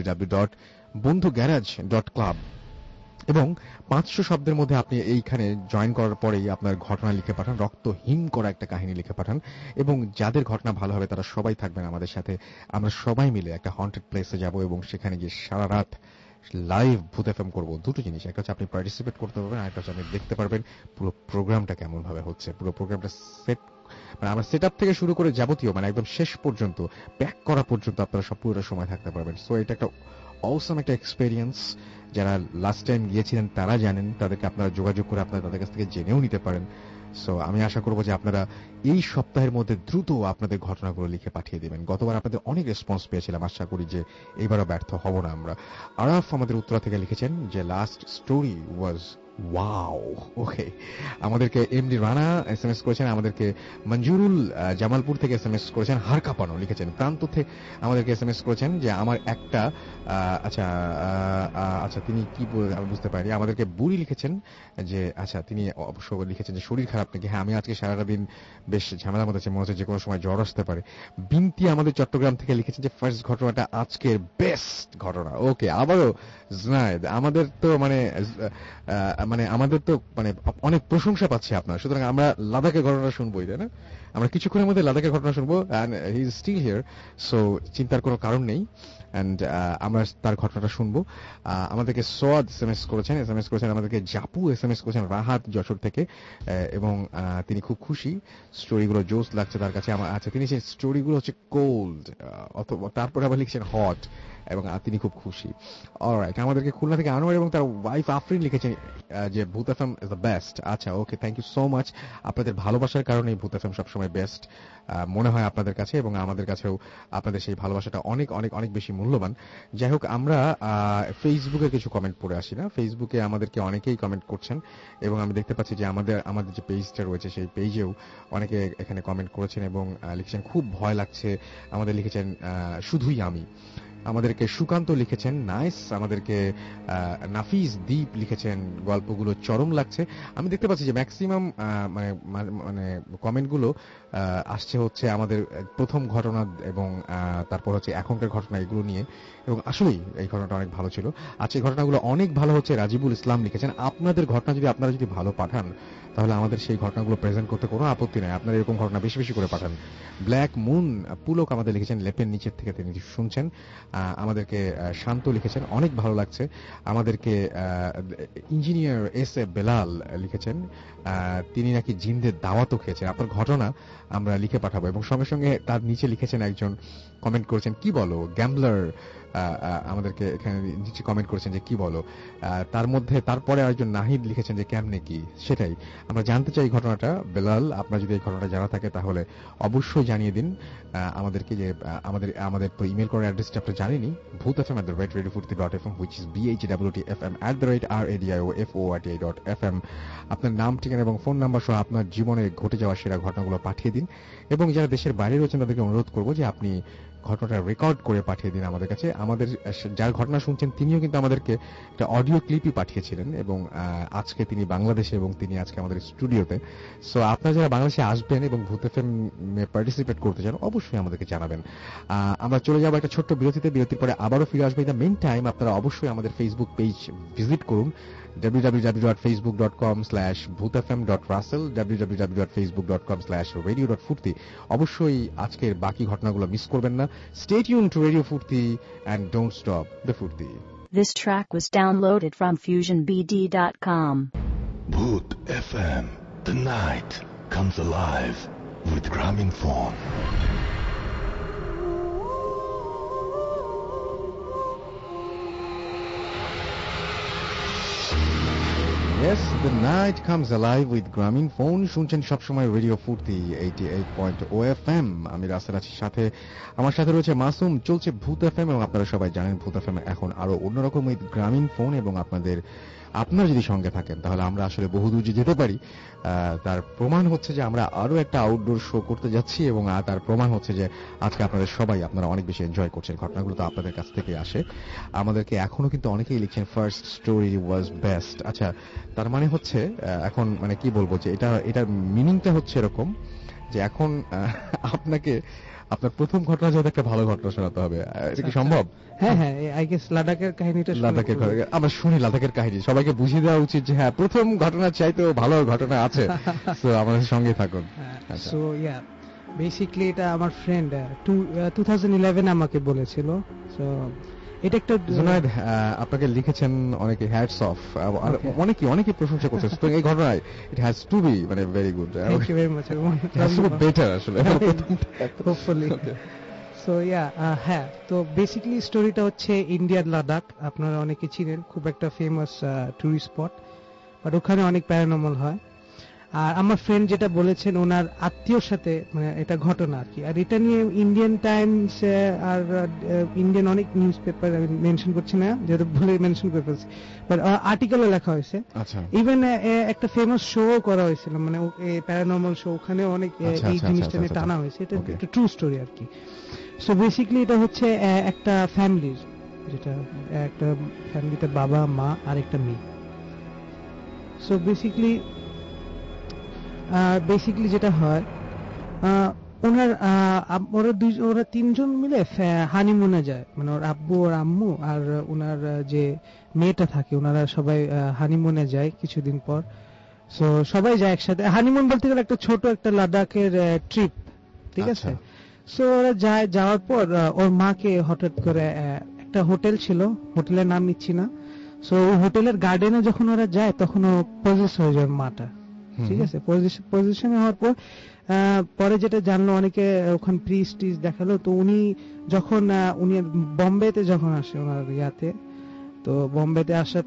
www.bondhugarage.club, এবং 500 শব্দের মধ্যে আপনি এইখানে জয়েন করার পরেই আপনার ঘটনা লিখে পাঠান, রক্তহীন করা একটা কাহিনী লিখে পাঠান, এবং যাদের ঘটনা ভালো হবে তারা সবাই থাকবেন আমাদের সাথে। আমরা সবাই মিলে একটা হন্টেড প্লেসে যাব, এবং সেখানে গিয়ে সারা রাত লাইভ ভূত এফএম করবো। দুটো জিনিস, একটা হচ্ছে আপনি পার্টিসিপেট করতে পারবেন, আর একটা হচ্ছে আপনি দেখতে পারবেন পুরো প্রোগ্রামটা কেমন ভাবে হচ্ছে। পুরো প্রোগ্রামটা মানে আমরা সেট আপ থেকে শুরু করে যাবতীয়, মানে একদম শেষ পর্যন্ত প্যাক করা পর্যন্ত আপনারা সব পুরোটা সময় থাকতে পারবেন। সো এটা একটা অসাম একটা এক্সপেরিয়েন্স। যারা লাস্ট টাইম গিয়েছিলেন তারা জানেন, তাদেরকে আপনারা যোগাযোগ করে আপনারা তাদের কাছ থেকে জেনেও নিতে পারেন। সো আমি আশা করবো যে আপনারা এই সপ্তাহের মধ্যে দ্রুত আপনাদের ঘটনাগুলো লিখে পাঠিয়ে দিবেন। গতবার আপনাদের অনেক রেসপন্স পেয়েছিলাম, আশা করি যে এইবারও ব্যর্থ হব না আমরা। আরাফ আমাদের উত্তরা থেকে লিখেছেন যে last story was wow. Okay, আমাদেরকে এমডি রানা এসএমএস করেছেন, আমাদেরকে মঞ্জুরুল জামালপুর থেকে এসএমএস করেছেন, হার কাঁপানো লিখেছেন, প্রান্ত থেকে আমাদেরকে এসএমএস করেছেন যে আমার একটা আচ্ছা তিনি কি আমি বুঝতে পারি, আমাদেরকে বুড়ি লিখেছেন যে আচ্ছা তিনি অবশ্য লিখেছেন যে শরীর খারাপ নাকি। হ্যাঁ, আমি আজকে সারাটা দিন বেশ ঝামেলার মধ্যে আছি, মনে হচ্ছে যে কোনো সময় জ্বর আসতে পারে। বিনতি আমাদের চট্টগ্রাম থেকে লিখেছেন যে ফার্স্ট ঘটনাটা আজকের বেস্ট ঘটনা। ওকে, আবারও জুনায়েদ আমাদের তো মানে আমাদের তো মানে অনেক প্রশংসা পাচ্ছি আপনার, সুতরাং আমরা লাদাখের ঘটনা শুনবোই, তাই না? আমরা কিছুক্ষণের মধ্যে লাদাখের ঘটনা শুনবো, and he is still here, so চিন্তার কোনো কারণ নেই। এন্ড আমরা তার ঘটনাটা শুনবো। আমাদেরকে সোয়াদ এসএমএস করেছেন আমাদেরকে, জাপু এসএমএস করেছেন রাহাত যশোর থেকে, এবং তিনি খুব খুশি, স্টোরিগুলো জোস লাগছে তার কাছে। আচ্ছা, তিনি সেই স্টোরিগুলো হচ্ছে কোল্ড, অথবা তারপরে আবার লিখছেন হট, এবং তিনি খুব খুশি। অলরাইট, আমাদেরকে খুলনা থেকে আনোয়ার এবং তার ওয়াইফ আফরিন লিখেছেন যে ভূত এফএম ইজ দ্য বেস্ট। আচ্ছা, okay, thank you so much. আপনাদের ভালোবাসার কারণে ভূত এফএম সবসময় বেস্ট মনে হয় আপনাদের কাছে, এবং আমাদের কাছেও আপনাদের সেই ভালোবাসাটা অনেক অনেক অনেক বেশি মূল্যবান। যাই হোক, আমরা ফেসবুকে কিছু কমেন্ট পড়ে আসি না। ফেসবুকে আমাদেরকে অনেকেই কমেন্ট করছেন, এবং আমি দেখতে পাচ্ছি যে আমাদের যে পেজটা রয়েছে সেই পেজেও অনেকে এখানে কমেন্ট করেছেন এবং লিখেছেন খুব ভয় লাগছে। আমাদের লিখেছেন শুধুই আমি, আমাদেরকে সুকান্ত লিখেছেন নাইস, আমাদেরকে নাফিস দ্বীপ লিখেছেন গল্পগুলো চরম লাগছে। আমি দেখতে পাচ্ছি যে ম্যাক্সিমাম মানে কমেন্টগুলো আসছে হচ্ছে আমাদের প্রথম ঘটনা এবং তারপর হচ্ছে এখনকার ঘটনা, এগুলো নিয়ে, এবং আসলেই এই ঘটনাটা অনেক ভালো ছিল। আচ্ছা, এই ঘটনাগুলো অনেক ভালো হচ্ছে। রাজিবুল ইসলাম লিখেছেন আপনাদের ঘটনা যদি আপনারা যদি ভালো পাঠান তাহলে আমাদের সেই ঘটনাগুলো প্রেজেন্ট করতে কোনো আপত্তি নাই, আপনারা এরকম ঘটনা বেশি বেশি করে পাঠান। ব্ল্যাক মুন পুলক আমাদের লিখেছেন লেপের নিচের থেকে তিনি শুনছেন। আমাদেরকে শান্ত লিখেছেন অনেক ভালো লাগছে। আমাদেরকে ইঞ্জিনিয়ার এস এ বেলাল লিখেছেন তিনি নাকি জিনদের দাওয়াতও খেয়েছেন। আপনার ঘটনা আমরা লিখে পাঠাবো, এবং সঙ্গে সঙ্গে তার নিচে লিখেছেন একজন কমেন্ট করেছেন কি বলো গ্যাম্বলার, আমাদেরকে এখানে নিচে কমেন্ট করেছেন যে কি বলো। তার মধ্যে তারপরে একজন নাহিদ লিখেছেন যে কেমনে কি, সেটাই আমরা জানতে চাই ঘটনাটা। বেলাল, আপনার যদি এই ঘটনাটা জানা থাকে তাহলে অবশ্যই জানিয়ে দিন আমাদেরকে, যে আমাদের তো ইমেল করার অ্যাড্রেসটা আপনি জানেনই, bhutfm@radiofurti.fm, which is bhwtfm@radiofort.fm। আপনার নাম, ঠিকানা এবং ফোন নাম্বার সহ আপনার জীবনে ঘটে যাওয়া সেরা ঘটনাগুলো পাঠিয়ে দিন, এবং যারা দেশের বাইরে রয়েছেন তাদেরকে অনুরোধ করবো যে আপনি ঘটনাটা রেকর্ড করে পাঠিয়ে দিন আমাদের কাছে। আমাদের যার ঘটনা শুনছেন তিনিও কিন্তু আমাদেরকে একটা অডিও ক্লিপই পাঠিয়েছিলেন, এবং আজকে তিনি বাংলাদেশে এবং তিনি আজকে আমাদের স্টুডিওতে। সো আপনারা যারা বাংলাদেশে আসবেন এবং ভূত এফএমে পার্টিসিপেট করতে চান অবশ্যই আমাদেরকে জানাবেন। আমরা চলে যাবো একটা ছোট্ট বিরতিতে, বিরতির পরে আবারও ফিরে আসবো। ইন দ্য মেইন টাইম আপনারা অবশ্যই আমাদের ফেসবুক পেজ ভিজিট করুন, www.facebook.com/bhutfm.russell, www.facebook.com/radio.furti। অবশ্যই আজকের বাকি ঘটনাগুলো মিস করবেন না। Stay tuned to Radio Furti and don't stop the Furti. This track was downloaded from FusionBD.com. Bhoot FM. The night comes alive with Graminphone. Yes, the night comes alive with Graminphone. শুনছেন সবসময় রেডিও ফুর্তি 88.0 FM। আমি রাসেল আছি সাথে, আমার সাথে রয়েছে মাসুম। চলছে ভূত এফএম, এবং আপনারা সবাই জানেন ভূত এফএম এখন আরো অন্যরকম উইথ গ্রামীণফোন, এবং আপনারা যদি সঙ্গে থাকেন তাহলে আমরা আসলে বহুদূর যে যেতে পারি তার প্রমাণ হচ্ছে যে আমরা আরো একটা আউটডোর শো করতে যাচ্ছি, এবং তার প্রমাণ হচ্ছে যে আজকে আপনারা অনেক বেশি এনজয় করছেন। ঘটনাগুলো তো আপনাদের কাছ থেকে আসে। আমাদেরকে এখনো কিন্তু অনেকেই লিখছেন ফার্স্ট স্টোরি ওয়াজ বেস্ট। আচ্ছা, তার মানে হচ্ছে এখন মানে কি বলবো, যে এটার মিনিংটা হচ্ছে এরকম যে এখন আপনাকে আপনার প্রথম ঘটনা যাতে একটা ভালো ঘটনা শোনাতে হবে। এটা কি সম্ভব? হ্যাঁ, আই গেস লাদাখের কাহিনীটা আমরা শুনি। লাদাখের কাহিনী সবাইকে বুঝিয়ে দেওয়া উচিত যে হ্যাঁ, প্রথম ঘটনার চাইতেও ভালো ঘটনা আছে। তো আমাদের সঙ্গে থাকুন। সো ইয়া, বেসিক্যালি এটা আমার ফ্রেন্ড 2011 আমাকে বলেছিল। সো এটা একটা জুনায়েদ আপনাকে লিখেছেন অনেকে, হ্যাটস অফ, অনেকে প্রশংসা করছে। তো এই ঘটনায় ইট হ্যাজ টু বি মানে very good. Thank you very much. Better আসলে হোপফুলি। সো ইয়া, হ্যাঁ, তো বেসিক্যালি স্টোরিটা হচ্ছে ইন্ডিয়ার লাদাখ। আপনারা অনেকে চিনেন, খুব একটা ফেমাস টুরিস্ট স্পট, বাট ওখানে অনেক প্যারানর্মাল হয়। আর আমার ফ্রেন্ড যেটা বলেছেন ওনার আত্মীয়র সাথে মানে এটা ঘটনা আর কি। আর এটা নিয়ে ইন্ডিয়ান টাইমস আর ইন্ডিয়ান অনেক নিউজ পেপার, আমি মেনশন করছি না যেহেতু ভুলে মেনশন করে ফেলছি, বাট আর্টিকেলও লেখা হয়েছে। ইভেন একটা ফেমাস শো করা হয়েছিল, মানে প্যারানর্মাল শো, ওখানে অনেক এই জিনিসটা নিয়ে টানা হয়েছে। এটা একটা ট্রু স্টোরি আর কি। সো বেসিক্যালি এটা হচ্ছে একটা ফ্যামিলির, যেটা একটা ফ্যামিলিতে বাবা, মা আর একটা মেয়ে। সো বেসিক্যালি যেটা হয়, ওনার ওরা তিনজন মিলে হানিমুনে যায়, মানে ওর আব্বু ওর আম্মু আর ওনার যে মেয়েটা থাকে, ওনারা সবাই হানিমুনে যায় কিছুদিন পর। সো সবাই যায় একসাথে। হানিমুন বলতে গেলে একটা ছোট একটা লাদাখের ট্রিপ, ঠিক আছে। সো ওরা যায়, যাওয়ার পর ওর মাকে হঠাৎ করে একটা হোটেল ছিল, হোটেলের নাম নিচ্ছি না, সো ওই হোটেলের গার্ডেনে যখন ওরা যায় তখন ও পজেস হয়ে যায় মাটা, ঠিক আছে। পজিশনে হওয়ার পর পরে যেটা জানলো অনেকে, ওখানে প্রিস্ট দেখালো, তো উনি যখন উনি বম্বেতে যখন আসে ওনার ইয়াতে, তো বম্বেতে আসার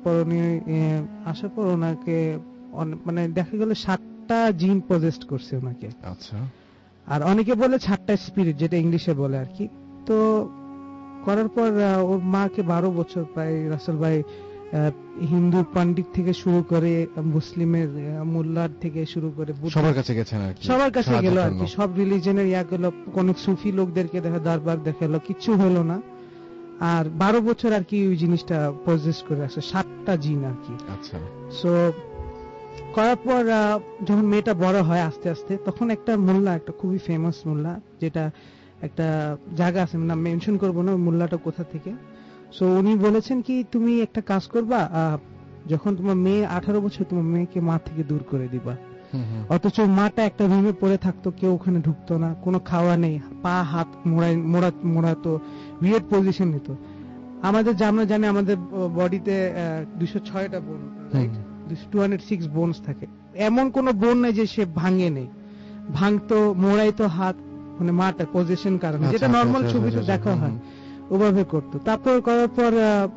পর ওনাকে মানে দেখা গেল 7টা জিন পজেস্ট করছে ওনাকে। আচ্ছা। আর অনেকে বলে 7টা স্পিরিট, যেটা ইংলিশে বলে আর কি। তো করার পর ওর মাকে 12 বছর প্রায় রাসেল ভাই হিন্দু পণ্ডিত থেকে শুরু করে মুসলিমের মোল্লার থেকে শুরু করে সবার কাছে গেছেন আর কি, সবার কাছে গেল আর কি, সব রিলিজনের গেল, কোন সুফি লোকদেরকে দেখা দরবার দেখালো, কিচ্ছু হলো না। আর 12 বছর আর কি ওই জিনিসটা পজেস করে আসে, 7টা জিন আর কি। আচ্ছা। সো করার পর যখন মেয়েটা বড় হয় আস্তে আস্তে, তখন একটা মোল্লা, একটা খুবই ফেমাস মোল্লা, যেটা একটা জায়গা আছে, না মেনশন করবো না মোল্লাটা কোথা থেকে। সো উনি বলেছেন কি, তুমি একটা কাজ করবা, যখন তোমার মেয়ে 18 বছর, তোমার মেয়েকে মা থেকে দূর করে দিবা। অথচ মাটা একটা রুমে পড়ে থাকতো, কেউ ওখানে ঢুকতো না, কোনো খাওয়া নেই, পা হাত মোড়াতো, উইয়ার্ড পজিশন নিত। আমাদের আমরা জানি আমাদের বডিতে 206টা বোন, রাইট, 206 বোনস থাকে, এমন কোন বোন নাই যে সে ভাঙে নেই, ভাঙতো, মোড়াইতো হাত, মানে মাটা পজিশন কারণে, যেটা নর্মাল ছবিতে দেখা হয় ওভাবে করতো। তারপর করার পর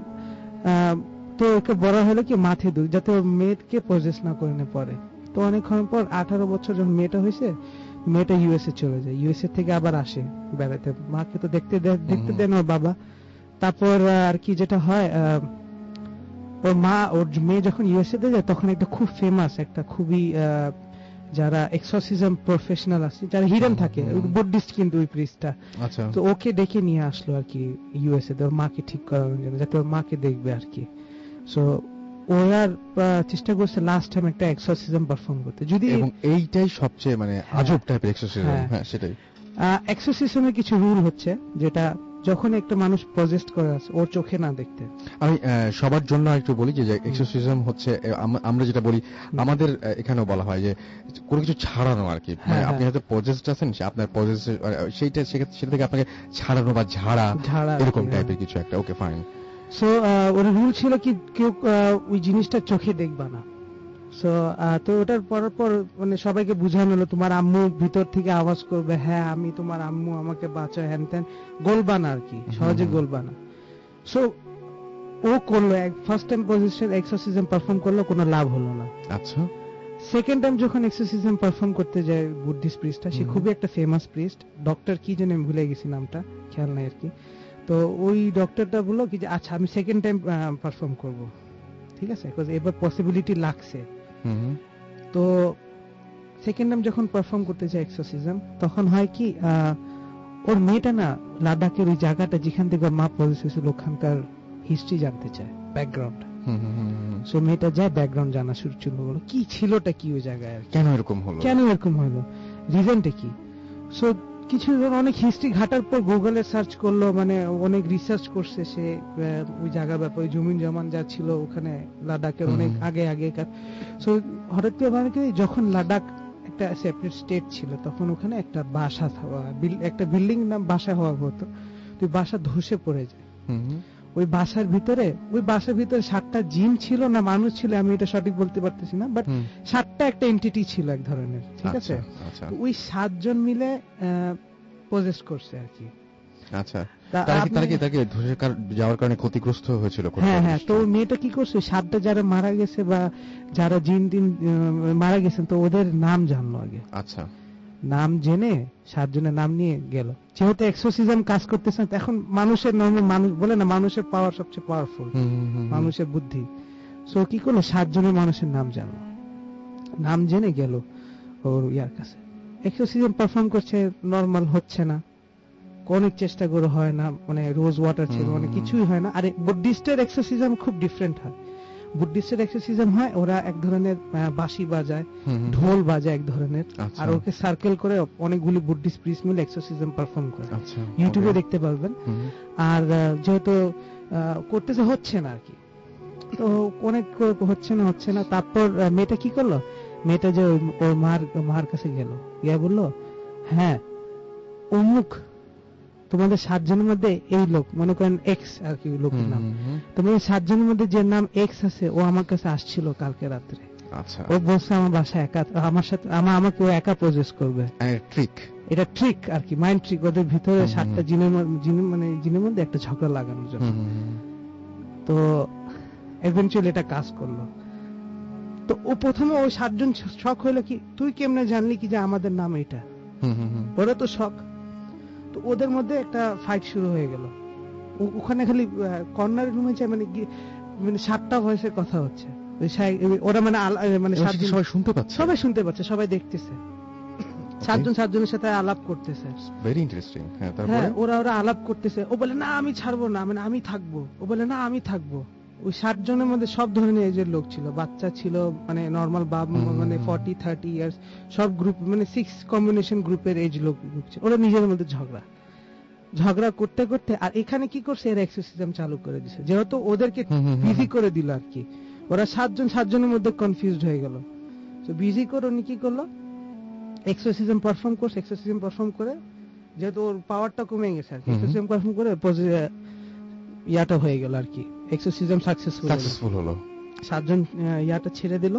তো ওকে বড় হলো কি মাথে দূর, যাতে ওর মেয়েকে পজেস না করে না পরে। তো অনেকক্ষণ পর 18 বছর যখন মেয়েটা হয়েছে, মেয়েটা ইউএসএ চলে যায়, ইউএসএ থেকে আবার আসে বেড়াতে, মাকে তো দেখতে দেন ওর বাবা। তারপর আর কি যেটা হয়, ওর মা, ওর মেয়ে যখন ইউএসএ তে যায়, তখন একটা খুব ফেমাস, একটা খুবই যারা এক্সোরসিজম প্রফেশনাল আছে, যারা হিডেন থাকে, বুদ্ধিস্ট কিন্তু ওই প্রিস্টটা, তো ওকে ডেকে নিয়ে আসলো আর কি ইউএসএ তে, ওর মাকে ঠিক করানোর জন্য, যাতে ওর মাকে দেখবে আর কি। সো ওরা চেষ্টা করছে লাস্ট টাইম একটা এক্সোরসিজম পারফর্ম করতে, যদি, এবং এইটাই সবচেয়ে মানে আজব টাইপের এক্সোরসিজম। হ্যাঁ, সেটাই। এক্সোরসিজমের কিছু রুল হচ্ছে, যেটা যখন একটা মানুষ পজেস্ট করে আছে, ওর চোখে না দেখতে। আমি সবার জন্য একটু বলি যে এক্সোরসিজম হচ্ছে, আমরা যেটা বলি আমাদের এখানেও বলা হয় যে কোনো কিছু ছাড়ানো আর কি, মানে আপনি হয়তো পজেস্ট আছেন, আপনার পজেস সেটা থেকে আপনাকে ছাড়ানো বা ঝাড়া এরকম টাইপের কিছু একটা। Okay, fine. সো ওর রুল ছিল কি, কেউ ওই জিনিসটা চোখে দেখবা না। সো তো ওটার পর মানে সবাইকে বুঝানো হলো, তোমার আম্মু ভিতর থেকে আওয়াজ করবে, হ্যাঁ আমি তোমার আম্মু, আমাকে বাঁচাও, হ্যান ত্যান, গলবা না আর কি, সহজে গলবা না। সো ও করলো, first time possession exorcism perform করলো, কোনো লাভ হলো না। আচ্ছা। সেকেন্ড টাইম যখন এক্সোরসিজম পারফর্ম করতে যায় বুদ্ধিস্ট প্রিস্টটা, সে খুবই একটা ফেমাস প্রিস্ট, ডক্টর কি যেন আমি ভুলে গেছি নামটা, খেয়াল নাই আর কি। তো ওই ডক্টরটা বললো কি যে আচ্ছা আমি সেকেন্ড টাইম পারফর্ম করব, ঠিক আছে, এবার পসিবিলিটি লাগছে। তো সেকেন্ড টাইম যখন পারফর্ম করতে যায় এক্সোরসিজম, তখন হয় কি, ওর মেয়েটা না লাদাখের ওই জায়গাটা যেখান থেকে ওর মা পজেস হয়েছিল, ওখানকার হিস্ট্রি জানতে চায়, ব্যাকগ্রাউন্ড। সো মেয়েটা যায়, ব্যাকগ্রাউন্ড জানা শুরু করলো, কি ছিলটা কি ওই জায়গায়, কেন এরকম হলো, রিজনটা কি। সো কিছু অনেক হিস্ট্রি ঘাটার পর গুগলে সার্চ করলো, মানে অনেক রিসার্চ করছে সে ওই জায়গার ব্যাপারে, জমিন জমান যা ছিল ওখানে লাদাখের অনেক আগেকার। সো হঠাৎ করে মানে কি, যখন লাদাখ একটা সেপারেট স্টেট ছিল, তখন ওখানে একটা বাসা, একটা বিল্ডিং নাম বাসা হওয়া হতো, তো বাসা ধসে পড়ে যায়। ওই বাসার ভিতরে 7টা জিন ছিল না মানুষ ছিল, আমি এটা সঠিক বলতে পারতেছি না, বাট 7টা একটা এন্টিটি ছিল এক ধরনের, ঠিক আছে। ওই 7 জন মিলে পজেস করছে আর কি। আচ্ছা, তাকে ধসে যাওয়ার কারণে ক্ষতিগ্রস্ত হয়েছিল। হ্যাঁ, তো মেয়েটা কি করছে, 7টা যারা মারা গেছে বা যারা জিন মারা গেছেন, তো ওদের নাম জানলো আগে। আচ্ছা, নাম জেনে 7 জনের নাম নিয়ে গেল। যেহেতু এক্সোরসিজম কাজ করতেছে, এখন মানুষের নরমাল মানুষ বলে না, মানুষের পাওয়ার সবচেয়ে পাওয়ারফুল, মানুষের বুদ্ধি। সো কি করলো, 7 জনের মানুষের নাম জানলো, নাম জেনে গেল ওর ইয়ার কাছে। এক্সোরসিজম পারফর্ম করছে, নরমাল হচ্ছে না, অনেক চেষ্টা করে হয় না, মানে রোজ ওয়াটার ছিল, মানে কিছুই হয় না। আর বুদ্ধিস্টের এক্সোরসিজম খুব ডিফারেন্ট হয়, বুদ্ধিস্টের এক্সোসিজম হয়, ওরা এক ধরনের বাঁশি বাজায়, ঢোল বাজায় এক ধরনের, আর ওকে সার্কেল করে অনেকগুলি বুদ্ধিস্ট প্রিস্ট মিলে এক্সোসিজম পারফর্ম করে। ইউটিউবে দেখতে পারবেন। আর যেহেতু করতেছে হচ্ছে না আর কি, তো অনেক হচ্ছে না। তারপর মেয়েটা কি করলো, মেয়েটা যে ওর মার কাছে গেল, গিয়ে বললো, হ্যাঁ অমুক তোমাদের 7 জনের মধ্যে এই লোক, মনে করেন এক্স আর কি লোকের নাম, তোমাদের 7 জনের মধ্যে যে নাম এক্স আছে ও আমার কাছে আসছিল কালকে রাত্রে। ও বলছে আমার বাসায় একা, আমার সাথে আমাকে ও একা প্রজেস করবে। এটা ট্রিক আর কি, মাইন্ড ট্রিক। ওদের ভিতরে 7টা জিনের মধ্যে একটা ঝগড়া লাগানোর জন্য। তো এভেন্চুয়ালি এটা কাজ করলো। তো ও প্রথমে ওই 7 জন শক হইলো কি, তুই কেমনে জানলি কি যে আমাদের নাম এটা? ওরা তো শক। তো ওদের মধ্যে একটা ফাইট শুরু হয়ে গেল। ওখানে খালি কর্নার রুমে যায়, মানে 7টা ভয়েসের কথা হচ্ছে। ওরা সবাই শুনতে পাচ্ছে, সবাই দেখতেছে, 7 জন 7 জনের সাথে আলাপ করতেছে। Very interesting. হ্যাঁ, ওরা আলাপ করতেছে। ও বলে না আমি ছাড়বো না, মানে আমি থাকবো। ও বলে না আমি থাকবো। ওই 7 জনের মধ্যে সব ধরনের এজের লোক ছিল, বাচ্চা ছিল, মানে নর্মাল মানে 40-30 ইয়ার্স, সব গ্রুপ, মানে 6 কম্বিনেশন গ্রুপের এজ লোক ছিল। ওরা নিজের মধ্যে ঝগড়া করতে করতে, আর এখানে কি করছে, এর এক্সোসিজম চালু করে দিছে, যেহেতু ওদেরকে বিজি করে দিল আর কি। ওরা 7 জনের মধ্যে কনফিউজড হয়ে গেল। তো বিজি করে উনি কি করলো, এক্সোসিজম পারফর্ম করছে। এক্সোসিজম পারফর্ম করে, যেহেতু ওর পাওয়ারটা কমে গেছে আর কি, এক্সোসিজম পারফর্ম করে ইয়াটা হয়ে গেল আর কি, এক্সোসিজম সাকসেসফুল হলো। 7 জন ইয়াটা ছেড়ে দিল।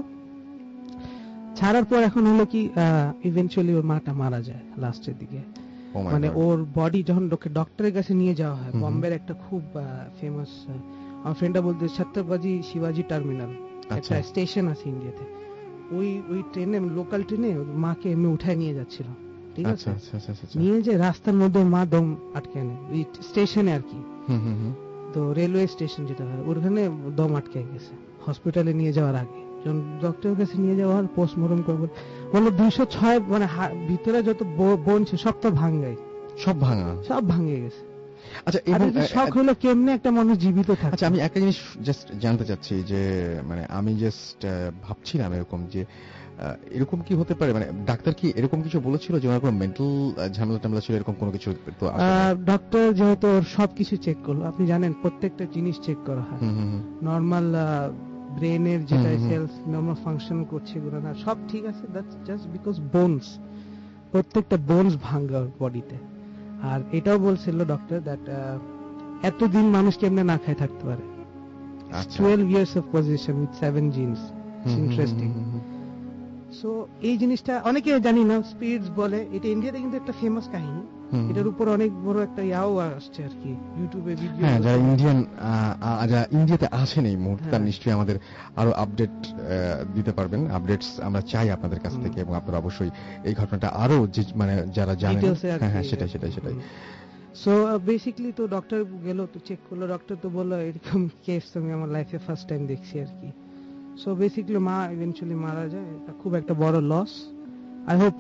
ছাড়ার পর এখন হলো কি, ইভেন্চুয়ালি ওর মাটা মারা যায় লাস্টের দিকে। মানে ওর বডি যখন ডক্টরের কাছে নিয়ে যাওয়া হয়, বম্বের একটা খুব ফেমাস, আমার ফ্রেন্ডটা বলতে, ছত্রপতি শিবাজি টার্মিনাল একটা স্টেশন আছে ইন্ডিয়াতে, ওই ট্রেনে, লোকাল ট্রেনে মাকে এমনি উঠায় নিয়ে যাচ্ছিল, ঠিক আছে? নিয়ে যে রাস্তার মধ্যে মা দম আটকে নেয়, স্টেশনে আর কি। তো রেলওয়ে স্টেশন যেটা হয়, ওখানে দম আটকে গেছে। হসপিটালে নিয়ে যাওয়ার আগে যখন ডক্টরের কাছে নিয়ে যাওয়ার পোস্টমর্টম করবো, বললো 206, মানে ভিতরে যত বোন ছিল সব তো সব ভাঙে গেছে। আচ্ছা, শখ হলো কেমনে একটা মানুষ জীবিত থাকে। আচ্ছা, আমি একটা জিনিস জাস্ট জানতে চাচ্ছি যে, মানে আমি জাস্ট ভাবছিলাম এরকম যে, এরকম কি হতে পারে, মানে ডাক্তার কি এরকম কিছু বলেছিল যে ওনার কোনো মেন্টাল ঝামেলা ছিল, এরকম কোনো কিছু? তো ডক্টর যেহেতু ওর সবকিছু চেক করলো, আপনি জানেন প্রত্যেকটা জিনিস চেক করা হয়, নর্মাল ব্রেনের যেটা সেলস নর্মাল ফাংশন করছে এগুলো না, সব ঠিক আছে, দ্যাটস জাস্ট বিকজ বোনস, প্রত্যেকটা বোনস ভাঙা বডিতে। আর এটাও বলছিল ডক্টর দ্যাট এতদিন মানুষ কেমনে না খায় থাকতে পারে। 12 years of possession with 7 genes. Interesting. So এই জিনিসটা অনেকে জানি না, স্পিরিটস বলে, এটা ইন্ডিয়াতে কিন্তু একটা ফেমাস কাহিনী। এটার উপর অনেক বড় একটা ইয়াও আসছে আর কি, ইউটিউবে ভিডিও। হ্যাঁ, যারা ইন্ডিয়াতে আছেন এই মুহূর্তে, নিশ্চয়ই আমাদের আরো আপডেট দিতে পারবেন। আপডেটস আমরা চাই আপনাদের কাছ থেকে, এবং আপনারা অবশ্যই এই ঘটনাটা আরো মানে যারা জানেন, হ্যাঁ সেটাই। সো বেসিক্যালি তো ডক্টর গেল, তো চেক করলো, ডক্টর তো বললো এরকম কেস আমি আমার লাইফে ফার্স্ট টাইম দেখছি আর কি। সো বেসিক্যালি মা ইভেন্চুয়ালি মারা যায়, এটা খুব একটা বড় লস। আই হোপ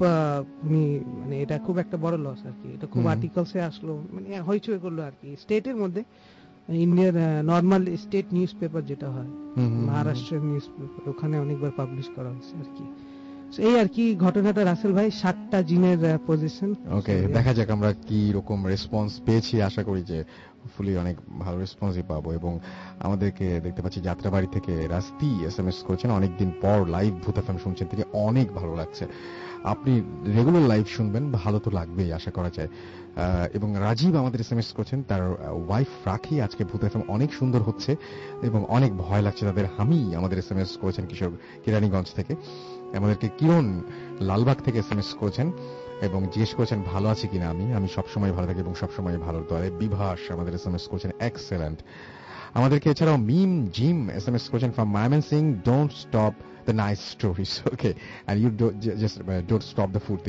মানে এটা খুব একটা বড় লস আর কি। এটা খুব আর্টিকেলসে আসলো, মানে হইচই করলো আর কি স্টেটের মধ্যে। ইন্ডিয়ার নর্মাল স্টেট নিউজ পেপার যেটা হয়, মহারাষ্ট্রের নিউজ পেপার, ওখানে অনেকবার পাবলিশ করা হয়েছে আর কি। এই আর কি ঘটনাটা রাসেল ভাই, 7টা জিনের পজিশন। ওকে, দেখা যাক আমরা কি রকম রেসপন্স পেয়েছি। আশা করি যে ফুলি অনেক ভালো রেসপন্সই পাবো। এবং আমাদেরকে দেখতে পাচ্ছি যাত্রাবাড়ি থেকে রাস্তি এসএমএস করেছেন, অনেকদিন পর লাইভ ভূত এফএম শুনছেন তিনি, অনেক ভালো লাগছে। আপনি রেগুলার লাইভ শুনবেন, ভালো তো লাগবেই আশা করা যায়। এবং রাজীব আমাদের এসএমএস করেছেন, তার ওয়াইফ রাখি আজকে ভূত এফএম অনেক সুন্দর হচ্ছে এবং অনেক ভয় লাগছে তাদের। হামি আমাদের এসএমএস করেছেন কিশোর কেরানীগঞ্জ থেকে। আমাদেরকে কিরণ লালবাগ থেকে এসএমএস করেছেন এবং জিজ্ঞেস করেছেন ভালো আছে কিনা। আমি সবসময় ভালো থাকি এবং সবসময় ভালো দলে। বিভাস আমাদের এসএমএস করেছেন এক্সেলেন্ট। আমাদেরকে এছাড়াও মিম জিম এসএমএস করেছেন from Mymensingh, don't stop the nice stories, okay, and you don't stop the ফুর্তি।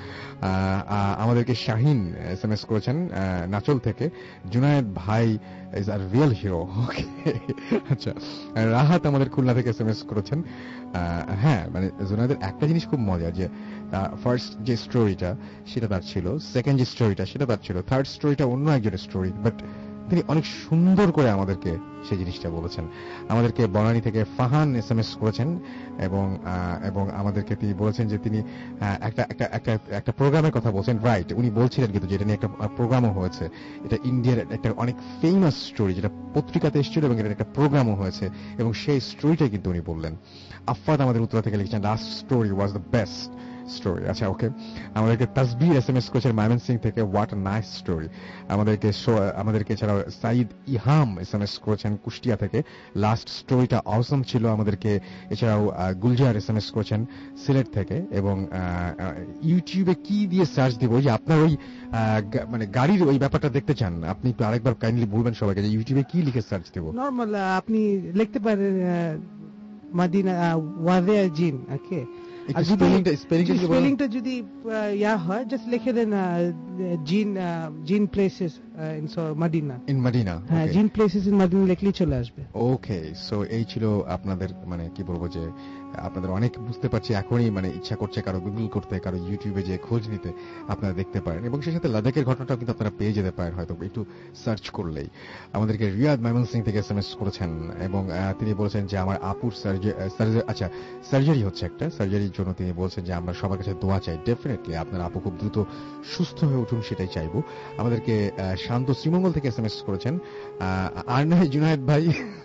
আমাদেরকে শাহিন এসএমএস করেছেন নাচল থেকে, জুনায়েদ ভাই is our real hero, okay. আচ্ছা, রাহাত আমাদের খুলনা থেকে এসএমএস করেছেন। হ্যাঁ, মানে জুনায়েদের একটা জিনিস খুব মজার, যে ফার্স্ট যে স্টোরিটা সেটা তার ছিল, সেকেন্ড যে স্টোরিটা সেটা তার ছিল, থার্ড স্টোরিটা অন্য একজনের স্টোরি, বাট তিনি অনেক সুন্দর করে আমাদেরকে সেই জিনিসটা বলেছেন। আমাদেরকে বনানী থেকে ফাহান SMS করেছেন এবং আমাদেরকে তিনি বলেছেন যে তিনি একটা প্রোগ্রামের কথা বলছেন। রাইট, উনি বলছিলেন কিন্তু যেটা নিয়ে একটা প্রোগ্রামও হয়েছে, এটা ইন্ডিয়ার একটা অনেক ফেমাস স্টোরি, যেটা পত্রিকাতে এসেছিল এবং এটা একটা প্রোগ্রামও হয়েছে, এবং সেই স্টোরিটাই কিন্তু উনি বললেন। আফফাদ আমাদের উত্তরা থেকে লিখছেন last story was the best story. আচ্ছা, ওকে। আমাদেরকে তাসবির SMS করেছেন ময়মনসিং থেকে, হোয়াট আ নাইস স্টোরি। আমাদেরকে এছাড়াও সাইদ ইহাম SMS করেছেন কুষ্টিয়া থেকে, লাস্ট স্টোরিটা অসম ছিল। আমাদেরকে এছাড়াও গুলজার SMS করেছেন সিলেট থেকে। এবং ইউটিউবে কি দিয়ে সার্চ দিব, যে আপনার ওই মানে গাড়ির ওই ব্যাপারটা দেখতে চান, আপনি একটু আরেকবার কাইন্ডলি বলবেন সবাইকে যে ইউটিউবে কি লিখে সার্চ দিব? নরমাল আপনি লিখতে পারেন মাদিনা ওয়াদিয়া জিন। ওকে, স্পেলিংটা যদি ইয়া হয়, জাস্ট লিখে দেন জিন প্লেসেস ইন মদিনা। হ্যাঁ, জিন প্লেসেস ইন মদিনা লিখলেই চলে আসবে। ওকে, সো এই ছিল আপনাদের মানে কি বলবো, যে আপনাদের অনেক বুঝতে পারছি এখনই মানে ইচ্ছা করছে কারো গুগল করতে, কারো ইউটিউবে যে খোঁজ নিতে, আপনারা দেখতে পারেন। এবং সেই সাথে লাদাখের ঘটনাটাও কিন্তু আপনারা পেয়ে যেতে পারেন হয়তো একটু সার্চ করলেই। আমাদেরকে রিয়াদ ময়মনসিং থেকে SMS করেছেন এবং তিনি বলেছেন যে আমার আপুর সার্জারি হচ্ছে, একটা সার্জারির জন্য তিনি বলছেন যে আমরা সবার কাছে দোয়া চাই। ডেফিনেটলি আপনার আপু খুব দ্রুত সুস্থ হয়ে উঠুন, সেটাই চাইবো। আমাদেরকে শান্ত শ্রীমঙ্গল থেকে SMS করেছেন, আর নয় জুনায়েদ ভাই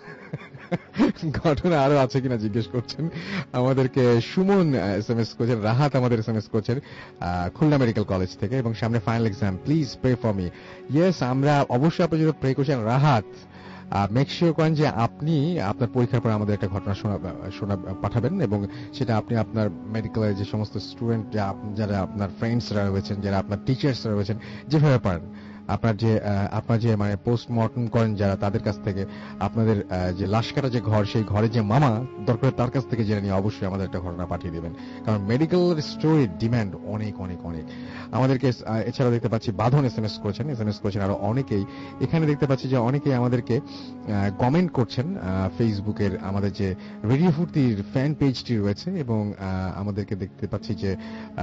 ঘটনা আরো আছে কিনা জিজ্ঞেস করছেন। আমাদেরকে সুমন SMS করেছেন, রাহাত আমাদের SMS করেছেন খুলনা মেডিকেল কলেজ থেকে, এবং সামনে final exam, please pray for me. Yes, আমরা অবশ্যই আপনি যদি প্রে করছেন রাহাত, মেক শিওর করেন যে আপনি আপনার পরীক্ষার পর আমাদের একটা ঘটনা শোনা পাঠাবেন, এবং সেটা আপনি আপনার মেডিকেলের যে সমস্ত স্টুডেন্ট, যারা আপনার ফ্রেন্ডসরা রয়েছেন, যারা আপনার টিচার্সরা রয়েছেন, যেভাবে পারেন আপনার যে মানে পোস্টমর্টম করেন যারা, তাদের কাছ থেকে আপনাদের যে লাশ কাটা যে ঘর, সেই ঘরে যে মামা দরকার তার কাছ থেকে জেনে নিয়ে অবশ্যই আমাদের একটা ঘটনা পাঠিয়ে দেবেন, কারণ মেডিকেল স্টোরির ডিমান্ড অনেক অনেক অনেক। আমাদেরকে এছাড়া দেখতে পাচ্ছি বাঁধন SMS করেছেন আরো অনেকেই। এখানে দেখতে পাচ্ছি যে অনেকেই আমাদেরকে কমেন্ট করছেন ফেসবুকের আমাদের যে রেডিও ফুর্তির ফ্যান পেজটি রয়েছে, এবং আমাদেরকে দেখতে পাচ্ছি যে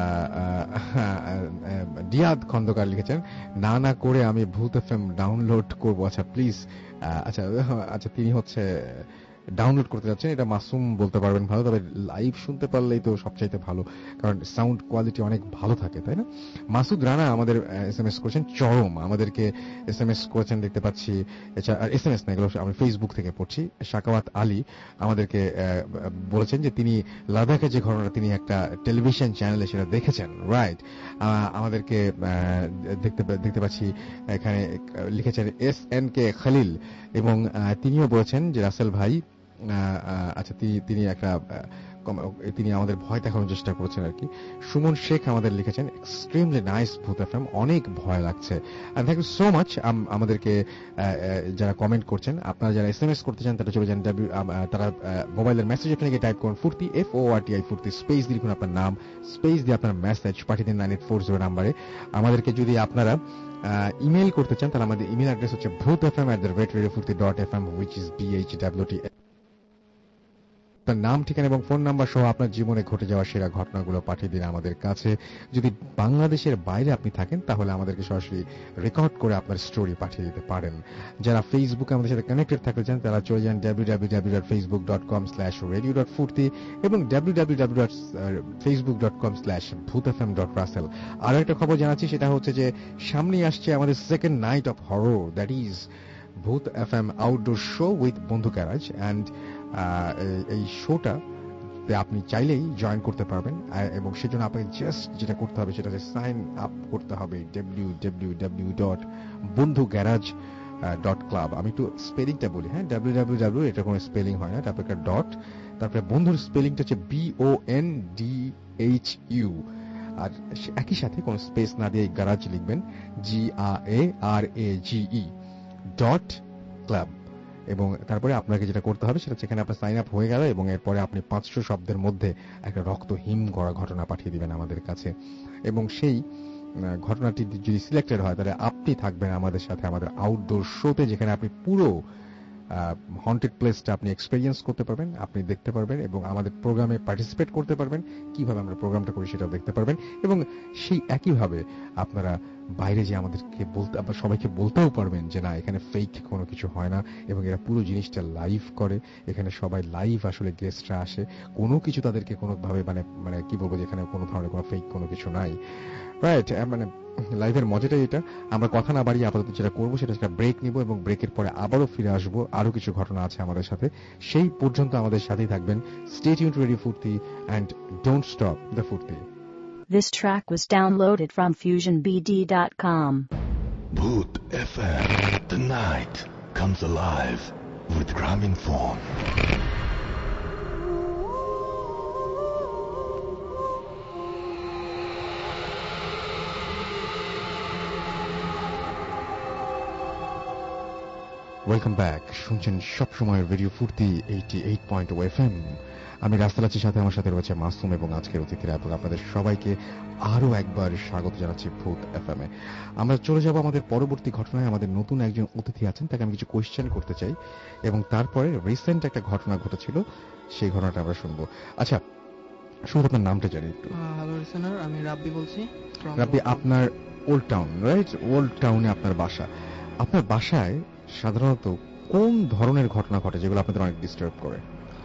ডিয়াদ খন্দকার লিখেছেন, না করে আমি ভূত FM ডাউনলোড করবো। আচ্ছা প্লিজ, আচ্ছা তিনি হচ্ছে ডাউনলোড করতে যাচ্ছেন, এটা মাসুম বলতে পারবেন ভালো, তবে লাইভ শুনতে পারলেই তো সবচাইতে ভালো, কারণ সাউন্ড কোয়ালিটি অনেক ভালো থাকে, তাই না? মাসুদ রানা আমাদের SMS করেছেন চরম, আমাদেরকে SMS করেছেন দেখতে পাচ্ছি। এছাড়া SMS না, এগুলো আমি ফেসবুক থেকে পড়ছি। শাকাওয়াত আলী আমাদেরকে বলেছেন যে তিনি লাদাখে যে ঘটনা, তিনি একটা টেলিভিশন চ্যানেলে সেটা দেখেছেন। রাইট, আমাদেরকে দেখতে পাচ্ছি এখানে লিখেছেন SNK খালিল, এবং তিনিও বলেছেন যে রাসেল ভাই, আচ্ছা তিনি আমাদের ভয় দেখানোর চেষ্টা করেছেন আর কি। সুমন শেখ আমাদের লিখেছেন, এক্সট্রিমলি নাইস ভূত FM, অনেক ভয় লাগছে। আর থ্যাংক ইউ সো মাচ আমাদেরকে যারা কমেন্ট করছেন। আপনারা যারা SMS করতে চান তারা চলে যান তারা মোবাইলের মেসেজ এখানে গিয়ে টাইপ করুন ফুর্তি, FORTI ফুর্তি, স্পেস দিয়ে লিখুন আপনার নাম, স্পেস দিয়ে আপনার মেসেজ পাঠিয়ে দিন 9840 নাম্বারে। আমাদেরকে যদি আপনারা ইমেল করতে চান তাহলে আমাদের ইমেল অ্যাড্রেস হচ্ছে bhutfm@radiofurti.fm, which is BHWT। আপনার নাম, ঠিকানা এবং ফোন নাম্বার সহ আপনার জীবনে ঘটে যাওয়া সেরা ঘটনাগুলো পাঠিয়ে দিন আমাদের কাছে। যদি বাংলাদেশের বাইরে আপনি থাকেন তাহলে আমাদেরকে সরাসরি রেকর্ড করে আপনার স্টোরি পাঠিয়ে দিতে পারেন। যারা ফেসবুকে আমাদের সাথে কানেক্টেড থাকতে চান তারা চলে যান www.facebook.com/radio.furti এবং www.facebook.com/bhutfm.russell। আরো একটা খবর জানাচ্ছি, সেটা হচ্ছে যে সামনেই আসছে আমাদের second night of horror, that is Bhoot FM outdoor show with Bondhu garage. And এই শোটা আপনি চাইলেই জয়েন করতে পারবেন, এবং সেজন্য আপনাকে জাস্ট যেটা করতে হবে সেটা হচ্ছে সাইন আপ করতে হবে www.bondhugarage.club। আমি একটু স্পেলিংটা বলি, হ্যাঁ, www, এটা কোনো স্পেলিং হয় না, তারপরে ডট, তারপরে বন্ধুর স্পেলিংটা হচ্ছে BONDHU, আর একই সাথে কোনো স্পেস না দিয়ে গ্যারাজ লিখবেন GRARAGE.club। এবং তারপরে আপনাকে যেটা করতে হবে সেটা সেখানে আপনার সাইন আপ হয়ে গেল, এবং এরপরে আপনি 500 শব্দের মধ্যে একটা রক্ত হিম করা ঘটনা পাঠিয়ে দিবেন আমাদের কাছে, এবং সেই ঘটনাটি যদি সিলেক্টেড হয় তাহলে আপনি থাকবেন আমাদের সাথে আমাদের আউটডোর শোতে, যেখানে আপনি পুরো হন্টেড প্লেসটা আপনি এক্সপেরিয়েন্স করতে পারবেন, আপনি দেখতে পারবেন, এবং আমাদের প্রোগ্রামে পার্টিসিপেট করতে পারবেন, কিভাবে আমরা প্রোগ্রামটা করি সেটাও দেখতে পারবেন, এবং সেই একইভাবে আপনারা বাইরে যে আমাদেরকে বলতে, আপনার সবাইকে বলতেও পারবেন যে না এখানে ফেক কোনো কিছু হয় না, এবং এরা পুরো জিনিসটা লাইভ করে। এখানে সবাই লাইভ আসলে গেস্টরা আসে, কোনো কিছু তাদেরকে কোনোভাবে মানে মানে কি বলবো, যেখানে কোনো ধরনের কোনো ফেক কোনো কিছু নাই, রাইট? মানে লাইভের মজাটাই এটা। আমরা কথা না বাড়িয়ে আপাতত যেটা করবো সেটা একটা ব্রেক নিব, এবং ব্রেকের পরে আবারও ফিরে আসবো। আরো কিছু ঘটনা আছে আমাদের সাথে, সেই পর্যন্ত আমাদের সাথেই থাকবেন। Stay tuned to Radio Foorti and don't stop the ফুর্তি। This track was downloaded from FusionBD.com. Bhoot FM. The night comes alive with Graminphone. Welcome back. শুনছেন সবসময় রেডিও ফুর্তি 88.0 FM। আমি রাস্তালাচির সাথে, আমার সাথে রয়েছে মাসুম এবং আজকের অতিথিরা, এবং আপনাদের সবাইকে আরো একবার স্বাগত জানাচ্ছি ভূত এফএম এ। আমরা চলে যাব আমাদের পরবর্তী ঘটনায়। আমাদের নতুন একজন অতিথি আছেন, তাকে আমি কিছু কোয়েশ্চেন করতে চাই, এবং তারপরে রিসেন্ট একটা ঘটনা ঘটেছিল, সেই ঘটনাটা আমরা শুনবো। আচ্ছা, শুরু আপনার নামটা জানি একটু। হ্যালো লিসেনার, আমি রাব্বি বলছি। রাব্বি, আপনার ওল্ড টাউন, রাইট? ওল্ড টাউনে আপনার বাসা। আপনার বাসায় সাধারণত কোন ধরনের ঘটনা ঘটে যেগুলো আপনাদের অনেক ডিস্টার্ব করে?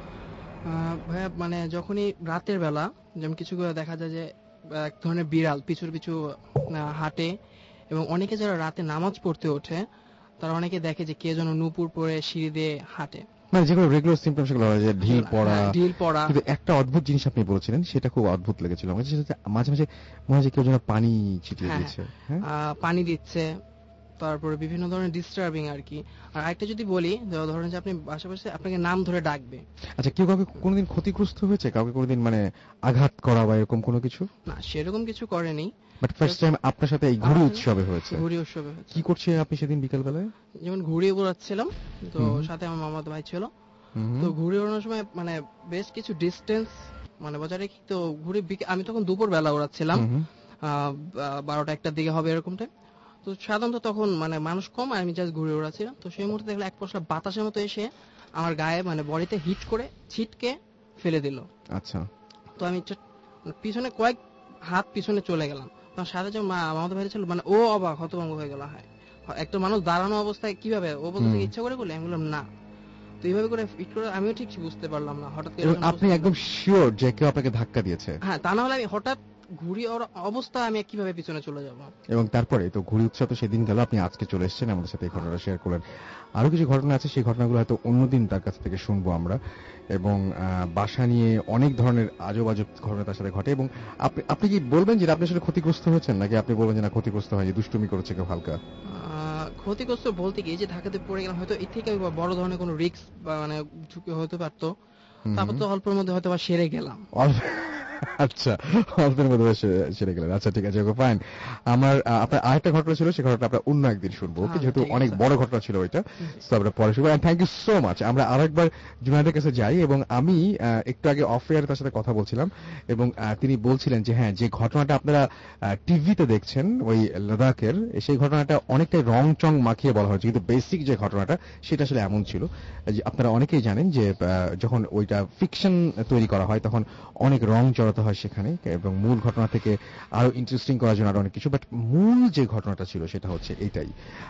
ভাইয়া, মানে যখনই রাতের বেলা, যেমন কিছু দেখা যায় যে এক ধরনের বিড়াল পিছু পিছু হাঁটে, এবং অনেকে যারা রাতে নামাজ পড়তে ওঠে তারা অনেকে দেখে যে কে যেন নূপুর পরে সিঁড়ি দিয়ে হাঁটে, মানে যেগুলো রেগুলার সিম্পটম সেগুলো হয়, যে ঢিল পড়া। কিন্তু একটা অদ্ভুত জিনিস আপনি বলেছিলেন, সেটা খুব অদ্ভুত লেগেছিল আমার, সেটা মাঝে মাঝে মনে হয় যে কেউ যেন পানি ছিটিয়ে দিচ্ছে। পানি দিচ্ছে, তারপরে বিভিন্ন ধরনের ডিস্টার্বিং আর কি। আর আরেকটা যদি বলি, ধরেন যে আপনি আশেপাশে আপনাকে নাম ধরে ডাকবে। আচ্ছা, কেউ কাউকে কোনোদিন ক্ষতিগ্রস্ত হয়েছে, কাউকে কোনোদিন মানে আঘাত করা বা এরকম কোনো কিছু? না, সেরকম কিছু করেনি। বাট ফার্স্ট টাইম আপনার সাথে এই ঘুড়ি উৎসবে হয়েছে। ঘুড়ি উৎসবে কি করছে আপনি সেদিন বিকেল বেলায়? যেমন ঘুড়ি উড়াচ্ছিলাম, তো সাথে আমার মামাতো ভাই ছিল। তো ঘুড়ি ওড়ানোর সময় মানে বেশ কিছু ডিস্টেন্স মানে বজায় রেখে, তো ঘুড়ি আমি তখন দুপুর বেলা উড়াচ্ছিলাম, 12টা-1টার দিকে হবে এরকম টাইম। তো সাধারণত তখন মানে মানুষ কম, আমি জাস্ট ঘুরে উড়াচ্ছিলাম। তো সেই মুহূর্তে দেখলাম এক পশলা বাতাসের মতো এসে আমার গায়ে মানে বডিতে হিট করে ছিটকে ফেলে দিল। আচ্ছা। তো আমি পিছনে কয়েক হাত পিছনে চলে গেলাম। তখন সাথে যে আমাদের ভাই ছিল, মানে ও অবাক হতভম্ব হয়ে গেল। হ্যাঁ, একটা মানুষ দাঁড়ানো অবস্থায় কিভাবে, ও বলতে ইচ্ছা করে করলে? আমি বললাম না। তো এইভাবে করে হিট করে আমিও ঠিক বুঝতে পারলাম না। হঠাৎ করে আপনি একদম শিওর যে কেউ আপনাকে ধাক্কা দিয়েছে? হ্যাঁ, তা না হলে আমি হঠাৎ ঘুড়ি অবস্থা আমি কিভাবে পিছনে চলে যাব। এবং তারপরে তো ঘুড়ি উৎসব তো সেদিন গেল, আপনি আজকে চলে এসেছেন আমাদের সাথে এই ঘটনাটা শেয়ার করলেন। আরো কিছু ঘটনা আছে, সেই ঘটনাগুলো হয়তো অন্যদিন তার কাছ থেকে শুনবো আমরা। এবং বাসা নিয়ে অনেক ধরনের আজব আজব ঘটনা তার সাথে ঘটে। এবং আপনি কি বলবেন যে আপনি আসলে ক্ষতিগ্রস্ত হয়েছেন, নাকি আপনি বলবেন যে না ক্ষতিগ্রস্ত হয়নি, দুষ্টুমি করেছে কেউ হালকা? ক্ষতিগ্রস্ত বলতে গিয়ে যে ধাক্কাতে পড়ে গেলাম, হয়তো এর থেকে বড় ধরনের কোনো রিস্ক বা মানে ঝুঁকি হতে পারতো। তারপর তো অল্পের মধ্যে হয়তো সেরে গেলাম। আচ্ছা, অল্পের মধ্যে সেরে গেলেন। আচ্ছা, ঠিক আছে, ফাইন। আমার আপনার আরেকটা ঘটনা ছিল, সেই ঘটনাটা আমরা অন্য একদিন শুনবো, যেহেতু অনেক বড় ঘটনা ছিল ওইটা। তো আমরা পরে শুনবো। Thank you so much. আমরা আরেকবার জুনায়েদের কাছে যাই, এবং আমি একটু আগে অফ এয়ারে তার সাথে কথা বলছিলাম, এবং তিনি বলছিলেন যে হ্যাঁ, যে ঘটনাটা আপনারা টিভিতে দেখছেন ওই লাদাখের, সেই ঘটনাটা অনেকটাই রং চং মাখিয়ে বলা হয়েছে, কিন্তু বেসিক যে ঘটনাটা সেটা আসলে এমন ছিল যে আপনারা অনেকেই জানেন যে যখন ওইটা ফিকশন তৈরি করা হয় তখন অনেক রং জড়াতে হয় সেখানে, এবং মূল ঘটনা থেকে আরো ইন্টারেস্টিং করার জন্য আরো অনেক কিছু। বাট মূল যে ঘটনাটা ছিল সেটা হচ্ছে এইটাই।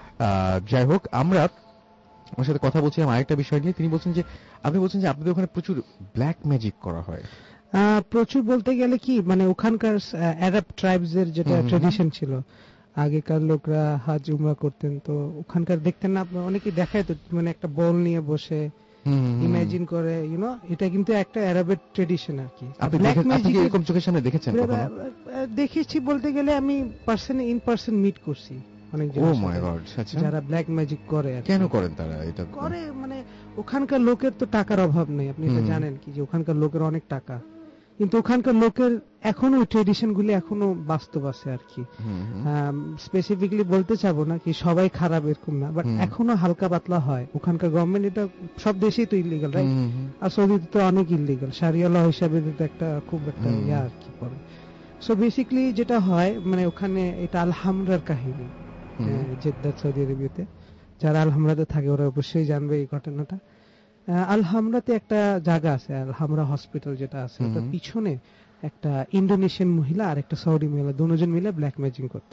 যাই হোক, আমরা আমার সাথে কথা বলছিলাম আরেকটা বিষয় নিয়ে। তিনি বলছেন যে আপনি বলছেন যে আপনাদের ওখানে প্রচুর ব্ল্যাক ম্যাজিক করা হয়। প্রচুর বলতে গেলে কি, মানে ওখানকার আরব ট্রাইবস এর যেটা ট্র্যাডিশন ছিল, আগেকার লোকরা হাজ উমরা করতেন, তো ওখানকার দেখতেন না অনেকে দেখায়, তো মানে একটা বল নিয়ে বসে ইমাজিন করে, এটা কিন্তু একটা আরবের ট্র্যাডিশন আর কি। আপনি কি এরকম চোখের সামনে দেখেছেন কখনো? দেখেছি বলতে গেলে আমি ইন পারসন মিট করছি অনেকজন, যারা ব্ল্যাক ম্যাজিক করে। কেন করেন তারা এটা? করে মানে ওখানকার লোকের তো টাকার অভাব নেই, আপনি এটা জানেন কি, যে ওখানকার লোকের অনেক টাকা, কিন্তু ওখানকার লোকের এখনো ট্রেডিশন গুলি এখনো বাস্তব আছে আর কি। স্পেসিফিকলি বলতে চাবো না কি সবাই খারাপ এরকম না, বাট এখনো হালকা পাতলা হয়। ওখানকার গভর্নমেন্ট, এটা সব দেশেই তো ইলিগাল, রাইট? আর সৌদিতে তো অনেক ইলিগাল, শারিয়া ল হিসাবে একটা খুব একটা আর কি পড়ে। সো বেসিক্যালি যেটা হয়, মানে ওখানে এটা আল-হামরার কাহিনী, জেদ্দা সৌদি আরবিয়াতে। যারা আল-হামরাতে থাকে ওরা অবশ্যই জানবে এই ঘটনাটা। আল-হামরাতে একটা জায়গা আছে, আল-হামরা হসপিটাল যেটা আছে, ওটার পিছনে একটা ইন্দোনেশিয়ান মহিলা আর একটা সৌদি মহিলা, দুজন মিলে ব্ল্যাক ম্যাজিক করতেন।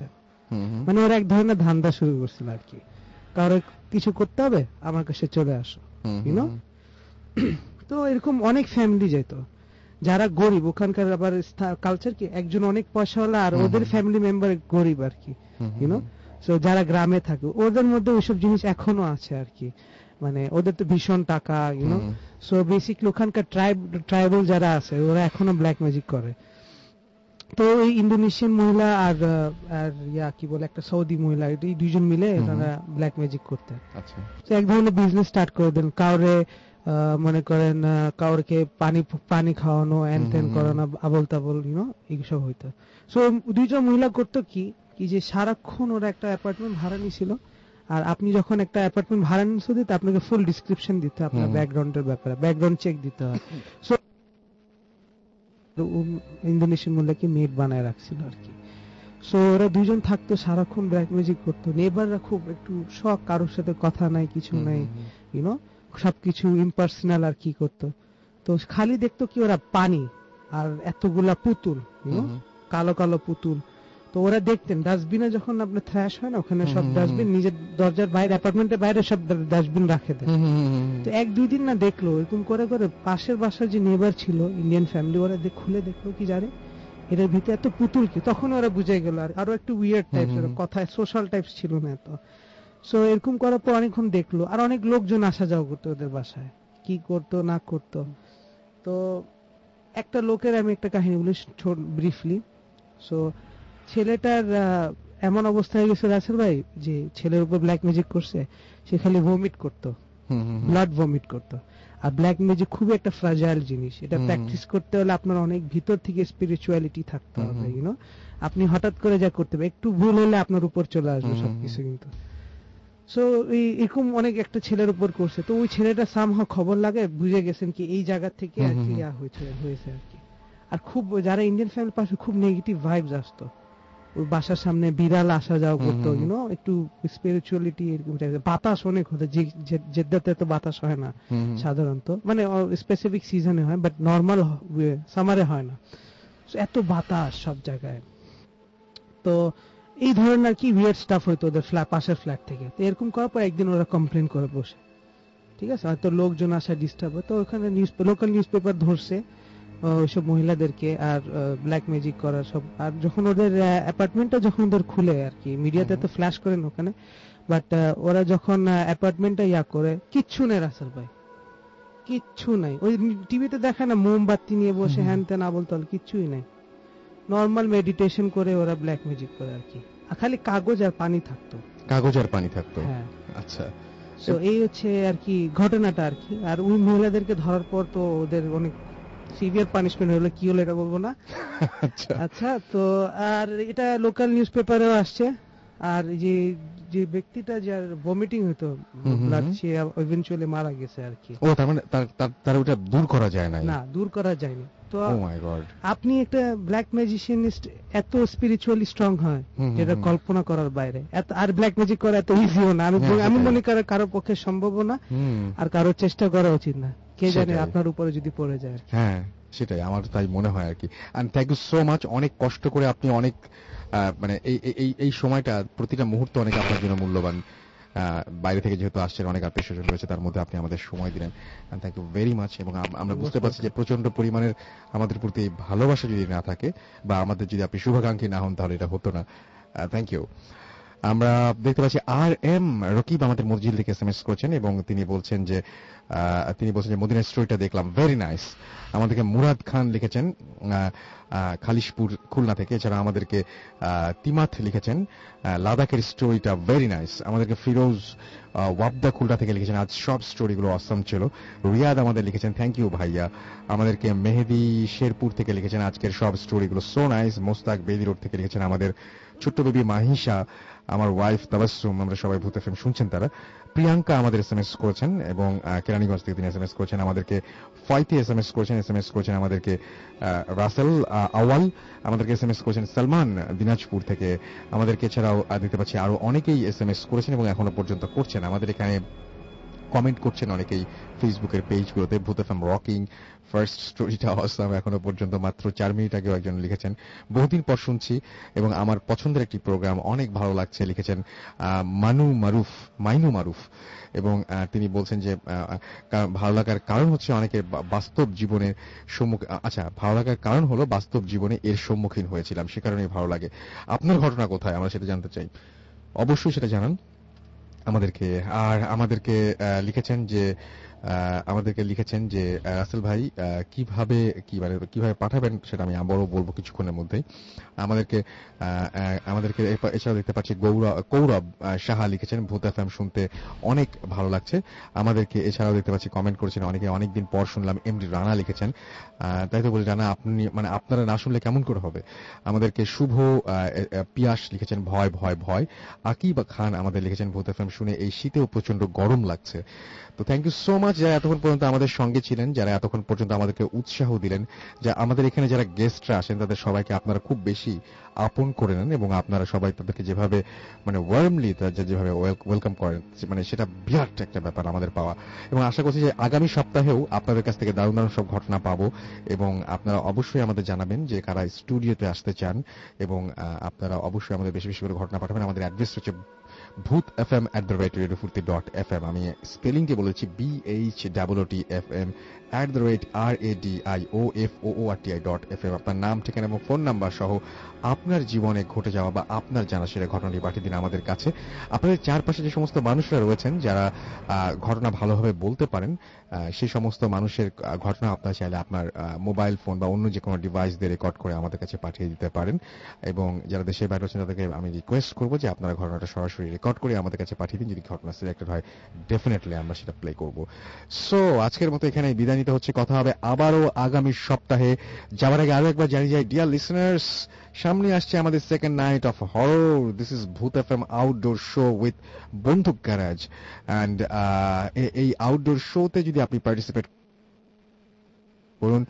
মানে ওরা এক ধরনের ধান্দা শুরু করছিল আর কি, কারো কিছু করতে হবে আমার কাছে চলে আসো, ইউনো। তো এরকম অনেক ফ্যামিলি যেত যারা গরিব, ওখানকার আবার কালচার কি একজন অনেক পয়সাওয়ালা আর ওদের ফ্যামিলি মেম্বার গরিব আর কি, ইউনো। সো যারা গ্রামে থাকে ওদের মধ্যে ওইসব জিনিস এখনো আছে আর কি, মানে ওদের তো ভীষণ টাকা, ইউনো। সো বেসিকলি ওখানকার ট্রাইবাল যারা আছে ওরা এখনো ব্ল্যাক ম্যাজিক করে। তো এই ইন্দোনেশিয়ান মহিলা আর কি বলে একটা সৌদি মহিলা, এই দুইজন মিলে ওনারা ব্ল্যাক ম্যাজিক করতে এক ধরনের বিজনেস স্টার্ট করে দেন। কাউরে মনে করেন কাউকে পানি খাওয়ানো, এন তেন করানো, আবল তাবল, ইউনো, এইসব হইতো। সো দুইজন মহিলা করতো কি যে সারাক্ষণ ওরা একটা অ্যাপার্টমেন্ট ভাড়া নিছিল, আর আপনি যখন একটা অ্যাপার্টমেন্ট ভাড়া নিচ্ছেন দিতে আপনাকে ফুল ডিসক্রিপশন দিতে হয় আপনার ব্যাকগ্রাউন্ডের ব্যাপারে, ব্যাকগ্রাউন্ড চেক দিতে হয়। সো ইন্দোনেশিয়ান মহিলাকে মেড বানায় রাখছিল আর কি। সো ওরা দুইজন থাকতো, সারাক্ষণ ব্ল্যাক ম্যাজিক করতো। নেবাররা খুব একটু শখ, কারোর সাথে কথা নাই, কিছু নাই, ইউনো, সবকিছু ইম্পার্সোনাল আর কি করতো। তো খালি দেখতো কি ওরা পানি আর এতগুলা পুতুল, ইউনো, কালো কালো পুতুল। তো ওরা দেখতেন ডাস্টবিনে যখন আপনার থ্র্যাশ হয় না, ওখানে সব ডাস্টবিন নিজের দরজার বাইরে, অ্যাপার্টমেন্টের বাইরে সব ডাস্টবিন রাখে দেয়। তো এক দুই দিন না দেখলো এরকম করে করে পাশের বাসার যে নেবার ছিল ইন্ডিয়ান ফ্যামিলি, ওরা খুলে দেখলো কি জানে এটার ভিতরে এত পুতুল কি। তখন ওরা বুঝে গেল আর আরো একটু উইয়ার্ড টাইপস, কথায় সোশ্যাল টাইপস ছিল না এত। সো এরকম করার পর অনেকক্ষণ দেখলো, আর অনেক লোকজন আসা যাওয়া করতো ওদের বাসায়, কি করতো না করতো। তো একটা লোকের আমি একটা কাহিনী বলি ব্রিফলি। সো ছেলেটার এমন অবস্থা হয়ে গেছে রাসেল ভাই, যে ছেলের উপর ব্ল্যাক ম্যাজিক করছে, সে খালি ভমিট করতো, ব্লাড ভমিট করতো। আর ব্ল্যাক ম্যাজিক খুবই একটা ফ্রাজাইল জিনিস, এটা প্র্যাকটিস করতে হলে আপনার অনেক ভিতর থেকে স্পিরিচুয়ালিটি থাকতে হবে, ইউনো। আপনি হঠাৎ করে যা করতে হবে, একটু ভুল হলে আপনার উপর চলে আসবে সবকিছু কিন্তু। সো এরকম অনেক একটা ছেলের উপর করছে। তো ওই ছেলেটা সামহাও খবর লাগে, বুঝে গেছেন কি এই জায়গা থেকে আর কি হয়েছে আর কি। আর খুব যারা ইন্ডিয়ান ফ্যামিলির পাশে খুব নেগেটিভ ভাইবস আসতো, ওই বাসার সামনে বিড়াল আসা যাওয়া করতো, ইউনো, একটু স্পিরিচুয়ালিটি এরকম। বাতাস অনেক হতো, জেদ্দাতে তো বাতাস হয় না সাধারণত, মানে স্পেসিফিক সিজনে হয়, বাট নর্মাল সামারে হয় না। এত বাতাস সব জায়গায়। তো এই ধরনের আর কি উইয়ার্ড স্টাফ হইতো ওদের পাশের ফ্ল্যাট থেকে। তো এরকম করার পর একদিন ওরা কমপ্লেন করে বসে, ঠিক আছে, হয়তো লোকজন আসা ডিস্টার্ব হয়। তো ওখানে লোকাল নিউজ পেপার ধরছে ওইসব মহিলাদেরকে আর ব্ল্যাক ম্যাজিক করা সব। আর যখন ওদের অ্যাপার্টমেন্টটা যখন ওদের খুলে আর কি, মিডিয়াতে তো ফ্ল্যাশ করেন ওখানে, বাট ওরা যখন অ্যাপার্টমেন্টটা করে, কিচ্ছু নেই রাসেল ভাই, কিচ্ছু নাই। ওই টিভিতে দেখে না মোমবাতি নিয়ে বসে হ্যান ত্যান আবল তাবল, কিচ্ছুই নাই। নর্মাল মেডিটেশন করে ওরা ব্ল্যাক ম্যাজিক করে আর কি। আর খালি কাগজ আর পানি থাকতো, হ্যাঁ। আচ্ছা, তো এই হচ্ছে আর কি ঘটনাটা আর কি। আর ওই মহিলাদেরকে ধরার পর তো ওদের অনেক সিভিয়ার পানিশমেন্ট হলো, কি হলো এটা বলবো না। আচ্ছা, তো আর এটা লোকাল নিউজ পেপারেও আসছে। আর যে ব্যক্তিটা যার ভমিটিং হতো ব্লাড, সে ইভেন্চুয়ালি মারা গেছে আর কি। ও তার মানে তার ওটা দূর করা যায় না, দূর করা যায়নি। তো আপনি একটা ব্ল্যাক ম্যাজিশিয়ানিস্ট এত স্পিরিচুয়ালি স্ট্রং হয় যেটা কল্পনা করার বাইরে। আর ব্ল্যাক ম্যাজিক করা এত ইজিও না, আমি মনে করি কারোর পক্ষে সম্ভব না, আর কারোর চেষ্টা করা উচিত না। কে জানে আপনার উপরে যদি পড়ে যায়। হ্যাঁ, সেটাই আমার তাই মনে হয় আর কি। And thank you so much, অনেক কষ্ট করে আপনি অনেক মানে এই সময়টা, প্রতিটা মুহূর্ত অনেক আপনার জন্য মূল্যবান। বাইরে থেকে যেহেতু আসছেন, অনেক আত্মীয় স্বজন রয়েছে, তার মধ্যে আপনি আমাদের সময় দিলেন, থ্যাংক ইউ ভেরি মাচ। এবং আমরা বুঝতে পারছি যে প্রচন্ড পরিমাণের আমাদের প্রতি ভালোবাসা যদি না থাকে, বা আমাদের যদি আপনি শুভাকাঙ্ক্ষী না হন, তাহলে এটা হতো না। Thank you. আমরা দেখতে পাচ্ছি RM রকিব আমাদের মসজিদ থেকে SMS করেছেন, এবং তিনি বলছেন যে মদিনার স্টোরিটা দেখলাম, ভেরি নাইস। আমাদেরকে মুরাদ খান লিখেছেন খালিশপুর খুলনা থেকে। এছাড়া আমাদেরকে তিমাথ লিখেছেন লাদাখের স্টোরিটা ভেরি নাইস। আমাদেরকে ফিরোজ ওয়াবদা খুলনা থেকে লিখেছেন আজ সব স্টোরিগুলো অসম ছিল। রিয়াদ আমাদের লিখেছেন থ্যাংক ইউ ভাইয়া। আমাদেরকে মেহেদি শেরপুর থেকে লিখেছেন আজকের সব স্টোরিগুলো সো নাইস। মোস্তাক বেদি রোড থেকে লিখেছেন আমাদের ছোট্ট বেবি মাহিশা, আমার ওয়াইফ তাবাসসুম, আমরা সবাই ভূত এফএম শুনছেন তারা। প্রিয়াঙ্কা আমাদের SMS করেছেন, এবং কেরানীগঞ্জ থেকে তিনি SMS করেছেন। আমাদেরকে ফয়তি SMS করেছেন আমাদেরকে রাসেল আওয়াল, আমাদেরকে SMS করেছেন সালমান দিনাজপুর থেকে। আমাদেরকে এছাড়াও দেখতে পাচ্ছি আরো অনেকেই SMS করেছেন এবং এখনো পর্যন্ত করছেন। আমাদের এখানে কমেন্ট করছেন অনেকেই ফেসবুকের পেজগুলোতে। ভূত এফএম রকিং, ফার্স্ট স্টোরিটা অসাম, এখনো পর্যন্ত মাত্র 4 মিনিট আগেও একজন লিখেছেন বহুদিন পর শুনছি এবং আমার পছন্দের একটি প্রোগ্রাম, অনেক ভালো লাগছে, লিখেছেন মাইনু মারুফ। এবং তিনি বলছেন যে ভালো লাগার কারণ হচ্ছে অনেকের বাস্তব জীবনের ভালো লাগার কারণ হলো বাস্তব জীবনে এর সম্মুখীন হয়েছিলাম, সে কারণেই ভালো লাগে। আপনার ঘটনা কোথায়, আমরা সেটা জানতে চাই, অবশ্যই সেটা জানান আমাদেরকে। আর আমাদেরকে লিখেছেন যে রাসেল ভাই কিভাবে পাঠাবেন সেটা আমি আবারও বলবো কিছুক্ষণের মধ্যেই। আমাদেরকে এছাড়াও দেখতে পাচ্ছি কৌরব সাহা লিখেছেন ভূত এফএম শুনতে অনেক ভালো লাগছে আমাদেরকে। এছাড়াও দেখতে পাচ্ছি কমেন্ট করেছেন অনেকে, অনেকদিন পর শুনলাম। এমডি রানা লিখেছেন, তাই তো বলি রানা, আপনি আপনারা না শুনলে কেমন করে হবে। আমাদেরকে শুভ পিয়াস লিখেছেন ভয় ভয় ভয়। আকিব খান আমাদের লিখেছেন ভূত এফএম শুনে এই শীতেও প্রচন্ড গরম লাগছে। তো থ্যাংক ইউ সো মাচ যারা এতক্ষণ পর্যন্ত আমাদের সঙ্গে ছিলেন, যারা এতক্ষণ পর্যন্ত আমাদেরকে উৎসাহ দিলেন। যা আমাদের এখানে যারা গেস্টরা আসেন তাদের সবাইকে আপনারা খুব বেশি আপন করে নেন এবং আপনারা সবাই তাদেরকে যেভাবে ওয়ার্মলি যেভাবে ওয়েলকাম করেন, সেটা বিরাট একটা ব্যাপার আমাদের পাওয়া। এবং আশা করছি যে আগামী সপ্তাহেও আপনাদের কাছ থেকে দারুণ দারুণ সব ঘটনা পাবো এবং আপনারা অবশ্যই আমাদের জানাবেন যে কারা স্টুডিওতে আসতে চান এবং আপনারা অবশ্যই আমাদের বেশি বেশি করে ঘটনা পাঠাবেন। আমাদের অ্যাড্রেস হচ্ছে bhutfm@radiofurti.fm। আমি স্পেলিংকে বলেছি BHOOTFM@radioforti.fm। আপনার নাম, ঠিকানা এবং ফোন নাম্বার সহ আপনার জীবনে ঘটে যাওয়া বা আপনার জানা সেরা ঘটনাটি পাঠিয়ে দিন আমাদের কাছে। আপনাদের চারপাশে যে সমস্ত মানুষরা রয়েছেন যারা ঘটনা ভালোভাবে বলতে পারেন, সেই সমস্ত মানুষের ঘটনা আপনারা চাইলে আপনার মোবাইল ফোন বা অন্য যে কোনো ডিভাইস দিয়ে রেকর্ড করে আমাদের কাছে পাঠিয়ে দিতে পারেন। এবং যারা দেশের বাইরে আছেন তাদেরকে আমি রিকোয়েস্ট করবো যে আপনারা ঘটনাটা সরাসরি রেকর্ড করে আমাদের কাছে পাঠিয়ে দিন। যদি ঘটনা সিলেক্টেড হয় ডেফিনেটলি আমরা সেটা প্লে করব। সো আজকের মতো এখানে বিদায় নিতে হচ্ছে, কথা হবে আবারও আগামী সপ্তাহে। যাওয়ার আগে আরো একবার জানিয়ে যাই, ডিয়ার লিসনার্স, সামনে আসছে আমাদের second night of horror. This is Bhoot FM outdoor show with বন্ধুক গ্যারাজ। অ্যান্ড এই আউটডোর শোতে যদি আপনি পার্টিসিপেট করুন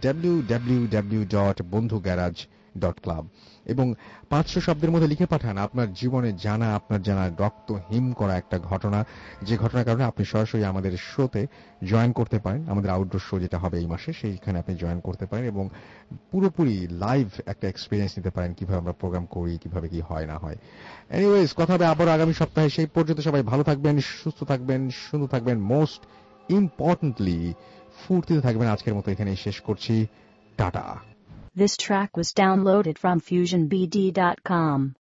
www.bondhugarage.club এবং 500 শব্দের মধ্যে লিখে পাঠান আপনার জীবনে আপনার জানা রক্ত হিম করা একটা ঘটনা, যে ঘটনার কারণে আপনি সরাসরি আমাদের শোতে জয়েন করতে পারেন। আমাদের আউটডোর শো যেটা হবে এই মাসে, সেইখানে আপনি জয়েন করতে পারেন এবং পুরোপুরি লাইভ একটা এক্সপিরিয়েন্স নিতে পারেন কিভাবে আমরা প্রোগ্রাম করি, কিভাবে কি হয় না হয়। এনিওয়েজ, কথা হবে আবার আগামী সপ্তাহে। সেই পর্যন্ত সবাই ভালো থাকবেন, সুস্থ থাকবেন, সুন্দর থাকবেন, মোস্ট ইম্পর্টেন্টলি ফুর্তিতে থাকবেন। আজকের মতো এখানেই শেষ করছি, tata. This track was downloaded from FusionBD.com.